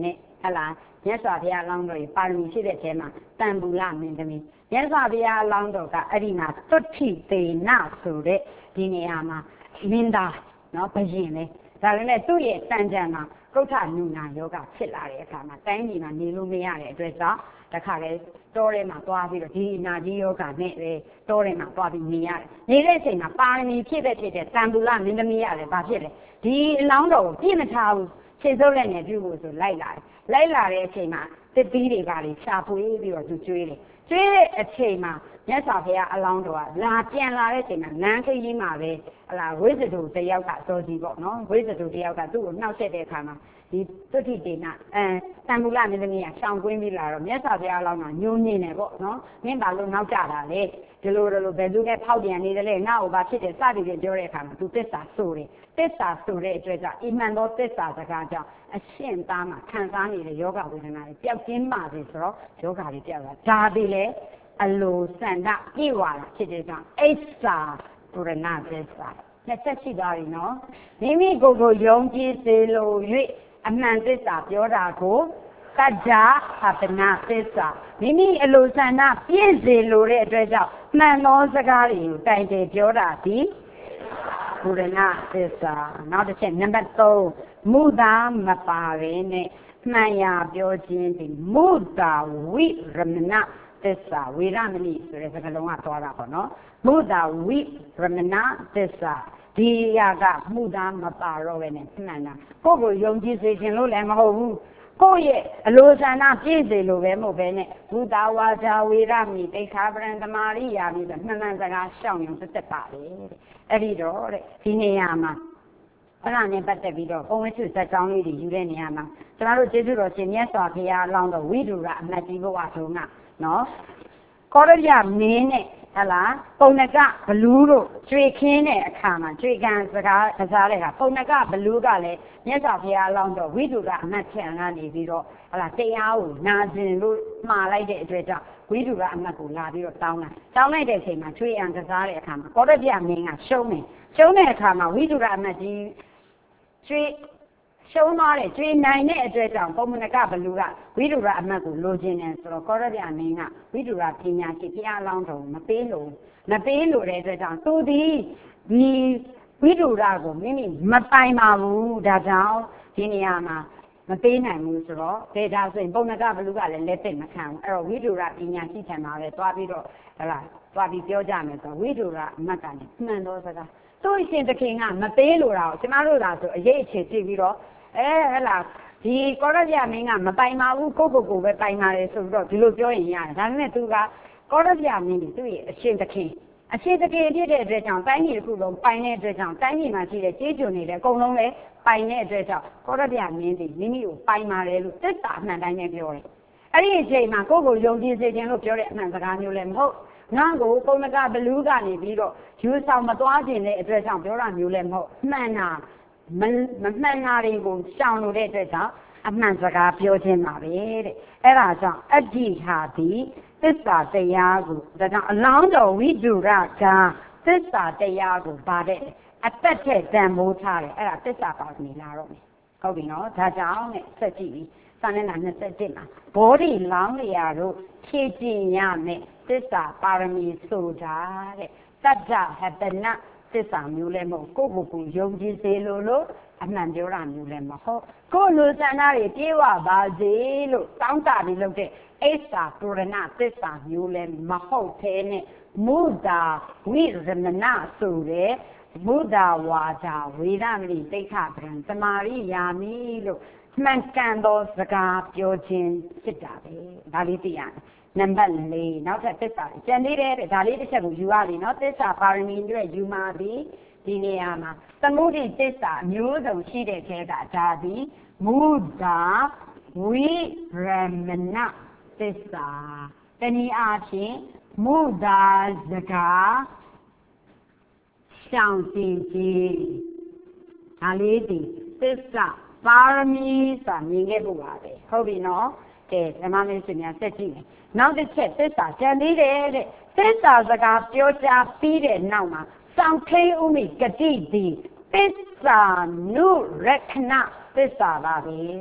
hả nhớ xóa thì long rồi ba mươi xí để thế mà tam bù la mình thế mình nhớ xóa thì long rồi cả ở đi mà tốt thị tề na số đấy đi này mà mình đã nó bây giờ nàyဒါလည်းသူ့ရဲ့တန်ကြံမှာကုဋ္ဌနုနာယောဂဖြစ်လာတဲ့အခါမှာတိုင်းပြည်မှာနေလို့မရတဲ့အတွက်ကြောင့်တခါလေတောထဲမှာသွားပြီးတော့ဒီနာကြီးယောဂနဲ့ပဲတောထဲမှာသွားပြီးနေရတယ်။နေတဲ့အချိန်မှာပါရမီဖြစ်တဲ့တန်ဘူလမင်းသမီးရတယ်ဘာဖြစ်လဲ။ဒီအလောင်းတော်ကိုပြည့်မထားဘူးခြေစုပ်လက်နဲ့ပြုဖို့ဆိုလိုက်လာတယ်။လိုက်လာတဲ့အချိန်မှာတစ်ပီးတွေပါလေရှာဖွေပြီးတော့သူကျွေးတယ်။ကျွေးတဲ့အချိန်မှာမြတ်စွာဘုရားအလောင်းတော်ကလာပြန်လာတဲ့အချိန်မှာလမ်းခရီးမှာပဲဟလာဝိဇ္ဇတုတယောက်ကစောစီပေါ့နော်ဝိဇ္ဇတုတယောက်ကသူ့ကိုနှောက်ဆက်တဲ့အခါမှာဒီသုတိတေနတန်မူလမင်းသမီးကရှောင်ကွင်းပြီးလာတော့မြတ်စွာဘုရားအလောင်းကညှိုးညင်းနေပေါ့နော်မင်းဘာလို့နောက်ကျတာလဲဒီလိုဘယ်သူနဲ့ဖောက်ပြန်နေတယ်လဲငါ့ကိုဘာဖြစ်တယ်စသည်ဖြင့်ပြောတဲ့အခါမှာသူသစ္စာဆိုတယ်သစ္စာဆိုတဲ့အတွက်ကြောင့်အိမှန်သောသစ္စာစကားကြောင့်အရှင်းသားမှာခံစားနေတဲ့ယောဂဝေဒနာတွေပျောက်ကင်းပါစေဆိုတော့ယောဂတွေပျောက်လာဒါဒီလေအလိုဆန္ဒပြေဝလာဖြစ်တဲ့ကြောင့်အိစာပူရဏသစ္စာလက်ချက်ရှိသွားပြီနော်မိမိကိုယ်ကိုယုံကြည်စေလို၍အမှန်သစ္စာပြောတာကိုကတ္တဟပနာသစ္စာမိမိအလိုဆန္ဒပြည့်စေလိုတဲ့အတွက်ကြောင့်မှန်သောစကားတွေကိုတိုင်တယ်ပြောတာဒီပူရဏသစ္စာနောက်တစ်ချက်နံပါတ်3မူတာမပါဘဲနဲ့မှန်ရာပြောခြင်းဒီမူတာဝိရမဏသစ္စာဝေရမဏိဆိုတဲ့စကားလုံးကသွားတာပေါ့နော်မုဒ္ဒဝိရမဏသစ္စာဒီရာကမှုသားမပါတော့ပဲနဲ့မှန်တာကိုယ့်ကိုယုံကြည်စေခြင်းလို့လည်းမဟုတ်ဘူးကိုယ့်ရဲ့အလိုဆန္ဒပြည့်စေလို့ပဲမဟုတ်ပဲနဲ့ဘုဒ္ဓဝါဒဝေရမဏိတိခါပရံသမာရိယာပြီးတော့မှန်မှန်စကားရှောင်ရုံသက်ပါလေအဲ့ဒီတော့တဲ့ဒီနေရာမှာအဲ့ဒါနဲ့ပတ်သက်ပြီးတော့ဘုံဝိသုဇက်ကြောင်းလေးတွေယူတဲ့နေရာမှာကျွန်တော်တို့ကျေးဇူးတော်ရှင်မြတ်စွာဘုရားအလောင်းတော်ဝိတုရအမတ်ကြီးဘုရားထုံးကနော်ကောရပြမင်းနဲ့ဟလာပုံနကဘလူးတို့ကျွေခင်းတဲ့အခါမှာကျွေကန်စကားကစားတဲ့အခါပုံနကဘလူးကလည်းမြတ်စွာဘုရားအလောင်းတော်ဝိတုရအမတ်ထံကနေပြီးတော့ဟလာတရားကိုနာကျင်လို့မှားလိုက်တဲ့အတွက်ကြောင့်ဝိတုရအမတ်ကိုလာပြီးတော့တောင်းလိုက်တဲ့အချိန်မှာကျွေအံကစားတဲ့အခါမှာကောရပြမင်းကရှုံးတဲ့အခါမှာဝိတုရအမတ်ကြီးကျွေရှုံးသွားတယ်ကျွေးနိုင်တဲ့အတွက်ကြောင့်ပုံမနကဘလူကဝိတုရအမတ်ကိုလိုချင်တယ်ဆိုတော့ကောရပြမင်းကဝိတုရပညာရှိဘုရားအလောင်းတော်မပေးလို့တဲ့အတွက်ကြောင့်သူဒီဝိတုရကိုမိမိမပိုင်ပါဘူးဒါကြောင့်ဒီနေရာမှာမပေးနိုင်ဘူးဆိုတော့ဒါဆိုရင်ပုံနကဘလူကလည်းလက်သက်မခံဘူးအဲ့တော့ဝိတုရပညာရှိထံမှာပဲသွားပြီးတော့သွားပြီးပြောကြမယ်ဆိုတော့ဝိတုရအမတ်ကလည်းမှန်တော့စကားသူ့ရှင်သခင်ကမပေးလို့တာကိုကျမတို့သာဆိုအရေးအခြေကြည့်ပြီးတော့ဟဲ့လားဒီကောရပြမင်းကမပိုင်ပါဘူးကိုပဲပိုင်ပါတယ်ဆိုပြီးတော့ဒီလိုပြောရင်ရတယ်ဒါပေမဲ့သူကကောရပြမင်းကြီးသူ့ရဲ့အရှင်သခင်ဖြစ်တဲ့အတွက်ကြောင့်တိုင်းပြည်တစ်ခုလုံးပိုင်တဲ့အတွက်ကြောင့်တိုင်းပြည်မှာရှိတဲ့ကျေးကျွန်တွေလည်းအကုန်လုံးလည်းပိုင်တဲ့အတွက်ကြောင့်ကောရပြမင်းကြီးမိမိကိုပိုင်ပါတယ်လို့သစ္စာအမှန်တိုင်းနဲ့ပြောတယ်အဲ့ဒီအချိန်မှာကိုယုံကြည်စေခြင်းလို့ပြောတဲ့အမှန်စကားမျိုးလည်းမဟုတ်ငါ့ကိုပုံမကဘလူးကနေပြီးတော့ယူဆောင်မသွားခြင်းတဲ့အတွက်ကြောင့်ပြောတာမျိုးလည်းမဟုတ်မှန်တာမမှန်တာတွေကိုရှောင်လို့တဲ့အတွက်ကြောင့်အမှန်စကားပြောခြင်းပါပဲတဲ့အဲ့ဒါကြောင့်အဋ္ဌိဟာဒီသစ္စာတရားကိုဒါကြောင့်အလောင်းတော်ဝိတုရကသစ္စာတရားကိုဗါတဲ့အသက်ထက်တန်ဖိုးထားတယ်အဲ့ဒါသစ္စာပါနေလာတော့မယ်ဟုတ်ပြီနော်ဒါကြောင့်နဲ့ဆက်ကြည့်ပြီးစာမျက်နှာ27မှာဘောဓိလောင်းလျာတို့ဖြည့်ကျင်ရမယ်သစ္စာပါရမီဆိုတာတဲ့တတ္တဟတနာသစ္စာမျိုးလည်းမဟုတ်ကိုယုံကြည်စေလို့အမှန်ပြောတာမျိုးလည်းမဟုတ်ကိုလူစန္ဒတွေပြေဝပါစေလို့တောင်းတပြီးလုပ်တဲ့အိစာပူရဏသစ္စာမျိုးလည်းမဟုတ်သေးနဲ့မုဒ္ဒါဝိရမဏဆိုတဲ့ဘုဒ္ဓဝါဒဝေဒမဏိတိခပရံသမာရိယာမိလို့မှန်ကန်သောစကားပြောခြင်းဖြစ်တာပဲဒါလေးသိရတယ်နံပါတ်4နောက်ထပ်သစ္စာကျန်သေးတယ်ဒါလေးတစ်ချက်ကိုယူရပြီနော်သစ္စာပါရမီတွေယူမှာပြီဒီနေရာမှာသမုဒိသစ္စာအမျိုးစုံရှိတဲ့ခဲကဒါသည်မုဒ္ဒါဝိရမဏသစ္စာတနည်းအားဖြင့်မုဒ္ဒါစကားရှောင်ကျင်ခြင်းဒါလေးဒီသစ္စာပါရမီဆိုတာမြင်ခဲ့ဖို့ပါပဲဟုတ်ပြီနော်ကဲဓမ္မမင်းရှင်များဆက်ကြည့်မယ်နောက်တစ်ချက်သစ္စာကြံသေးတယ်တဲ့သစ္စာစကားပြောကြားပြီးတဲ့နောက်မှာစောင့်ထိန်ဥမိဂတိတိသစ္စာနုရခဏသစ္စာပါပဲ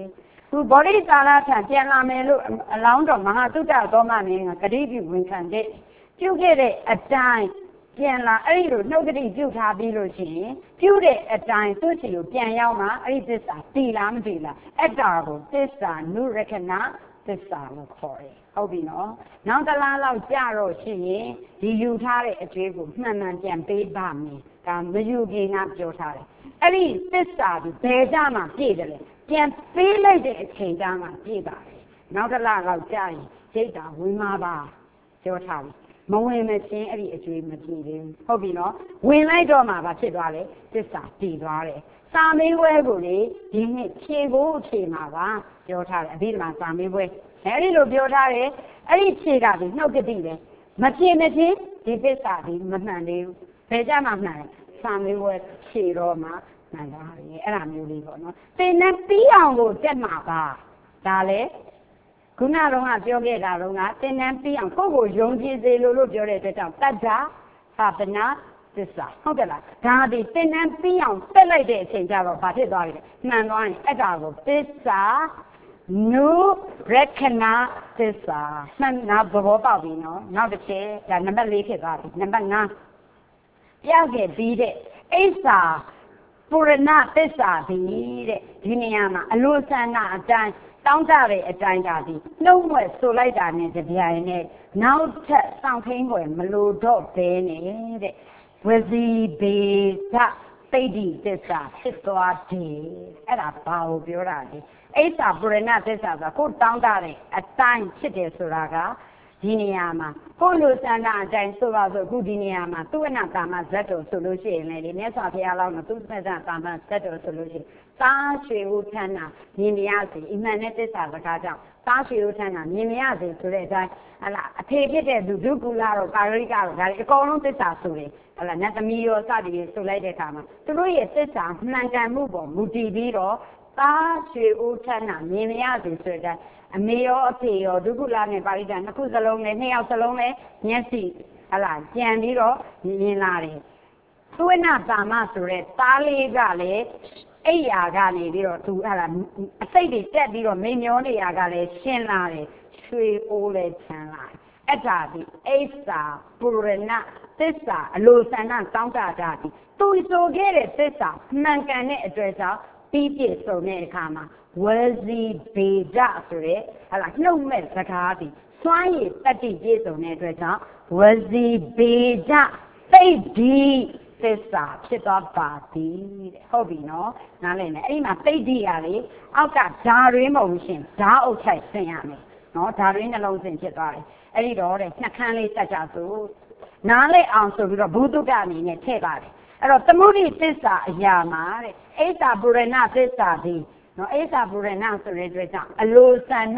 သူဗောဓိသာလထံပြန်လာမယ်လို့အလောင်းတော်မဟာသုတ္တသောမမင်းကဂတိပြုဝန်ခံတဲ့ပြုခဲ့တဲ့အတိုင်းပြန်လာအဲ့ဒီလိုနှုတ်ဂတိပြုထားပြီးလို့ရှိရင်ပြုတဲ့အတိုင်းသူ့စီကိုပြန်ရောက်မှအဲ့ဒီသစ္စာတည်လားမတည်လားအဲ့ဒါကိုသစ္စာနုရခဏသစ္စာလို့ခေါ်တယ်ဟုတ်ပြီနော်နောက်တစ်လားလောက်ကြာတော့ရှိရင်ဒီယူထားတဲ့အကျွေးကိုမှန်မှန်ပြန်ပေးပါမယ်ဒါမယူခင်ကပြောထားတယ်အဲ့ဒီသစ္စာကိုဘယ်ကြမှာပြည့်တယ်လဲပြန်ပေးလိုက်တဲ့အချိန်ကြမှာပြည့်ပါတယ်နောက်တစ်လားလောက်ကြာရင်စိတ်ဓာတ်ဝင်မှာပါပြောထားပြီမဝင်မချင်းအဲ့ဒီအကျွေးမပြည့်သေးဘူးဟုတ်ပြီနော်ဝင်လိုက်တော့မှဘာဖြစ်သွားလဲသစ္စာတည်သွားတယ်စာမေးပွဲကိုလေဒီနှစ်ဖြေဖို့ဖြေမှာပါပြောထားတယ်အဘိဓမ္မာစာမေးပွဲအဲ့ဒီလိုပြောထားတယ်အဲ့ဒီဖြေကဒီနှုတ်ကတိပဲမဖြေမချင်းဒီသစ္စာဒီမမှန်သေးဘူးဘယ်ကြမှာမှန်လဲစာမေးပွဲဖြေတော့မှမှန်သွားတယ်အဲ့ဒါမျိုးလေးပေါ့နော်သင်နဲ့ပြီးအောင်ကိုတက်မှာပါဒါလေခုနကတော့ပြောခဲ့တာတော့ကသင်တန်းပြီးအောင်ကိုယ့်ကိုယုံကြည်စေလို့ပြောတဲ့အတွက်ကြောင့်တတ္ထာသာပနာသစ္စာဟုတ်ကဲ့လားဒါဒီသင်တန်းပြီးအောင်တက်လိုက်တဲ့အချိန်ကျတော့ဘာဖြစ်သွားပြီလဲမှန်သွားရင်အဲ့ဒါကိုသစ္စာနုရခဏသစ္စာမှန်နာသဘောပေါက်ပြီနော်နောက်တစ်ချက်ဒါနံပါတ်4ဖြစ်သွားပြီနံပါတ်5ပြခဲ့ပြီးတဲ့အိစ္ဆာပုရဏသစ္စာဒီတဲ့ဒီနေရာမှာအလိုဆန္ဒအတိုင်းတောင်းတတဲ့အတိုင်းသာဒီနှုတ်မွဲ့ဆိုလိုက်တာနဲ့တပြိုင်နဲ့နောက်ထပ်စောင့်ထိန်ွယ်မလို့တော့ဘဲနေတဲ့ဝစီဘေဒသိတိသစ္စာဖြစ်သွားတယ်အဲ့ဒါဘာကိုပြောတာလဲအိစ္ဆာပုရဏသစ္စာကကိုတောင်းတတဲ့အတိုင်းဖြစ်တယ်ဆိုတာကဒီနေရာမှာကိုလိုစန္ဒအတိုင်းဆိုပါဆိုအခုဒီနေရာမှာသူဝနာတာမဇတ်တော်ဆိုလို့ရှိရင်လေမြတ်စွာဘုရားလောင်းတော့သူဝနာတာမဇတ်တော်ဆိုလို့ရှိရင်သားရွှေဦးထန်းတာမြင်မရစေအမှန်နဲ့သစ္စာစကားကြောင့်သားရွှေဦးထန်းတာမြင်မရစေဆိုတဲ့အတိုင်းဟလာအဖေဖြစ်တဲ့သူဒုက္ခလာတော့ကာရိကတော့ဒါအကုန်လုံးသစ္စာဆိုတယ်ဟလာနတ်သမီးရောစသည်တွေဆိုလိုက်တဲ့အခါမှာသူတို့ရဲ့သစ္စာမှန်ကန်မှုပေါ်မူတည်ပြီးတော့သားရွှေဦးထန်းတာမြင်မရစေဆိုတဲ့အမေရောအဖေရောဒုက္ခလာနဲ့ပါဠိတန်နှစ်ခုစလုံးနဲ့နှစ်ယောက်စလုံးနဲ့မျက်စိဟလာကြံပြီးတော့မြင်လာတယ်သုဝနာတာမဆိုတဲ့သားလေးကလည်းအိယာကနေပြီးတော့သူဟလာအစိတ်တွေတက်ပြီးတော့မိန်မျောနေရကလည်းရှင်းလာတယ်ရွှေအိုးလည်းချမ်းလာအဲ့ဒါဒီအိစာပုရဏသစ္စာအလိုဆန္ဒတောင်းတတာဒီသူဆိုခဲ့တဲ့သစ္စာမှန်ကန်တဲ့အတွက်ကြောင့်ပြီးပြည့်စုံတဲ့အခါမှာဝစီဘေဒဆိုရဲဟလာနှုတ်မဲ့စကားဒီစွမ်းရည်တတိပြည့်စုံတဲ့အတွက်ကြောင့်ဝစီဘေဒသိတိသစ္စာဖြစ်သွားပါသည်တဲ့ဟုတ်ပြီနော်နားလည်မယ်အဲ့ဒီမှာသိတိရလေအောက်ကဓာရင်းမဟုတ်ရှင်ဓာအုပ်ထိုက်ဆင်ရမယ်နော်ဓာရင်းနှလုံးစင်ဖြစ်သွားတယ်အဲ့ဒီတော့တဲ့နှခမ်းလေးစက်ကြဆိုနားလေအောင်ဆိုပြီးတော့ဘုဒ္ဓကအနေနဲ့ထည့်ပါတယ်အဲ့တော့သမုဒိသစ္စာအရာမှာတဲ့အိစ္ဆာပုရဏသစ္စာဒီနော်အိစ္ဆာပုရဏဆိုတဲ့အတွက်ကြောင့်အလိုဆန္ဒ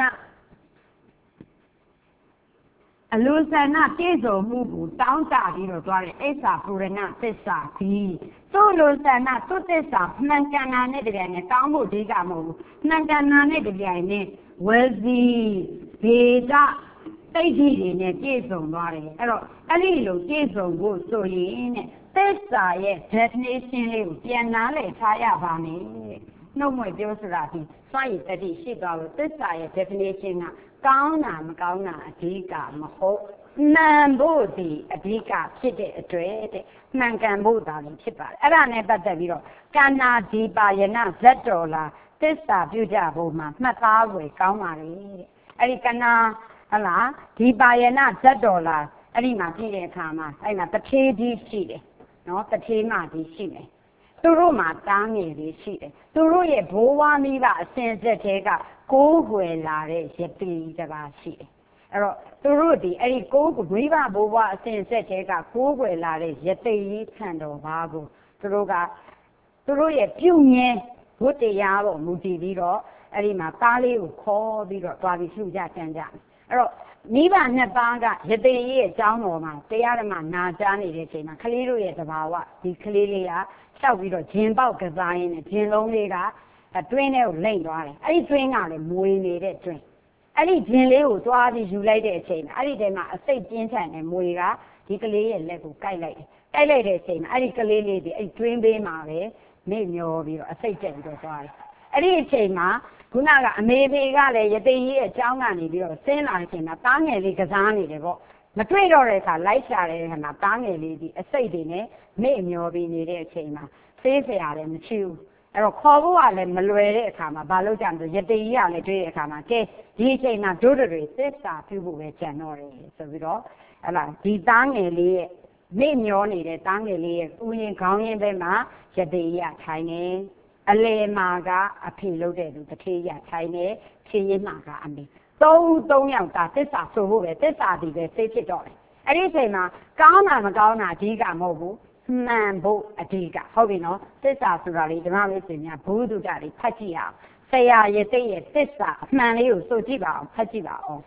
ပြည့်စုံမှုကိုတောင်းတပြီးတော့သွားတဲ့အိစ္ဆာပုရဏသစ္စာဒီသူ့လိုဆန္ဒသူ့သစ္စာမှန်ကန်တာနဲ့တပြိုင်နက်တောင်းဖို့အဓိကမဟုတ်ဘူးမှန်ကန်တာနဲ့တပြိုင်နက်ဝစီဘေဒသိတိတွေနဲ့ပြည့်စုံသွားတယ်အဲ့တော့အဲ့ဒီလိုပြည့်စုံဖို့ဆိုရင်တဲ့သစ္စာရဲ့ definition လေးကိုပြန်နားလည်ထားရပါမယ်နှုတ်မွေပြောဆိုတာဒီစွမ်းရည်တတိရှိသွားလို့သစ္စာရဲ့ definition ကကောင်းတာမကောင်းတာအဓိကမဟုတ်မှန်ဖို့ဒီအဓိကဖြစ်တဲ့အတွက်တဲ့မှန်ကန်ဖို့ဒါလည်းဖြစ်ပါတယ်အဲ့ဒါနဲ့ပတ်သက်ပြီးတော့ကန္နာဒီပါယနာဇတ်တော်လာသစ္စာပြုကြဖို့မှာမှတ်သားွယ်ကောင်းပါလေတဲ့အဲ့ဒီကန္နာဟလားဒီပါယနာဇတ်တော်လာအဲ့ဒီမှာပြည့်တဲ့အခါမှာအဲ့မှာတထေးကြီးရှိတယ်နော်တထေးမကြီးရှိတယ်သူတို့မှာတားငယ်လေးရှိတယ်သူတို့ရဲ့ဘိုးဝါမိဘအစဉ်ဆက်သေးကကိုးွယ်လာတဲ့ရတိတပါရှိတယ်အဲ့တော့သူတို့ဒီအဲ့ဒီကိုးမိဘဘိုးဘွားအစဉ်ဆက်သေးကကိုးွယ်လာတဲ့ရတိကြီးခံတော်ဘာကိုသူတို့ရဲ့ပြုမြဲဝတ္တရားပေါ်မူတည်ပြီးတော့အဲ့ဒီမှာသားလေးကိုခေါ်ပြီးတော့တွားပြီးလှူကြကြံကြအဲ့တော့မိဘနှစ်ပါးကရတိကြီးရဲ့အကြောင်းတော်မှာတရားဓမ္မနာကြားနေတဲ့အချိန်မှာကလေးတို့ရဲ့သဘာဝဒီကလေးလေးကလျှောက်ပြီးတော့ဂျင်ပေါက်ကစားရင်းနဲ့ဂျင်လုံးလေးကတွင်းထဲကိုလိမ့်သွားတယ်အဲ့ဒီတွင်းကလည်းမွေနေတဲ့တွင်းအဲ့ဒီဂျင်လေးကိုသွားပြီးယူလိုက်တဲ့အချိန်မှာအဲ့ဒီတည်းမှာအစိတ်ပြင်းထန်တဲ့မွေကဒီကလေးရဲ့လက်ကိုကိုက်လိုက်တယ်ကိုက်လိုက်တဲ့အချိန်မှာအဲ့ဒီကလေးလေးဒီအဲ့ဒီတွင်းဘေးမှာပဲမိမျောပြီးတော့အစိတ်တက်ပြီးတော့သွားတယ်အဲ့ဒီအချိန်မှာခုနကအမေဖေကလည်းရသေးကြီးရဲ့အကြောင်းကနေပြီးတော့ဆင်းလာတဲ့အချိန်မှာတားငယ်လေးကစားနေတယ်ပေါ့မတွေ့တော့တဲ့အခါလိုက်ရှာတဲ့အခါမှာတားငယ်လေးဒီအစိတ်တွေနဲ့မေ့မျောပြီးနေတဲ့အချိန်မှာဆေးဆရာလည်းမရှိဘူးအဲ့တော့ခေါ်ဖို့ကလည်းမလွယ်တဲ့အခါမှာဘာလို့ကြမလို့ရသေးကြီးကလည်းတွေ့တဲ့အခါမှာကဲဒီအချိန်မှာဒုဒတွေသစ္စာပြုဖို့ပဲကြံတော့တယ်ဆိုပြီးတော့ဟလာဒီတားငယ်လေးရဲ့မေ့မျောနေတဲ့တားငယ်လေးရဲ့ဥယျာဉ်ခေါင်းရင်းဘက်မှာရသေးကြီးကထိုင်နေအလေမာကအဖေလုပ်တဲ့သူတထေးရထိုင်နေဖြည့်ရင်းမာကအမေ3 ယောက်တာသစ္စာဆိုဖို့ပဲသစ္စာဒီပဲသိဖြစ်တော့တယ်အဲ့ဒီအချိန်မှာကောင်းတာမကောင်းတာအဓိကမဟုတ်ဘူးမှန်ဖို့အဓိကဟုတ်ပြီနော်သစ္စာဆိုတာလေဓမ္မမိတ်ဆွေများဘုဒ္ဓတာလေးဖတ်ကြည့်အောင်ဆရာရသိရဲ့သစ္စာအမှန်လေးကိုဆိုကြည့်ပါအောင်ဖတ်ကြည့်ပါအောင်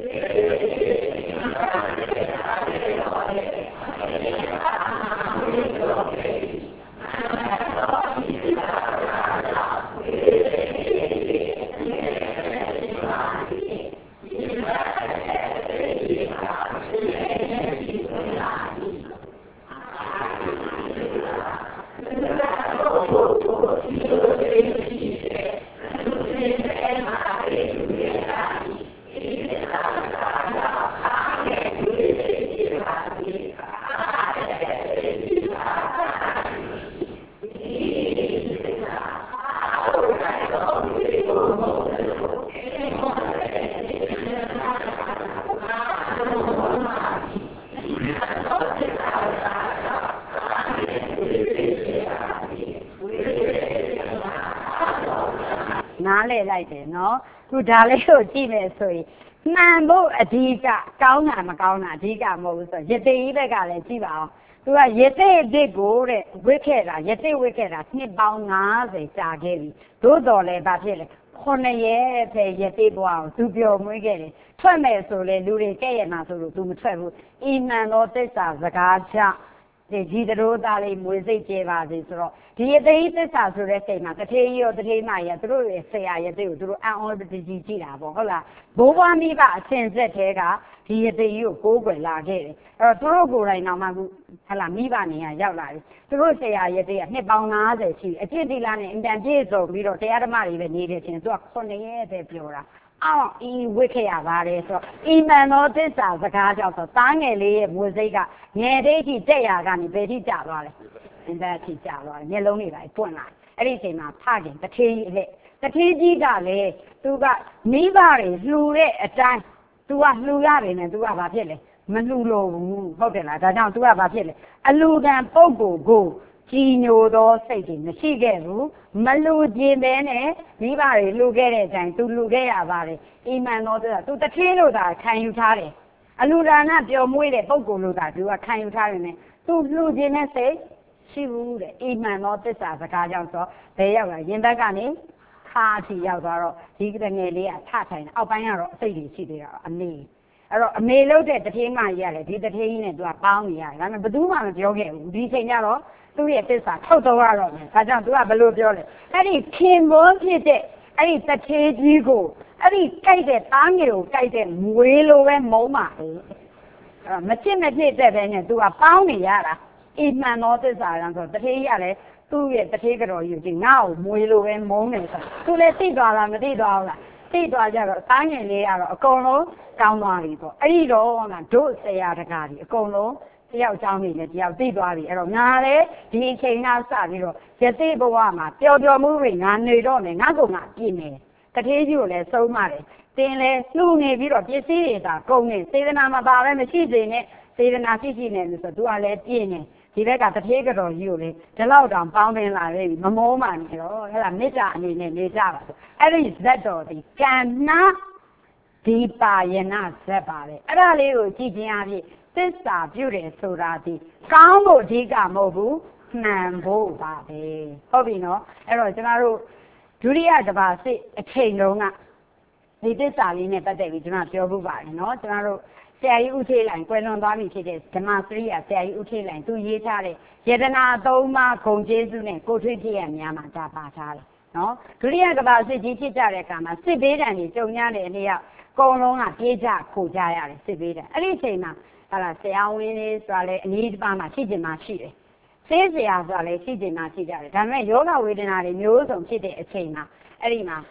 နားလေလိုက်တယ်နော်ခုဒါလေးကိုကြည့်မယ်ဆိုရင်မှန်ဖို့အဓိကကောင်းတာမကောင်းတာအဓိကမဟုတ်ဘူးဆိုရသေးကြီးဘက်ကလည်းကြည့်ပါအောင်သူကရသေးအစ်ကိုတဲ့ဝစ်ခဲ့တာရသေးဝစ်ခဲ့တာနှစ်ပေါင်း90ကြာခဲ့ပြီသို့တော်လည်းဘာဖြစ်လဲ9ရက်ပဲရသေးဘွားကိုသူပျော်မွေးခဲ့တယ်ထွက်မယ်ဆိုလေလူတွေကဲ့ရဲ့မှာဆိုလို့သူမထွက်ဘူးအီမှန်သောသစ္စာစကားကြောင့်ဒီတို့သားလေးမွေစိတ်ကျဲပါစေဆိုတော့ဒီအသေးသစ္စာဆိုတဲ့စိတ်မှာတထေးကြီးရောတထေးမကြီးသူတို့ရဲ့ဆရာရဲ့သေးကိုသူတို့အံ့ဩပတိကြီးကြည့်တာပေါ့ဟုတ်လားဘိုးဘွားမိဘအစဉ်ဆက်သေးကဒီအသေးကြီးကိုကိုးကွယ်လာခဲ့တယ်အဲ့တော့သူတို့ကိုယ်တိုင်တော့မှဟလာမိဘနေရရောက်လာတယ်သူတို့ဆရာရဲ့သေးကနှစ်ပေါင်း90ရှိအကျင့်သီလနဲ့အင်တန်ပြည့်စုံပြီးတော့တရားဓမ္မတွေပဲနေတယ်ချင်းသူက9ရက်ပဲပြောတာအော်ဤဝိခရပါတယ်ဆိုတော့အီမန်သောသစ္စာစကားကြောင့်ဆိုသားငယ်လေးရဲ့မွေစိတ်ကငယ်တဲ့ထိတက်ရာကနေဘယ်ထိကျသွားလဲအင်တာထိကျသွားတယ်မျက်လုံးတွေပါပွင့်လာအဲ့ဒီအချိန်မှာဖခင်တထေးကြီးအဲ့တထေးကြီးကလည်းသူကမိဘတွေလှူတဲ့အတိုင်းသူကလှူရတယ်နဲ့သူကဘာဖြစ်လဲမလှူလို့ဘူးဟုတ်တယ်လားဒါကြောင့်သူကဘာဖြစ်လဲအလူကံပုဂ္ဂိုလ်ကိုကြီးညိုသောစိတ်တွေမရှိခဲ့ဘူးမလူခြင်းပဲနဲ့မိဘတွေလူခဲ့တဲ့အချိန်သူလူခဲ့ရပါတယ်အီမန်တော်သူတထေးလို့သာခံယူထားတယ်အလူဒါနပျော်မွေးတဲ့ပုဂ္ဂိုလ်လို့သာသူကခံယူထားတယ်နဲ့သူလူခြင်းနဲ့စိတ်ရှိဘူးတဲ့အီမန်တော်သစ္စာစကားကြောင့်ဆိုဘယ်ရောက်လာရင်ဘက်ကနေခါအထိရောက်သွားတော့ဒီကငယ်လေးကထထိုင်တယ်အောက်ပိုင်းကတော့အစိတ်တွေရှိသေးတာအမေအဲ့တော့အမေလို့တဲ့တထေးမကြီးကလည်းဒီတထေးကြီးနဲ့သူကပေါင်းနေရတယ်ဒါပေမဲ့ဘယ်သူမှမပြောခဲ့ဘူးဒီချိန်ကျတော့သူ့ရဲ့သစ္စာထုတ်တော့ရတော့မယ်ဒါကြောင့်သူကဘယ်လိုပြောလဲအဲ့ဒီခင်ပွန်းဖြစ်တဲ့အဲ့ဒီတထေးကြီးကိုအဲ့ဒီကြိုက်တဲ့သားငယ်ကိုကြိုက်တဲ့မွေးလိုပဲမုန်းပါလေအဲ့မချစ်မဖြစ်တဲ့ပဲနဲ့သူကပေါင်းနေရတာအိမ်မှန်သောသစ္စာကဆိုတထေးကြီးကလည်းသူ့ရဲ့တထေးကြော်ကြီးကိုငါ့ကိုမွေးလိုပဲမုန်းတယ်ဆိုသူလည်းသိသွားလားမသိသွားဘူးလားသိသွားကြတော့သားငယ်လေးကတော့အကုန်လုံးကောင်းသွားပြီပေါ့အဲ့ဒီတော့ကတို့ဆရာတကာကြီးအကုန်လုံးတယောက်အကြောင်းနေလေတယောက်သိသွားပြီအဲ့တော့ငါလည်းဒီအချိန်ကစပြီးတော့ရသေးဘဝမှာပျော်ပျော်မှုတွေငါနေတော့မယ်ငါကငါပြည့်မယ်တထေးကြီးကိုလည်းဆုံးမတယ်တင်းလဲလှူနေပြီးတော့ပစ္စည်းတွေသာကုန်နေစေတနာမပါပဲမရှိစေနဲ့စေတနာရှိနေလို့ဆိုသူကလည်းပြည့်နေဒီဘက်ကတထေးကြော်ကြီးကိုလေဒီလောက်တောင်ပေါင်းတင်လာပြီမမောမှနေတော့ဟဲ့လားမေတ္တာအနေနဲ့နေကြပါဆိုအဲ့ဒီဇက်တော်ဒီကံနာဒီပါယနာဇက်ပါပဲအဲ့ဒါလေးကိုကြည့်ခြင်းအပြင်သစ္စာပြုတယ်ဆိုတာဒီကောင်းဖို့အဓိကမဟုတ်ဘူးမှန်ဖို့ပါပဲဟုတ်ပြီနော်အဲ့တော့ကျွန်တော်တို့ဒုတိယတစ်ပါးစစ်အချိန်လုံးကဒီသစ္စာလေးနဲ့ပတ်သက်ပြီးကျွန်တော်ပြောဖို့ပါတယ်နော်ကျွန်တော်တို့ဆရာကြီးဦးထေးလိုင်ကွယ်လွန်သွားပြီဖြစ်တဲ့ဓမ္မစရိယဆရာကြီးဦးထေးလိုင်သူရေးထားတဲ့ယတနာ3ပါးဂုံကျေးဇူးနဲ့ကိုထွေးဖြစ်ရများမှာဒါပါထားတယ်နော်ဒုတိယကမ္ဘာစစ်ကြီးဖြစ်ကြတဲ့အခါမှာစစ်ဘေးဒဏ်ကြီးကြုံရတဲ့အလျောက်အကုန်လုံးကပြေးကြခိုကြရတယ်စစ်ဘေးဒဏ်အဲ့ဒီအချိန်မှာဟာလားဆရာဝန်လေးဆိုတာလေအနည်းတစ်ပါးမှရှိကျင်မှရှိတယ်ဆေးဆရာဆိုတာလေရှိကျင်မှရှိကြတယ်ဒါပေမဲ့ယောဂဝေဒနာတွေမျိုးစုံဖြစ်တဲ့အချိန်မှာအဲ့ဒီမှာ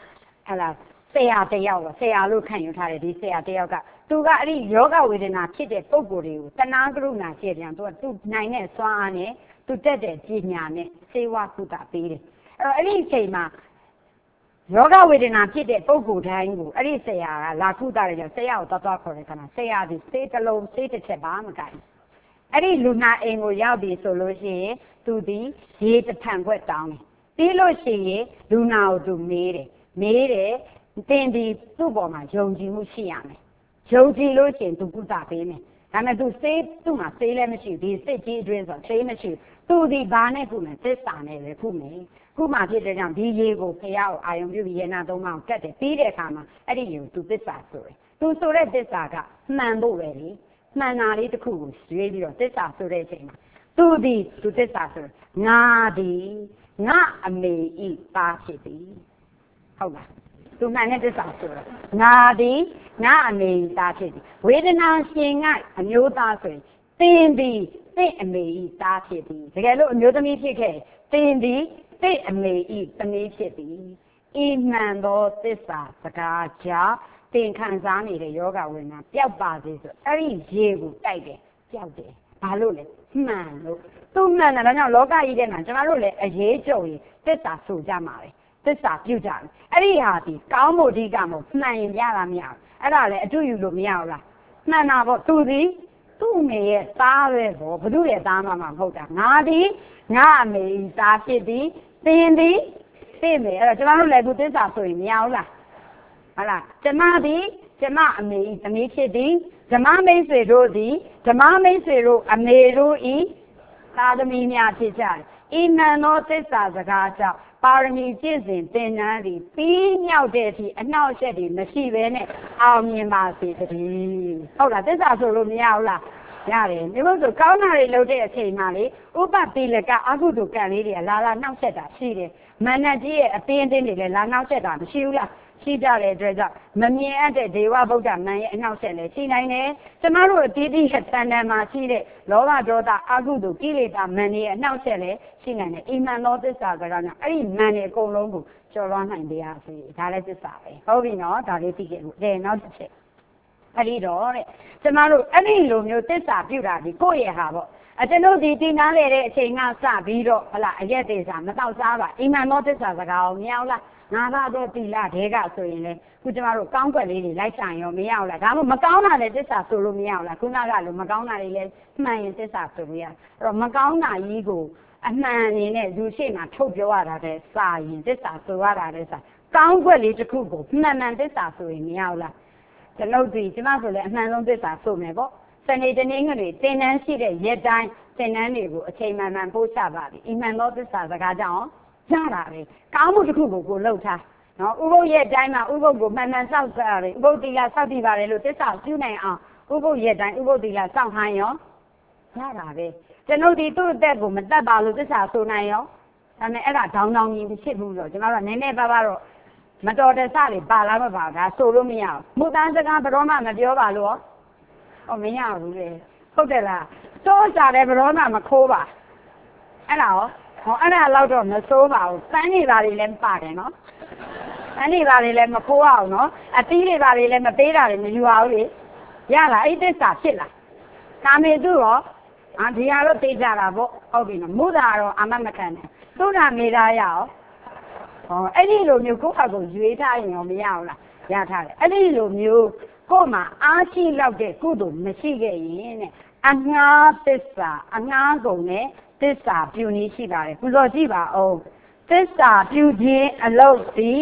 ဟလာဆရာတယောက်ဆရာလို့ခံယူထားတယ်ဒီဆရာတယောက်ကသူကအဲ့ဒီယောဂဝေဒနာဖြစ်တဲ့ပုံကိုယ်တွေကိုတဏှာကရုဏာရှေ့ပြန်သူနိုင်တဲ့စွမ်းအားနဲ့သူတက်တဲ့ပညာနဲ့စေဝကုသပေးတယ်အဲ့ဒီအချိန်မှာယောဂဝေဒနာဖြစ်တဲ့ပုံကိုယ်တိုင်းကိုအဲ့ဒီဆရာကလာကုသတယ်ကြောင့်ဆရာကိုသွားခေါ်တယ်ခဏဆရာဒီစေးတစ်လုံးစေးတစ်ချက်ပါမကိုင်အဲ့ဒီလူနာအိမ်ကိုရောက်ပြီဆိုလို့ရှိရင်သူဒီရေတစ်ထံခွက်တောင်းတယ်ပြီးလို့ရှိရင်လူနာကိုသူမေးတယ်တင်ဒီသူ့ပေါ်မှာယုံကြည်မှုရှိရမယ်ယုံကြည်လို့ရှိရင်သူကုသပေးမယ်ဒါပေမဲ့သူ့မှာဆေးလည်းမရှိဘူးဒီစိတ်ကြီးအတွင်းဆိုဆေးမရှိဘူးသူဒီဘာနဲ့ခုမယ်သစ္စာနဲ့ပဲခုမယ်ခုမှဖြစ်တဲ့ကြောင့်ဒီရေကိုဖရာကိုအာယုံပြုပြီးရေနာသုံးပါးကိုကတ်တယ်ပြီးတဲ့အခါမှာအဲ့ဒီရေကိုသူသစ္စာဆိုတယ်သူဆိုတဲ့သစ္စာကမှန်ဖို့ပဲလေမှန်တာလေးတစ်ခုကိုရွေးပြီးတော့သစ္စာဆိုတဲ့အချိန်မှာသူသစ္စာဆိုငါဒီငါအမေဤသားဖြစ်သည်ဟုတ်လားသူမှန်တဲ့သစ္စာဆိုတော့ငါဒီငါအမေဤသားဖြစ်သည်ဝေဒနာရှင်ကအမျိုးသားဆိုရင်သင်သည်သင့်အမေဤသားဖြစ်သည်တကယ်လို့အမျိုးသမီးဖြစ်ခဲ့သင်သည်သင့်အမေဤသမီးဖြစ်သည်ဤမှန်သောသစ္စာစကားကြောင့်သင်ခံစားနေတဲ့ယောဂဝေဒနာပျောက်ပါစေဆိုအဲ့ဒီရေကိုတိုက်တယ်ပျောက်တယ်ဘာလို့လဲမှန်လို့သူမှန်တယ်ဒါကြောင့်လောကကြီးထဲမှာကျွန်တော်တို့လည်းအရေးကြုံရင်သစ္စာဆိုကြမှာပဲသစ္စာပြုကြတယ်အဲ့ဒီဟာဒီကောင်းဖို့အဓိကမဟုတ်မှန်ရင်ရတာမရဘူးအဲ့ဒါလည်းအတူယူလို့မရဘူးလားမှန်တာပေါ့သူသည်သူ့မေရဲ့သားပဲပေါ့ဘသူ့ရဲ့သားမှမဟုတ်တာငါသည်ငါအမေသားဖြစ်သည်သင်သည်သိမေအဲ့တော့ကျွန်တော်တို့လည်းသူသစ္စာဆိုရင်မရဘူးလားဟုတ်လားကျမသည်ကျမအမေသမီးဖြစ်သည်ဓမ္မမိတ်ဆွေတို့သည်ဓမ္မမိတ်ဆွေတို့အမေတို့ဤသာသမီများဖြစ်ကြတယ်ဤမှန်သောသစ္စာစကားကြောင့်ပါရမီကျင့်စဉ်သင်္นานသည်ပြီးမြောက်တဲ့အထိအနှောက်အယှက်တွေမရှိဘဲနဲ့အောင်မြင်ပါစေတည်းဟုတ်လားသစ္စာဆိုလို့မရဘူးလားရတယ်ဒီလိုဆိုကောင်းတာတွေလုပ်တဲ့အချိန်မှလေဥပတိလကအကုသိုလ်ကံလေးတွေကလာနှောက်ဆက်တာရှိတယ်မန္တကြီးရဲ့အပင်းအသင်းတွေလည်းလာနှောက်ဆက်တာမရှိဘူးလားရှိကြတဲ့အတွက်ကြောင့်မမြင်အပ်တဲ့ဒေဝဗုဒ္ဓမန်ရဲ့အနှောက်အယှက်လည်းရှိနိုင်တယ်ကျမတို့အတိအကျတန်တန်မှာရှိတဲ့လောဘဒေါသအကုသိုလ်ကိလေသာမန်ရဲ့အနှောက်အယှက်လည်းရှိနိုင်တယ်အိမ်မန်သောသစ္စာကကြောင့်အဲ့ဒီမန်တွေအကုန်လုံးကိုကျော်လွှားနိုင်ပါစေဒါလည်းသစ္စာပဲဟုတ်ပြီနော်ဒါလေးသိခဲ့လို့နောက်တစ်ချက်အဲ့ဒီတော့တဲ့ကျမတို့အဲ့ဒီလိုမျိုးသစ္စာပြုတာဒီကိုယ့်ရဲ့ဟာပေါ့ကျွန်တော်ဒီတင်နားလေတဲ့အချိန်ကစပြီးတော့ဟလာအရက်သေးစားမတော့စားပါအိမ်မန်သောသစ္စာစကားကိုမရဘူးလားငါကတော့တီလာတဲကဆိုရင်လေခုကျမတို့ကောင်းကွက်လေးတွေလိုက်ချင်ရောမရဘူးလားဒါမှမကောင်းတာလည်းသစ္စာဆိုလို့မရဘူးလားခုနကလိုမကောင်းတာတွေလည်းမှန်ရင်သစ္စာဆိုလို့ရအဲ့တော့မကောင်းတာကြီးကိုအမှန်အနေနဲ့လူရှိမှထုတ်ပြောရတာတဲ့စာရင်သစ္စာဆိုရတာတဲ့စာကောင်းကွက်လေးတစ်ခုကိုမှန်သစ္စာဆိုရင်မရဘူးလားကျွန်ုပ်ဒီကျမဆိုလည်းအမှန်ဆုံးသစ္စာဆိုမယ်ပေါ့စနေတနင်္ဂနွေသင်တန်းရှိတဲ့ရက်တိုင်းသင်တန်းတွေကိုအချိန်မှန်ပို့ချပါပြီအိမ်မန်သောသစ္စာစကားကြောင့်ရတာပဲကောင်းမှုတစ်ခုကိုလှုပ်ထားနော်ဥပုပ်ရဲ့အတိုင်းမှာဥပုပ်ကိုမှန်စောက်ကြတယ်ဥပုပ်တီလာစောက်တည်ပါတယ်လို့သစ္စာပြုနိုင်အောင်ဥပုပ်ရဲ့အတိုင်းဥပုပ်တီလာစောက်ဟန်ရောရတာပဲကျွန်ုပ်ဒီသူ့အသက်ကိုမတတ်ပါလို့သစ္စာဆိုနိုင်ရောဒါပေမဲ့အဲ့ဒါဒေါင်းကြီးဖြစ်ဘူးတော့ကျွန်တော်တို့နည်းနည်းပါးတော့မတော်တဆတွေပါလားမပါဒါဆိုလို့မရဘူးမူတန်းစကားဘယ်တော့မှမပြောပါလို့ဟောမရဘူးလေဟုတ်တယ်လားစိုးစားတယ်ဘယ်တော့မှမခိုးပါအဲ့ဒါရောဟောအဲ့ဒါတော့တော့မစိုးပါဘူးစမ်းနေပါလေလည်းပါတယ်နော်စမ်းနေပါလေလည်းမခိုးအောင်နော်အသီးတွေပါလေလည်းမပေးတာတွေမယူအောင်လေရလားအဲ့သစ္စာဖြစ်လားကာမေသူရောဒီဟာတော့သိကြတာပေါ့ဟုတ်ပြီနော်မုဒ္ဒါတော့အမမခံနဲ့သုဒ္ဓမေတာရအောင်ဟောအဲ့ဒီလိုမျိုးကိုယ့်ဟာကိုရွေးထားရင်ရောမရဘူးလားရထားတယ်အဲ့ဒီလိုမျိုးကိုယ်မှာအားရှိလောက်တဲ့ကုသိုလ်မရှိခဲ့ရင်တဲ့အငှားသစ္စာအငှားကုန်နဲ့သစ္စာပြုနည်းရှိပါတယ်ဘုရားကြည့်ပါအောင်သစ္စာပြုခြင်းအလုပ်သည်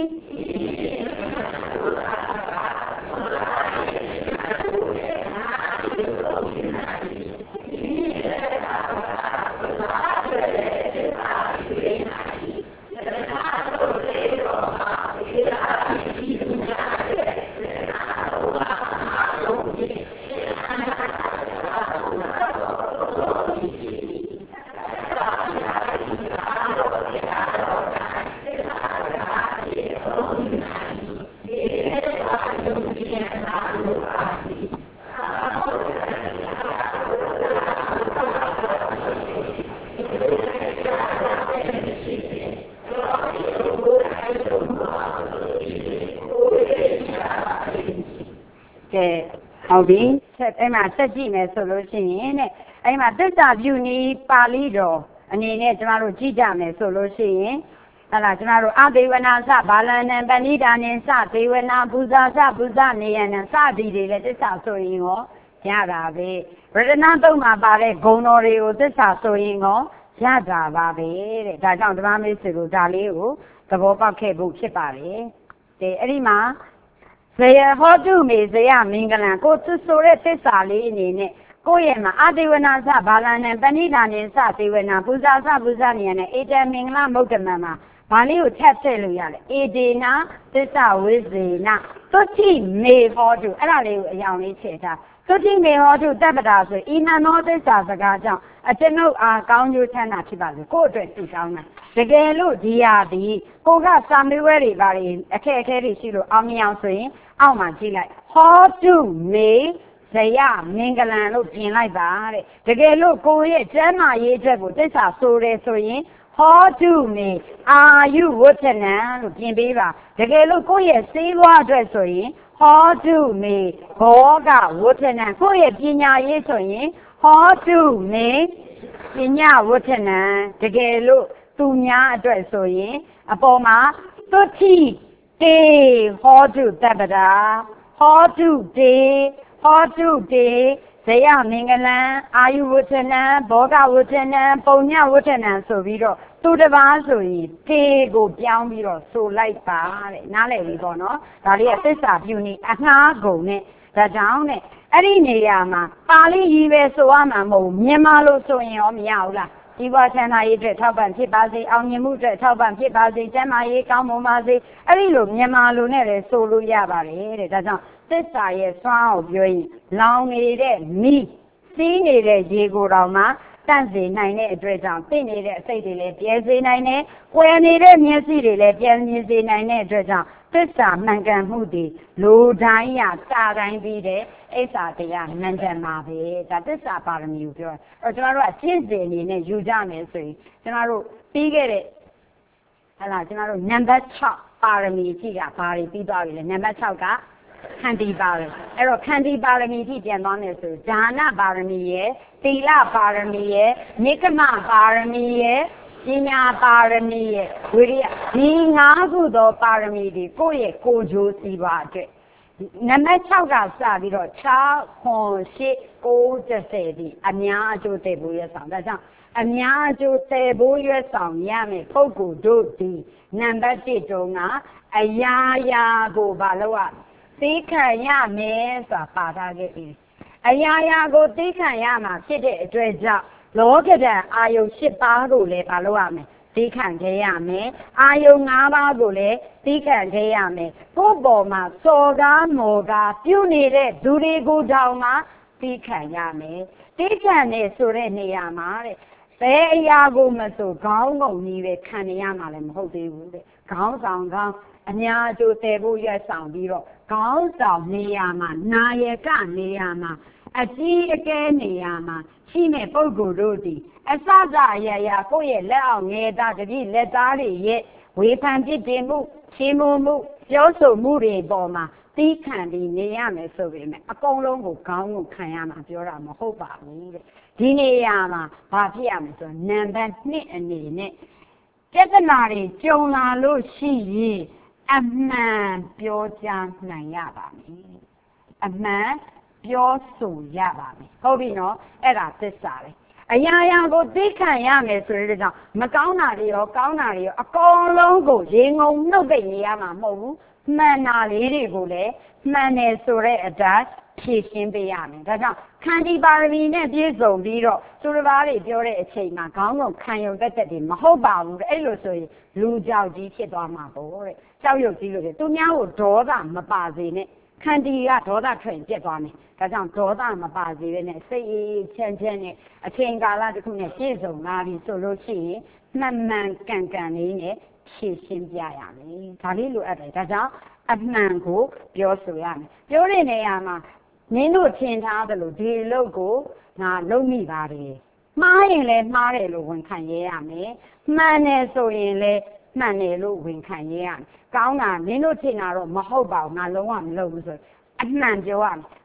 ဟုတ်ပြီအဲ့မှာဆက်ကြည့်မယ်ဆိုလို့ရှိရင်တဲ့အဲ့မှာသစ္စာပြုနည်းပါဠိတော်အနေနဲ့ကျမတို့ကြည့်ကြမယ်ဆိုလို့ရှိရင်ဟလာကျမတို့အသေးဝနာစဘာလနံပဏိဒါနံစသေဝနာပူဇာစပူဇာနေယနံစသည်တွေလည်းသစ္စာဆိုရင်ရောရတာပဲဗရဒနာသုံးမှာပါတဲ့ဂုဏ်တော်တွေကိုသစ္စာဆိုရင်ရောရတာပါပဲတဲ့ဒါကြောင့်ဓမ္မမေဆွေတို့ဒါလေးကိုသဘောပေါက်ခဲ့ဖို့ဖြစ်ပါတယ်တဲ့အဲ့ဒီမှာဇယဟောတုမေဇယမင်္ဂလံကိုသဆိုတဲ့သစ္စာလေးအနေနဲ့ကိုယ့်ရဲ့မှာအသေဝနာစဘာလနံပဏိဒါနံစသေဝနာပူဇာစပူဇာနေယနံဧတံမင်္ဂလမုဒ္ဓမံမှာဘာလေးကိုထပ်ထည့်လို့ရတယ်ဧဒေနာသစ္စာဝိဇေနသုတိမေဟောတုအဲ့ဒါလေးကိုအယောင်လေးထည့်ထားသုတိမေဟောတုတပ္ပတာဆိုဤနံသောသစ္စာစကားကြောင့်အကျွန်ုပ်အားကောင်းကျိုးချမ်းသာဖြစ်ပါစေကိုယ့်အတွက်သိကောင်းတာတကယ်လို့ဒီဟာဒီကိုကစာမေးပွဲတွေပါရင်အခက်အခဲတွေရှိလို့အောင်မြင်အောင်ဆိုရင်အောက်မှာကြည့်လိုက်ဟောတုမေဇယမင်္ဂလံလို့ပြင်လိုက်ပါတဲ့တကယ်လို့ကိုရဲ့ကျမ်းမာရေးအတွက်ကိုသစ္စာဆိုတယ်ဆိုရင်ဟောတုမေအာယုဝဋ္ဌနံလို့ပြင်ပေးပါတကယ်လို့ကိုယ့်ရဲ့စေဝါအတွက်ဆိုရင်ဟောတုမေဘောဂဝဋ္ဌနံကိုယ့်ရဲ့ပညာရေးဆိုရင်ဟောတုမေပညာဝဋ္ဌနံတကယ်လို့သူများအတွက်ဆိုရင်အပေါ်မှာသုတိတေဟောတုတပ္ပတာဟောတုတေဟောတုတေဇယမင်္ဂလံအာယုဝဋ္ဌနံဘောဂဝဋ္ဌနံပုံညဝဋ္ဌနံဆိုပြီးတော့သူတစ်ပါးဆိုရင်တေကိုပြောင်းပြီးတော့ဆိုလိုက်ပါတဲ့နားလည်ပြီပေါ့နော်ဒါလေးကသစ္စာပြုနည်းအငှားကုန်နဲ့ဒါကြောင့်နဲ့အဲ့ဒီနေရာမှာပါဠိကြီးပဲဆိုရမှာမဟုတ်မြန်မာလို့ဆိုရင်ရောမရဘူးလားဒီဘဝချမ်းသာရေးအတွက်ထောက်ပံ့ဖြစ်ပါစေအောင်မြင်မှုအတွက်ထောက်ပံ့ဖြစ်ပါစေကျမ်းမာရေးကောင်းမွန်ပါစေအဲ့ဒီလိုမြန်မာလိုနဲ့လည်းဆိုလို့ရပါတယ်တဲ့ဒါကြောင့်သစ္စာရဲ့စွမ်းအောင်ပြောရင်လောင်နေတဲ့မိစီးနေတဲ့ရေကိုယ်တော်မှာတန့်စေနိုင်တဲ့အတွက်ကြောင့်သိနေတဲ့အစိတ်တွေလည်းပြဲစေနိုင်တယ်၊ကွယ်နေတဲ့မျက်စိတွေလည်းပြဲမြင်စေနိုင်တဲ့အတွက်ကြောင့်သစ္စာမှန်ကန်မှုတွေလိုတိုင်းရတာတိုင်းပြီးတဲ့အိစ္ဆာတရားမှန်ကန်ပါပဲဒါသစ္စာပါရမီကိုပြောတယ်ကျွန်တော်တို့အရှင်းစဉ်အနေနဲ့ယူကြမယ်ဆိုရင်ကျွန်တော်တို့ပြီးခဲ့တဲ့ဟလာကျွန်တော်တို့နံပါတ်6ပါရမီကြည့်တာဘာတွေပြီးသွားပြီလဲနံပါတ်6ကခန္တီပါရမီအဲ့တော့ခန္တီပါရမီထိပြန်သွားမယ်ဆိုဒါနပါရမီရဲ့သီလပါရမီရဲ့နိက္ခမပါရမီရဲ့ပညာပါရမီရဲ့ဝိရိယဒီ5ခုသောပါရမီတွေကိုယ့်ရဲ့ကိုယ်ကျိုးစီးပွားအတွက်နံပါတ်6ကစပြီးတော့6ခွန်8 9 10ဒီအများအကျိုးတည်ဖို့ရဆောင်ဒါကြောင့်အများအကျိုးတည်ဖို့ရဆောင်ရမယ်ပုဂ္ဂိုလ်တို့ဒီနံပါတ်1တုန်းကအရာရာကိုဘာလို့อ่ะသိခံရမယ်ဆိုတာပါထားခဲ့ပြီအရာရာကိုသိခံရမှာဖြစ်တဲ့အတွက်ကြောင့်လောကဓာတ်အာယုံ7ပါးကိုလည်းဘာလို့ရမလဲသိခံခဲ့ရမယ်အာယုံ5ပါးကိုလည်းသိခံခဲ့ရမယ်ကိုယ့်ပေါ်မှာစော်ကားမော်ကားပြုနေတဲ့သူတွေကိုတောင်မှသိခံရမယ်သိခံနေဆိုတဲ့နေရာမှာတဲ့ဘယ်အရာကိုမဆိုခေါင်းကုန်ကြီးပဲခံနေရမှာလည်းမဟုတ်သေးဘူးတဲ့ခေါင်းဆောင်ခေါင်းအများအကျိုးတည်ဖို့ရဆောင်ပြီးတော့ခေါင်းဆောင်နေရာမှာနာယကနေရာမှာအကြီးအကဲနေရာမှာရှိမဲ့ပုဂ္ဂိုလ်တို့သည်အစစအရာရာကိုယ့်ရဲ့လက်အောင်ငယ်သားတတိလက်သားတွေရဲ့ဝေဖန်ပြစ်တင်မှုချီးမွမ်းမှုပြောဆိုမှုတွေပေါ်မှာသိခံပြီးနေရမယ်ဆိုပေမဲ့အကုန်လုံးကိုခေါင်းကိုခံရမှာပြောတာမဟုတ်ပါဘူးတဲ့ဒီနေရာမှာဘာဖြစ်ရမလဲဆိုတော့နံပါတ်1အနေနဲ့ပြဿနာတွေကြုံလာလို့ရှိရင်အမှန်ပြောကြားနိုင်ရပါမယ်အမှန်ပြောဆိုရပါမယ်ဟုတ်ပြီနော်အဲ့ဒါသစ္စာလေအရာရာကိုသိခံရမယ်ဆိုတဲ့ကြောင့်မကောင်းတာတွေရောကောင်းတာတွေရောအကုန်လုံးကိုရေငုံနှုတ်ပိတ်နေရမှာမဟုတ်ဘူးမှန်တာလေးတွေကိုလည်းမှန်တယ်ဆိုတဲ့အတိုင်းဖြည့်ရှင်းပေးရမယ်ဒါကြောင့်ခန္တီပါရမီနဲ့ပြည့်စုံပြီးတော့သူတစ်ပါးတွေပြောတဲ့အချိန်မှာခေါင်းကုန်ခံရုံတက်တက်တွေမဟုတ်ပါဘူးတဲ့အဲ့လိုဆိုရင်လူကြောက်ကြီးဖြစ်သွားမှာပေါ့တဲ့ကြောက်ရွံ့ကြီးလို့သူများကိုဒေါသမပါစေနဲ့ခန္တီကဒေါသထွက်ပြက်သွားမယ်ဒါကြောင့်ဒေါသမပါစေပဲနဲ့စိတ်အေးချမ်းချမ်းနဲ့အချိန်ကာလတစ်ခုနဲ့ပြည့်စုံလာပြီဆိုလို့ရှိရင်မှန်မှန်ကန်ကန်လေးနဲ့ဖြည့်ရှင်းပြရမယ်ဒါလေးလိုအပ်တယ်ဒါကြောင့်အမှန်ကိုပြောဆိုရမယ်ပြောတဲ့နေရာမှာနင်းတို့ထင်ထားသလိုဒီအလုပ်ကိုငါလုပ်မိပါတယ်မှားရင်လည်းမှားတယ်လို့ဝန်ခံရရမယ်မှန်တယ်ဆိုရင်လည်းမှန်တယ်လို့ဝန်ခံရရမယ်ကောင်းတာနင်းတို့ထင်တာတော့မဟုတ်ပါဘူးငါလုံးဝမလုပ်ဘူးဆိုအမှန်ပြောရမယ်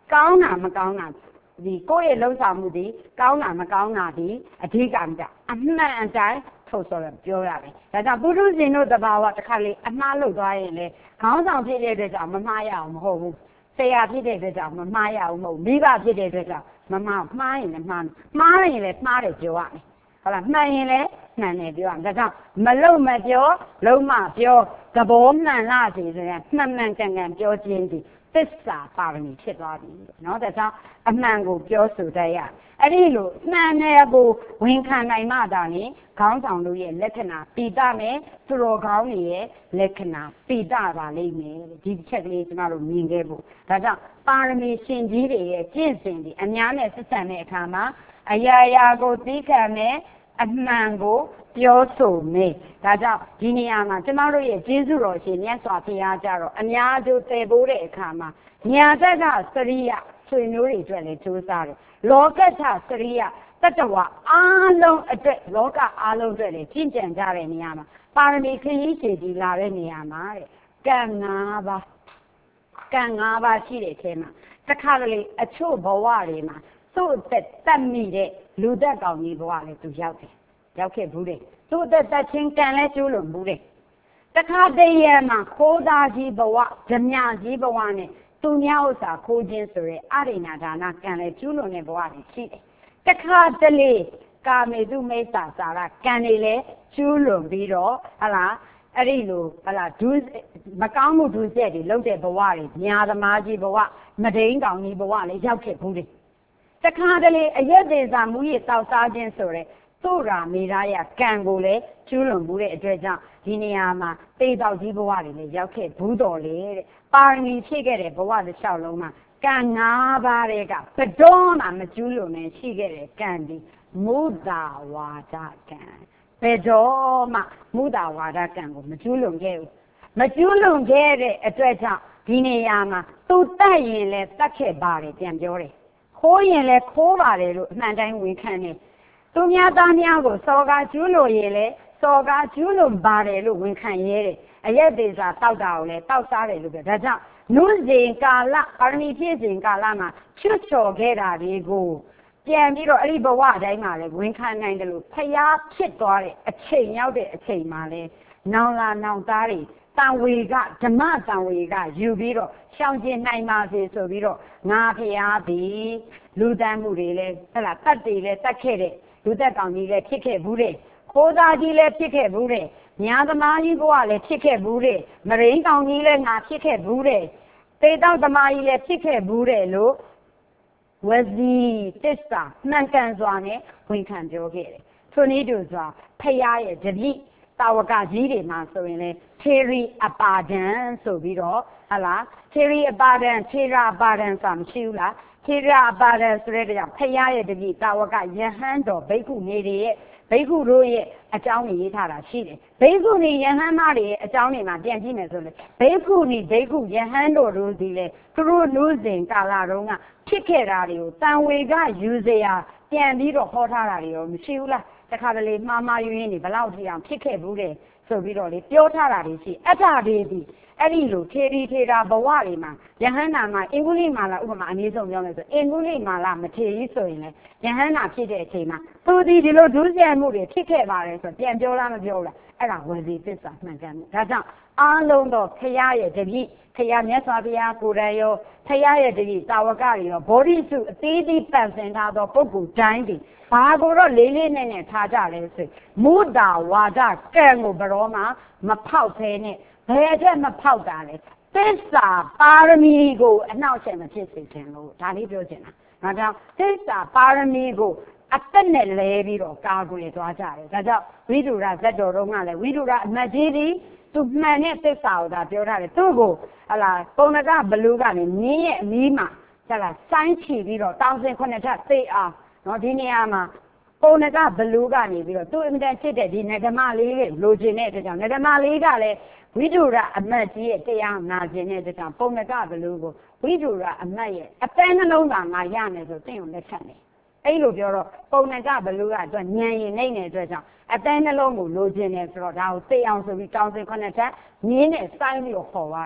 ကောင်းတာမကောင်းတာဒီကိုယ့်ရဲ့လှုပ်ဆောင်မှုဒီကောင်းတာမကောင်းတာဒီအဓိကကြအမှန်အတိုင်းထုတ်ဆိုရပြောရတယ်ဒါကြောင့်ပုထုဇဉ်တို့တဘာဝတစ်ခါလေအမှားလုပ်သွားရင်လေခေါင်းဆောင်ဖြစ်တဲ့အတွက်ကြောင့်မမှားရအောင်မဟုတ်ဘူးဆရာဖြစ်တဲ့အတွက်ကြောင့်မမှားရအောင်မဟုတ်မိဘဖြစ်တဲ့အတွက်ကြောင့်မမှားရင်လည်းမှားရင်လည်းမှားတယ်ပြောရမယ်ဟုတ်လားမှန်ရင်လည်းမှန်တယ်ပြောရမယ်ဒါကြောင့်မလုံမပြောလုံးမပြောသဘောမှန်လားစီဆိုရင်မှန်ကန်ပြောခြင်းဒီသစ္စာပါရမီဖြစ်သွားပြီเนาะဒါကြောင့်အမှန်ကိုပြောဆိုတတ်ရအဲ့ဒီလိုမှန်တယ်ကိုဝန်ခံနိုင်မှသာလေခေါင်းဆောင်တို့ရဲ့လက္ခဏာပိတမယ်သူတော်ကောင်းတွေရဲ့လက္ခဏာပိတပါလိမ့်မယ်ဒီချက်ကလေးကျွန်တော်တို့မြင်ခဲ့ဖို့ဒါကြောင့်ပါရမီရှင်ကြီးတွေရဲ့ကျင့်စဉ်ဒီအများနဲ့ဆက်ဆံတဲ့အခါမှာအရာရာကိုသိခံမယ်အမှန်ကိုပြောဆိုမယ်ဒါကြောင့်ဒီနေရာမှာကျမတို့ရဲ့ကျေးဇူးတော်ရှင်မြတ်စွာဘုရားကြတော့အများကျိုးတည်ဖို့တဲ့အခါမှာညာတက်ကစရိယဆွေမျိုးတွေအတွက်လည်းကြိုးစားတယ်လောကထစရိယတတ္တဝအားလုံးအတွက်လောကအားလုံးအတွက်လည်းကျင့်ကြံကြတဲ့နေရာမှာပါရမီခရီးရှည်ကြီးလာတဲ့နေရာမှာတဲ့ကံ၅ပါးရှိတဲ့အထဲမှာတစ်ခါတလေအချို့ဘဝတွေမှာသူ့အသက်တတ်မိတဲ့လူသက်ကောင်ကြီးဘဝလည်းသူရောက်ခဲ့ဘူးတယ်သူ့အသက်တတ်ချင်းကံလည်းကျိုးလွန်ဘူးတယ်တခါတည်းရမှာခိုးသားကြီးဘဝဓမြကြီးဘဝနဲ့သူများဥစ္စာခိုးခြင်းဆိုရဲအရိဏဒါနကံလည်းကျူးလွန်တဲ့ဘဝတွေရှိတယ်တခါတလေကာမေတုမိစ္ဆာစာရကံတွေလည်းကျူးလွန်ပြီးတော့ဟလားအဲ့ဒီလိုဟလားဒုမကောင်းမှုဒုစရိုက်တွေလုပ်တဲ့ဘဝတွေညာသမားကြီးဘဝမဒိန်ကောင်ကြီးဘဝလည်းရောက်ခဲ့ဘူးတယ်တခါတလေအယက်သေးစာမူရတောက်စားခြင်းဆိုရဲသို့ရာမေရာယကံကိုလည်းကျူးလွန်မှုတဲ့အတွက်ကြောင့်ဒီနေရာမှာတေတောက်ကြီးဘဝတွေလည်းရောက်ခဲ့ဘူးတော်လေတဲ့ပါရမီဖြည့်ခဲ့တဲ့ဘဝတစ်လျှောက်လုံးမှာကံ၅ပါးတဲ့ကဘတော်မှမကျူးလွန်နဲ့ရှိခဲ့တဲ့ကံဒီမုဒ္ဒဝါဒကံဘတော်မှမုဒ္ဒဝါဒကံကိုမကျူးလွန်ခဲ့ဘူးမကျူးလွန်ခဲ့တဲ့အတွက်ကြောင့်ဒီနေရာမှာသူတတ်ရင်လည်းတတ်ခဲ့ပါတယ်ပြန်ပြောတယ်ခိုးရင်လည်းခိုးပါတယ်လို့အမှန်တိုင်းဝန်ခံတယ်သူများသားများကိုစော်ကားကျူးလွန်ရင်လည်းစော်ကားကျူးလွန်ပါတယ်လို့ဝန်ခံရဲတယ်အရက်သေးစာတောက်တာကိုလည်းတောက်စားတယ်လို့ပြောဒါကြောင့်နုစဉ်ကာလပါရမီပြည့်စဉ်ကာလမှာချွတ်ချော်ခဲ့တာတွေကိုပြန်ပြီးတော့အဲ့ဒီဘဝအတိုင်းမှာလည်းဝန်ခံနိုင်တယ်လို့ဖျားဖြစ်သွားတဲ့အချိန်ရောက်တဲ့အချိန်မှာလည်းနောင်လာနောင်သားတွေတန်ဝေကဓမ္မတန်ဝေကယူပြီးတော့ရှောင်ကျင်နိုင်ပါစေဆိုပြီးတော့ငါဖျားသည်လူတန်းမှုတွေလည်းဟဲ့လားတတ်တွေလည်းတတ်ခဲ့တဲ့လူသက်ကောင်ကြီးလည်းဖြစ်ခဲ့ဘူးတဲ့ခိုးသားကြီးလည်းဖြစ်ခဲ့ဘူးတဲ့ညာသမားကြီးဘဝလည်းဖြစ်ခဲ့ဘူးတဲ့မရင်းကောင်ကြီးလည်းငါဖြစ်ခဲ့ဘူးတဲ့သေတောက်သမားကြီးလည်းဖြစ်ခဲ့ဘူးတဲ့လို့ဝစီတစ္ဆာမှန်ကန်စွာနဲ့ဝန်ခံပြောခဲ့တယ်ထိုနည်းတူစွာဖယားရဲ့တပည့်တာဝကကြီးတွေမှာဆိုရင်လေထေရီအပါဒံဆိုပြီးတော့ဟလားထေရီအပါဒံထေရအပါဒံဆိုတာမရှိဘူးလားထေရအပါဒံဆိုတဲ့ကြောင့်ဖယားရဲ့တပည့်တာဝကယဟန်တော်ဘိက္ခုနေတွေရဲ့ဘိက္ခုတို့ရဲ့အကြောင်းကိုရေးထားတာရှိတယ်ဘိက္ခုနီယဟန်မတွေရဲ့အကြောင်းတွေမှာပြန်ကြည့်မယ်ဆိုရင်ဘိက္ခုနီဘိက္ခုယဟန်တော်တို့ဒီလေသူတို့လူစဉ်ကာလတုန်းကဖြစ်ခဲ့တာတွေကိုတန်ဝေကယူเสียပြန်ပြီးတော့ဟောထားတာတွေရောမရှိဘူးလားတခါတလေမှားယွင်းနေဘလောက်ထိအောင်ဖြစ်ခဲ့ဘူးတယ်ဆိုပြီးတော့လေပြောထားတာတွေရှိအတ္တတွေဒီအဲ့ဒီလိုထေရီထေတာဘဝတွေမှာယဟန္တာမှာအင်္ဂုလိမာလာဥပမာအနည်းဆုံးပြောမယ်ဆိုအင်္ဂုလိမာလာမထေရီဆိုရင်လေယဟန္တာဖြစ်တဲ့အချိန်မှာသူဒီလိုဒုစရိုက်မှုတွေဖြစ်ခဲ့ပါတယ်ဆိုပြန်ပြောလားမပြောလားအဲ့ဒါဝစီသစ္စာမှန်ကန်တယ်ဒါကြောင့်အားလုံးတော့ဖရာရဲ့တပည့်ဖရာမြတ်စွာဘုရားကိုယ်တိုင်ရောဖရာရဲ့တပည့်တာဝကတွေရောဘောဓိစုအသေးသေးပန့်စင်ထားသောပုဂ္ဂိုလ်တိုင်းဒီဘာကိုတော့လေးလေးနဲ့ထားကြလဲဆိုမုဒ္ဒဝါဒကံကိုဘရောမှာမဖောက်ဖဲနဲ့ဘယ်အတွက်မဖောက်တာလဲသစ္စာပါရမီကိုအနှောက်အယှက်မဖြစ်စေချင်လို့ဒါလေးပြောချင်တာဒါကြောင့်သစ္စာပါရမီကိုအသက်နဲ့လဲပြီးတော့ကာကွယ်သွားကြတယ်ဒါကြောင့်ဝိဓုရဇတ်တော်တို့ကလည်းဝိဓုရအမတ်ကြီးဒီသူမှန်တဲ့သစ္စာကိုဒါပြောထားတယ်သူ့ကိုဟလာပုံနကဘလူးကနေမြင်းရဲ့အမီးမှာဟလာစိုင်းချီပြီးတော့တောင်စင်ခုနှစ်ထပ်သိအောင်နော်ဒီနေရာမှာပုံနကဘလူးကနေပြီးတော့သူ့အင်တန်ဖြစ်တဲ့ဒီနဂမလေးကိုလိုချင်တဲ့အတွက်ကြောင့်နဂမလေးကလည်းဝိဓုရအမတ်ကြီးရဲ့တရားနာကျင်တဲ့အတွက်ကြောင့်ပုံနကဘလူးကိုဝိဓုရအမတ်ရဲ့အပန်းနှလုံးသားငါရမယ်ဆိုသိုံလက်ချက်နေအဲ့လိုပြောတော့ပုံနကဘလူးကအတွက်ညံရင်နေနေတဲ့အတွက်ကြောင့်အပန်းနှလုံးကိုလိုချင်တယ်ဆိုတော့ဒါကိုသိအောင်ဆိုပြီးတောင်းစင်ခုနှစ်ထပ်မြင်းနဲ့စိုင်းပြီးတော့ခေါ်သွားတယ်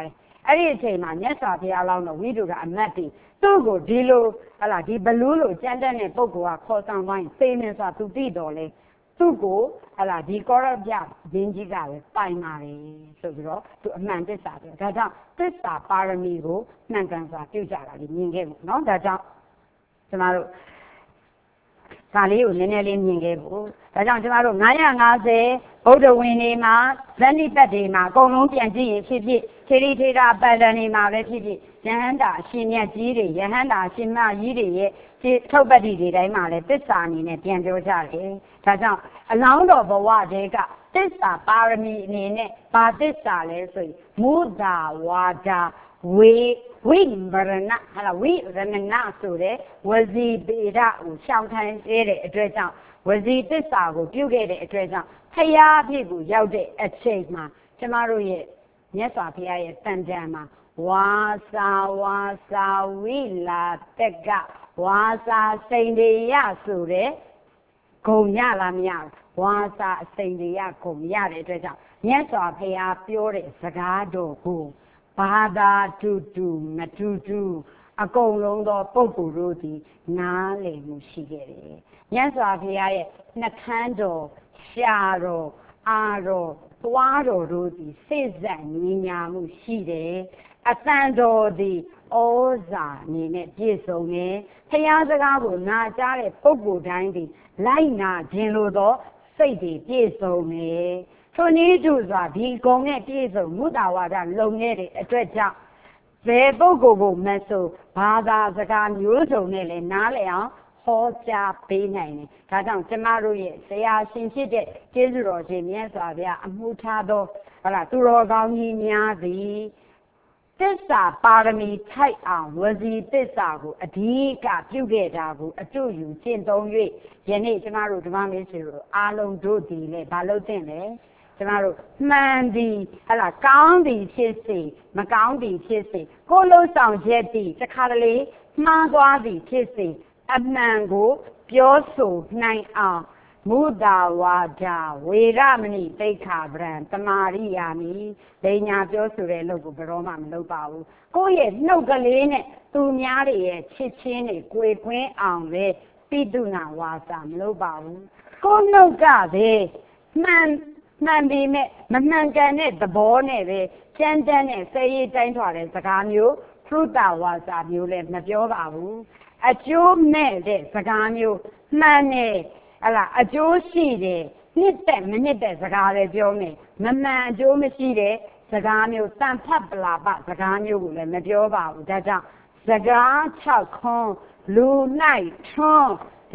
အဲ့ဒီအချိန်မှာမြတ်စွာဘုရားလောင်းတော်ဝိတုဒ္ဓအမတ်တီသူ့ကိုဒီလိုဟလာဒီဘလူးလိုကြမ်းတဲ့ပုဂ္ဂိုလ်ကခေါ်ဆောင်သွားရင်သိနေစွာသူသိတော်လဲသူ့ကိုဟလာဒီကောရပြရင်းကြီးကပဲပိုင်ပါတယ်ဆိုပြီးတော့သူအမှန်သစ္စာပဲဒါကြောင့်သစ္စာပါရမီကိုမှန်ကန်စွာပြုကြတာလေမြင်ခဲ့ဘူးเนาะဒါကြောင့်ကျမတို့ဒါလေးကိုနည်းနည်းလေးမြင်ခဲ့ဘူးဒါကြောင့်ကျမတို့950ဗုဒ္ဓဝင်နေမှာဇန်တိပတ်တွေမှာအကုန်လုံးပြန်ကြည့်ရင်ဖြစ်ဖြစ်ထေရီထေတာပန္တန်တွေမှာပဲဖြစ်ဖြစ်ယဟန္တာအရှင်မြတ်ကြီးတွေယဟန္တာအရှင်မကြီးတွေရဲ့ထုတ်ပတ်တိတွေတိုင်းမှာလည်းသစ္စာအနေနဲ့ပြန်ပြောကြတယ်ဒါကြောင့်အလောင်းတော်ဘဝတည်းကသစ္စာပါရမီအနေနဲ့ဘာသစ္စာလဲဆိုရင်မုဒ္ဒဝါဒဝိမရဏဟလာဝိရဏဆိုတဲ့ဝစီပေဒကိုရှောင်ထိုင်တဲ့အတွက်ကြောင့်ဝစီသစ္စာကိုပြုခဲ့တဲ့အတွက်ကြောင့်ဖရာဖြစ်ကိုရောက်တဲ့အချိန်မှာကျမတို့ရဲ့မြတ်စွာဘုရားရဲ့တန်ကြံမှာဝါစာဝိလာတက်ကဝါစာစိန်တေယဆိုတဲ့ဂုံရလားမရဘူးဝါစာအစိန်တေယဂုံရတဲ့အတွက်ကြောင့်မြတ်စွာဘုရားပြောတဲ့စကားတော်ကိုဘာသာတူမတူအကုန်လုံးသောပုဂ္ဂိုလ်တို့သည်နားလည်မှုရှိခဲ့တယ်မြတ်စွာဘုရားရဲ့နှခမ်းတော်ရှာတော်အာတော်သွားတော်တို့သည်စိတ်ဆက်ညီညာမှုရှိတယ်အတန်တော်သည်ဩဇာအနေနဲ့ပြည့်စုံတယ်ဘုရားစကားကိုနာကြားတဲ့ပုဂ္ဂိုလ်တိုင်းသည်လိုက်နာခြင်းလိုသောစိတ်တွေပြည့်စုံတယ်ထိုနည်းတူစွာဒီကုံနဲ့ပြည့်စုံမုဒ္ဒဝါဒလုံခဲ့တဲ့အတွက်ကြောင့်ဘယ်ပုဂ္ဂိုလ်ကိုမဆိုဘာသာစကားမျိုးစုံနဲ့လည်းနားလည်အောင်ဟောကြားပေးနိုင်တယ်။ဒါကြောင့်ကျမတို့ရဲ့ဆရာရှင်ဖြစ်တဲ့ကျေးဇူးတော်ရှင်မြတ်စွာဘုရားအမှုထားသောသူတော်ကောင်းကြီးများသည်သစ္စာပါရမီထိုက်အောင်ဝစီသစ္စာကိုအဓိကပြုခဲ့တာကိုအတူယူကျင့်သုံး၍ယနေ့ကျမတို့ဓမ္မမင်းရှင်တို့အားလုံးတို့ဒီလေဘာလို့သင့်လဲကျမတို့မှန်သည်ကောင်းသည်ဖြစ်စေမကောင်းသည်ဖြစ်စေကိုယ်လုံးဆောင်ချက်သည်တစ်ခါတလေမှားသွားသည်ဖြစ်စေအမှန်ကိုပြောဆိုနိုင်အောင်မုဒ္ဒဝါဒဝေရမဏိသိက္ခာပဒံတမာရိယာမိဒိညာပြောဆိုတဲ့အလုပ်ကိုဘယ်တော့မှမလုပ်ပါဘူးကိုယ့်ရဲ့နှုတ်ကလေးနဲ့သူများတွေရဲ့ချစ်ချင်းတွေကိုယ်ကွင်းအောင်လေပိတုနာဝါစာမလုပ်ပါဘူးကိုယ်နှုတ်ကပဲမှန်ပြီးမဲ့မမှန်ကန်တဲ့သဘောနဲ့ပဲကြမ်းတမ်းတဲ့ဆဲရေးတိုင်းထွာတဲ့စကားမျိုးဖရုတဝါစာမျိုးလည်းမပြောပါဘူးအကျိုးမဲ့တဲ့စကားမျိုးမှန်တယ်အကျိုးရှိတယ်နှစ်သက်မနှစ်သက်စကားလည်းပြောမယ်မမှန်အကျိုးမရှိတဲ့စကားမျိုးတန်ဖတ်ပလာပစကားမျိုးကိုလည်းမပြောပါဘူးဒါကြောင့်စကား6ခွန်းလူ၌ထွန်း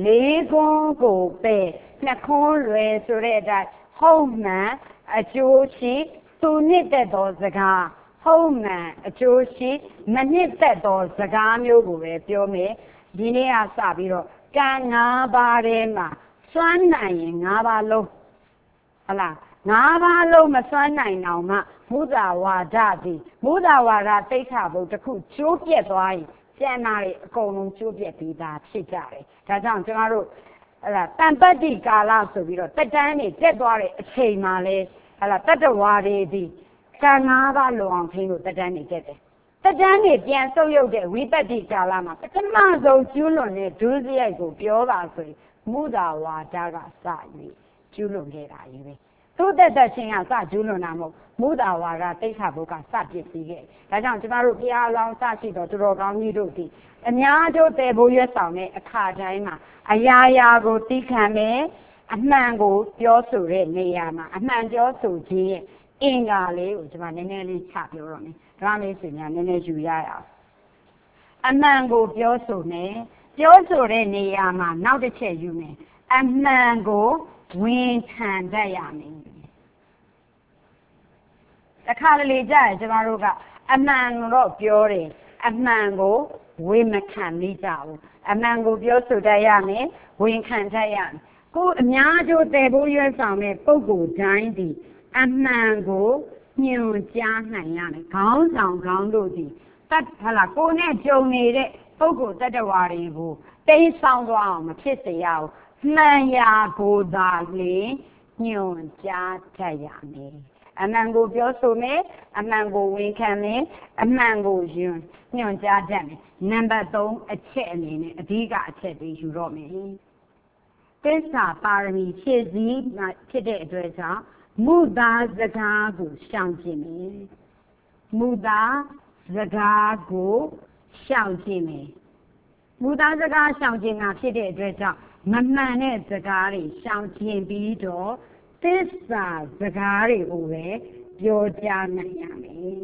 4ခွန်းကိုပဲ2ခွန်းလွယ်ဆိုတဲ့အတိုင်းဟုတ်မှန်အကျိုးရှိသူနှစ်သက်သောစကားဟုတ်မှန်အကျိုးရှိမနှစ်သက်သောစကားမျိုးကိုပဲပြောမယ်ဒီနေ့ကစပြီးတော့ကံ5ပါးထဲမှာစွမ်းနိုင်ရင်5ပါးလုံး5ပါးလုံးမစွမ်းနိုင်အောင်မှမုဒ္ဒဝါဒသည်မုဒ္ဒဝါဒသိက္ခာပုဒ်တစ်ခုကျိုးပြက်သွားရင်ကျန်တာတွေအကုန်လုံးကျိုးပြက်ပြီးသားဖြစ်ကြတယ်ဒါကြောင့်ကျမတို့တန်ပတ္တိကာလဆိုပြီးတော့တက်တန်းနေတက်သွားတဲ့အချိန်မှာလေတတ္တဝါတွေဒီကံ5ပါးလုံအောင်ထိန်းလို့တက်တန်းနေတက်တယ်တက်တန်းနေပြန်ဆုပ်ယုပ်တဲ့ဝိပတ္တိကာလမှာပထမဆုံးကျူးလွန်တဲ့ဒုစရိုက်ကိုပြောပါဆိုရင်မုဒ္ဒဝါဒကစ၍ကျူးလွန်ခဲ့တာကြီးပဲသူ့တက်ချင်းကစကျူးလွန်တာမဟုတ်မုဒ္ဒဝါဒသိက္ခာပုဒ်ကစပစ်ပြီးခဲ့ဒါကြောင့်ကျမတို့ဘုရားလောင်းစရှိတော်သူတော်ကောင်းကြီးတို့ဒီအများတို့တည်ဖို့ရွက်ဆောင်တဲ့အခါတိုင်းမှာအရာရာကိုသိခံမယ်အမှန်ကိုပြောဆိုတဲ့နေရာမှာအမှန်ပြောဆိုခြင်းရဲ့အင်္ဂါလေးကိုကျွန်မနည်းနည်းလေးချပြောတော့မယ်။ဒါမှမဟုတ်များနည်းနည်းယူရအောင်။အမှန်ကိုပြောဆိုမယ်ပြောဆိုတဲ့နေရာမှာနောက်တစ်ချက်ယူမယ်။အမှန်ကိုဝန်ခံတတ်ရမယ်။တစ်ခါလေကြာရင်ကျွန်တော်တို့ကအမှန်တော့ပြောတယ်အမှန်ကိုဝေမခံမိကြဘူးအမှန်ကိုပြောဆိုတတ်ရမယ်ဝန်ခံတတ်ရမယ်ကိုအများကျိုးတည်ဖို့ရွယ်ဆောင်တဲ့ပုဂ္ဂိုလ်တိုင်းဒီအမှန်ကိုညွှန်ကြားနိုင်ရမယ်ခေါင်းဆောင်ခေါင်းတို့ဒီကိုနဲ့ကြုံနေတဲ့ပုဂ္ဂိုလ်တ attva တွေကိုတိမ်းဆောင်သွားအောင်မဖြစ်စေရဘူးမှန်ရာကိုသာလေညွှန်ကြားတတ်ရမယ်အမှန်ကိုပြောဆိုမယ်အမှန်ကိုဝန်ခံမယ်အမှန်ကိုယွန်းညွှန်ကြားတတ်မယ်နံပါတ်3အချက်အနေနဲ့အဓိကအချက်တွေယူတော့မယ်သစ္စာပါရမီဖြည့်စည်းဖြစ်တဲ့အတွက်ကြောင့်မူသားစကားကိုရှောင်ကျင်မယ်မူသားစကားကိုရှောင်ကျင်မယ်မူသားစကားရှောင်ကျင်တာဖြစ်တဲ့အတွက်ကြောင့်မမှန်တဲ့စကားတွေရှောင်ကျင်ပြီးတော့သစ္စာစကားတွေကိုပဲပြောကြားနိုင်ရမယ်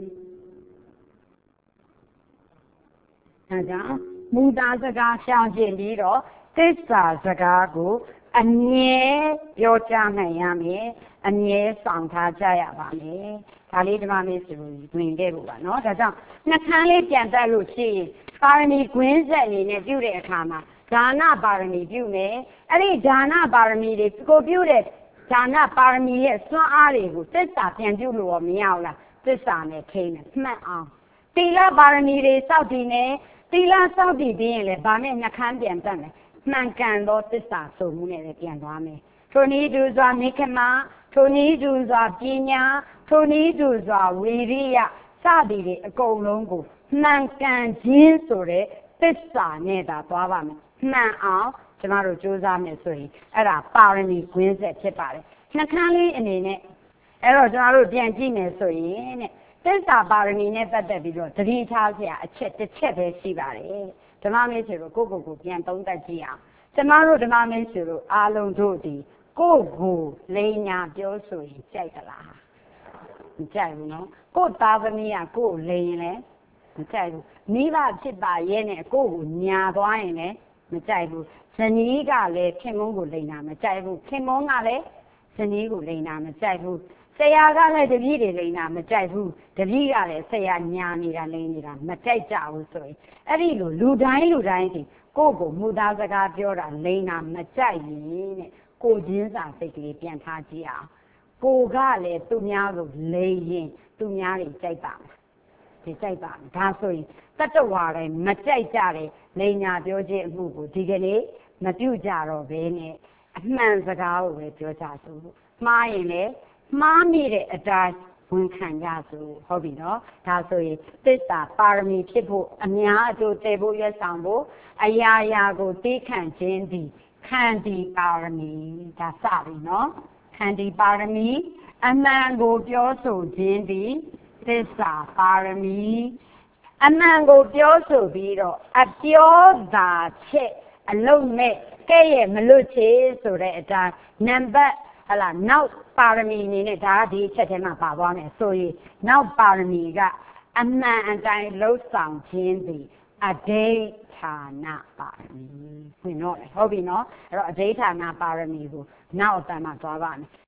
ဒါကြောင့်မူသားစကားရှောင်ကျင်ပြီးတော့သစ္စာစကားကိုအမြဲပြောကြားနိုင်ရမယ်အမြဲဆောင်ထားကြရပါမယ်ဒါလေးဒီမှာလေးဆိုဝင်ခဲ့ဖို့ပါเนาะဒါကြောင့်နှခမ်းလေးပြန်တက်လို့ရှိရင်ပါရမီကွင်းဆက်အနေနဲ့ပြုတဲ့အခါမှာဒါနပါရမီပြုမယ်အဲ့ဒီဒါနပါရမီတွေကိုပြုတဲ့ဒါနပါရမီရဲ့စွမ်းအားတွေကိုသစ္စာပြန်ပြုလို့ရောမရဘူးလားသစ္စာနဲ့ထိန်းတယ်မှတ်အောင်သီလပါရမီတွေစောင့်တည်နေသီလစောင့်တည်ပြီးရင်လည်းဗာနဲ့နှခမ်းပြန်တက်မယ်မှန်ကန်သောသစ္စာဆိုမှုနဲ့လည်းပြန်သွားမယ်ထိုနည်းတူစွာမိခမထိုနည်းတူစွာပညာထိုနည်းတူစွာဝီရိယစသည်တွေအကုန်လုံးကိုမှန်ကန်ခြင်းဆိုတဲ့သစ္စာနဲ့သာသွားပါမယ်မှန်အောင်ကျမတို့ကြိုးစားမယ်ဆိုရင်အဲ့ဒါပါရမီကွင်းဆက်ဖြစ်ပါတယ်နှခမ်းလေးအနေနဲ့အဲ့တော့ကျမတို့ပြန်ကြည့်မယ်ဆိုရင်တဲ့သစ္စာပါရမီနဲ့ပတ်သက်ပြီးတော့သတိထားစရာအချက်တစ်ချက်ပဲရှိပါတယ်ဓမ္မမိတ်ဆွေတို့ကိုပြန်သုံးသပ်ကြည့်အောင်ကျမတို့ဓမ္မမိတ်ဆွေတို့အားလုံးတို့ဒီကိုလိန်ညာပြောဆိုရင်ကြိုက်သလားမကြိုက်ဘူးနော်ကိုသားသမီးကကိုလိန်ရင်လည်းမကြိုက်ဘူးမိဘဖြစ်ပါရဲ့နဲ့ကိုညာသွားရင်လည်းမကြိုက်ဘူးဇနီးကလည်းခင်မုန်းကိုလိန်တာမကြိုက်ဘူးခင်မုန်းကလည်းဇနီးကိုလိန်တာမကြိုက်ဘူးဆရာကလည်းတပည့်တွေလိန်တာမကြိုက်ဘူးတပည့်ကလည်းဆရာညာနေတာလိန်နေတာမကြိုက်ကြဘူးဆိုရင်အဲ့ဒီလိုလူတိုင်းဒီကိုမူသားစကားပြောတာလိန်တာမကြိုက်ရင်တဲ့ကိုချင်းစာစိတ်ကလေးပြန်ထားကြည့်အောင်ကိုကလည်းသူများကိုလိန်ရင်သူများတွေကြိုက်ပါမယ်ဒီကြိုက်ပါမယ်ဒါဆိုရင်တတ္တဝါတိုင်းမကြိုက်ကြတဲ့လိန်ညာပြောခြင်းအမှုကိုဒီကနေ့မပြုကြတော့ဘဲနဲ့အမှန်စကားကိုပဲပြောကြစို့မှားရင်လည်းမှားမိတဲ့အတိုင်းဝန်ခံကြစို့ဟုတ်ပြီနော်ဒါဆိုရင်သစ္စာပါရမီဖြစ်ဖို့အများအကျိုးတည်ဖို့ရွတ်ဆောင်ဖို့အရာရာကိုသိခံခြင်းသည်ခန္တီပါရမီဒါစပြီနော်ခန္တီပါရမီအမှန်ကိုပြောဆိုခြင်းသည်သစ္စာပါရမီအမှန်ကိုပြောဆိုပြီးတော့အပြောသာချက်အလုံးမဲ့ကဲ့ရဲ့မလွတ်ချေဆိုတဲ့အတိုင်းနံပါတ်နောက်ပါရမီအနေနဲ့ဒါကဒီအချက်ထဲမှာပါသွားမယ်ဆိုရင်နောက်ပါရမီကအမှန်အတိုင်းလှုပ်ဆောင်ခြင်းသည်အဓိဌာနပါရမီဝင်တော့ဟုတ်ပြီနော်အဲ့တော့အဓိဌာနပါရမီကိုနောက်အတန်းမှာသွားပါမယ်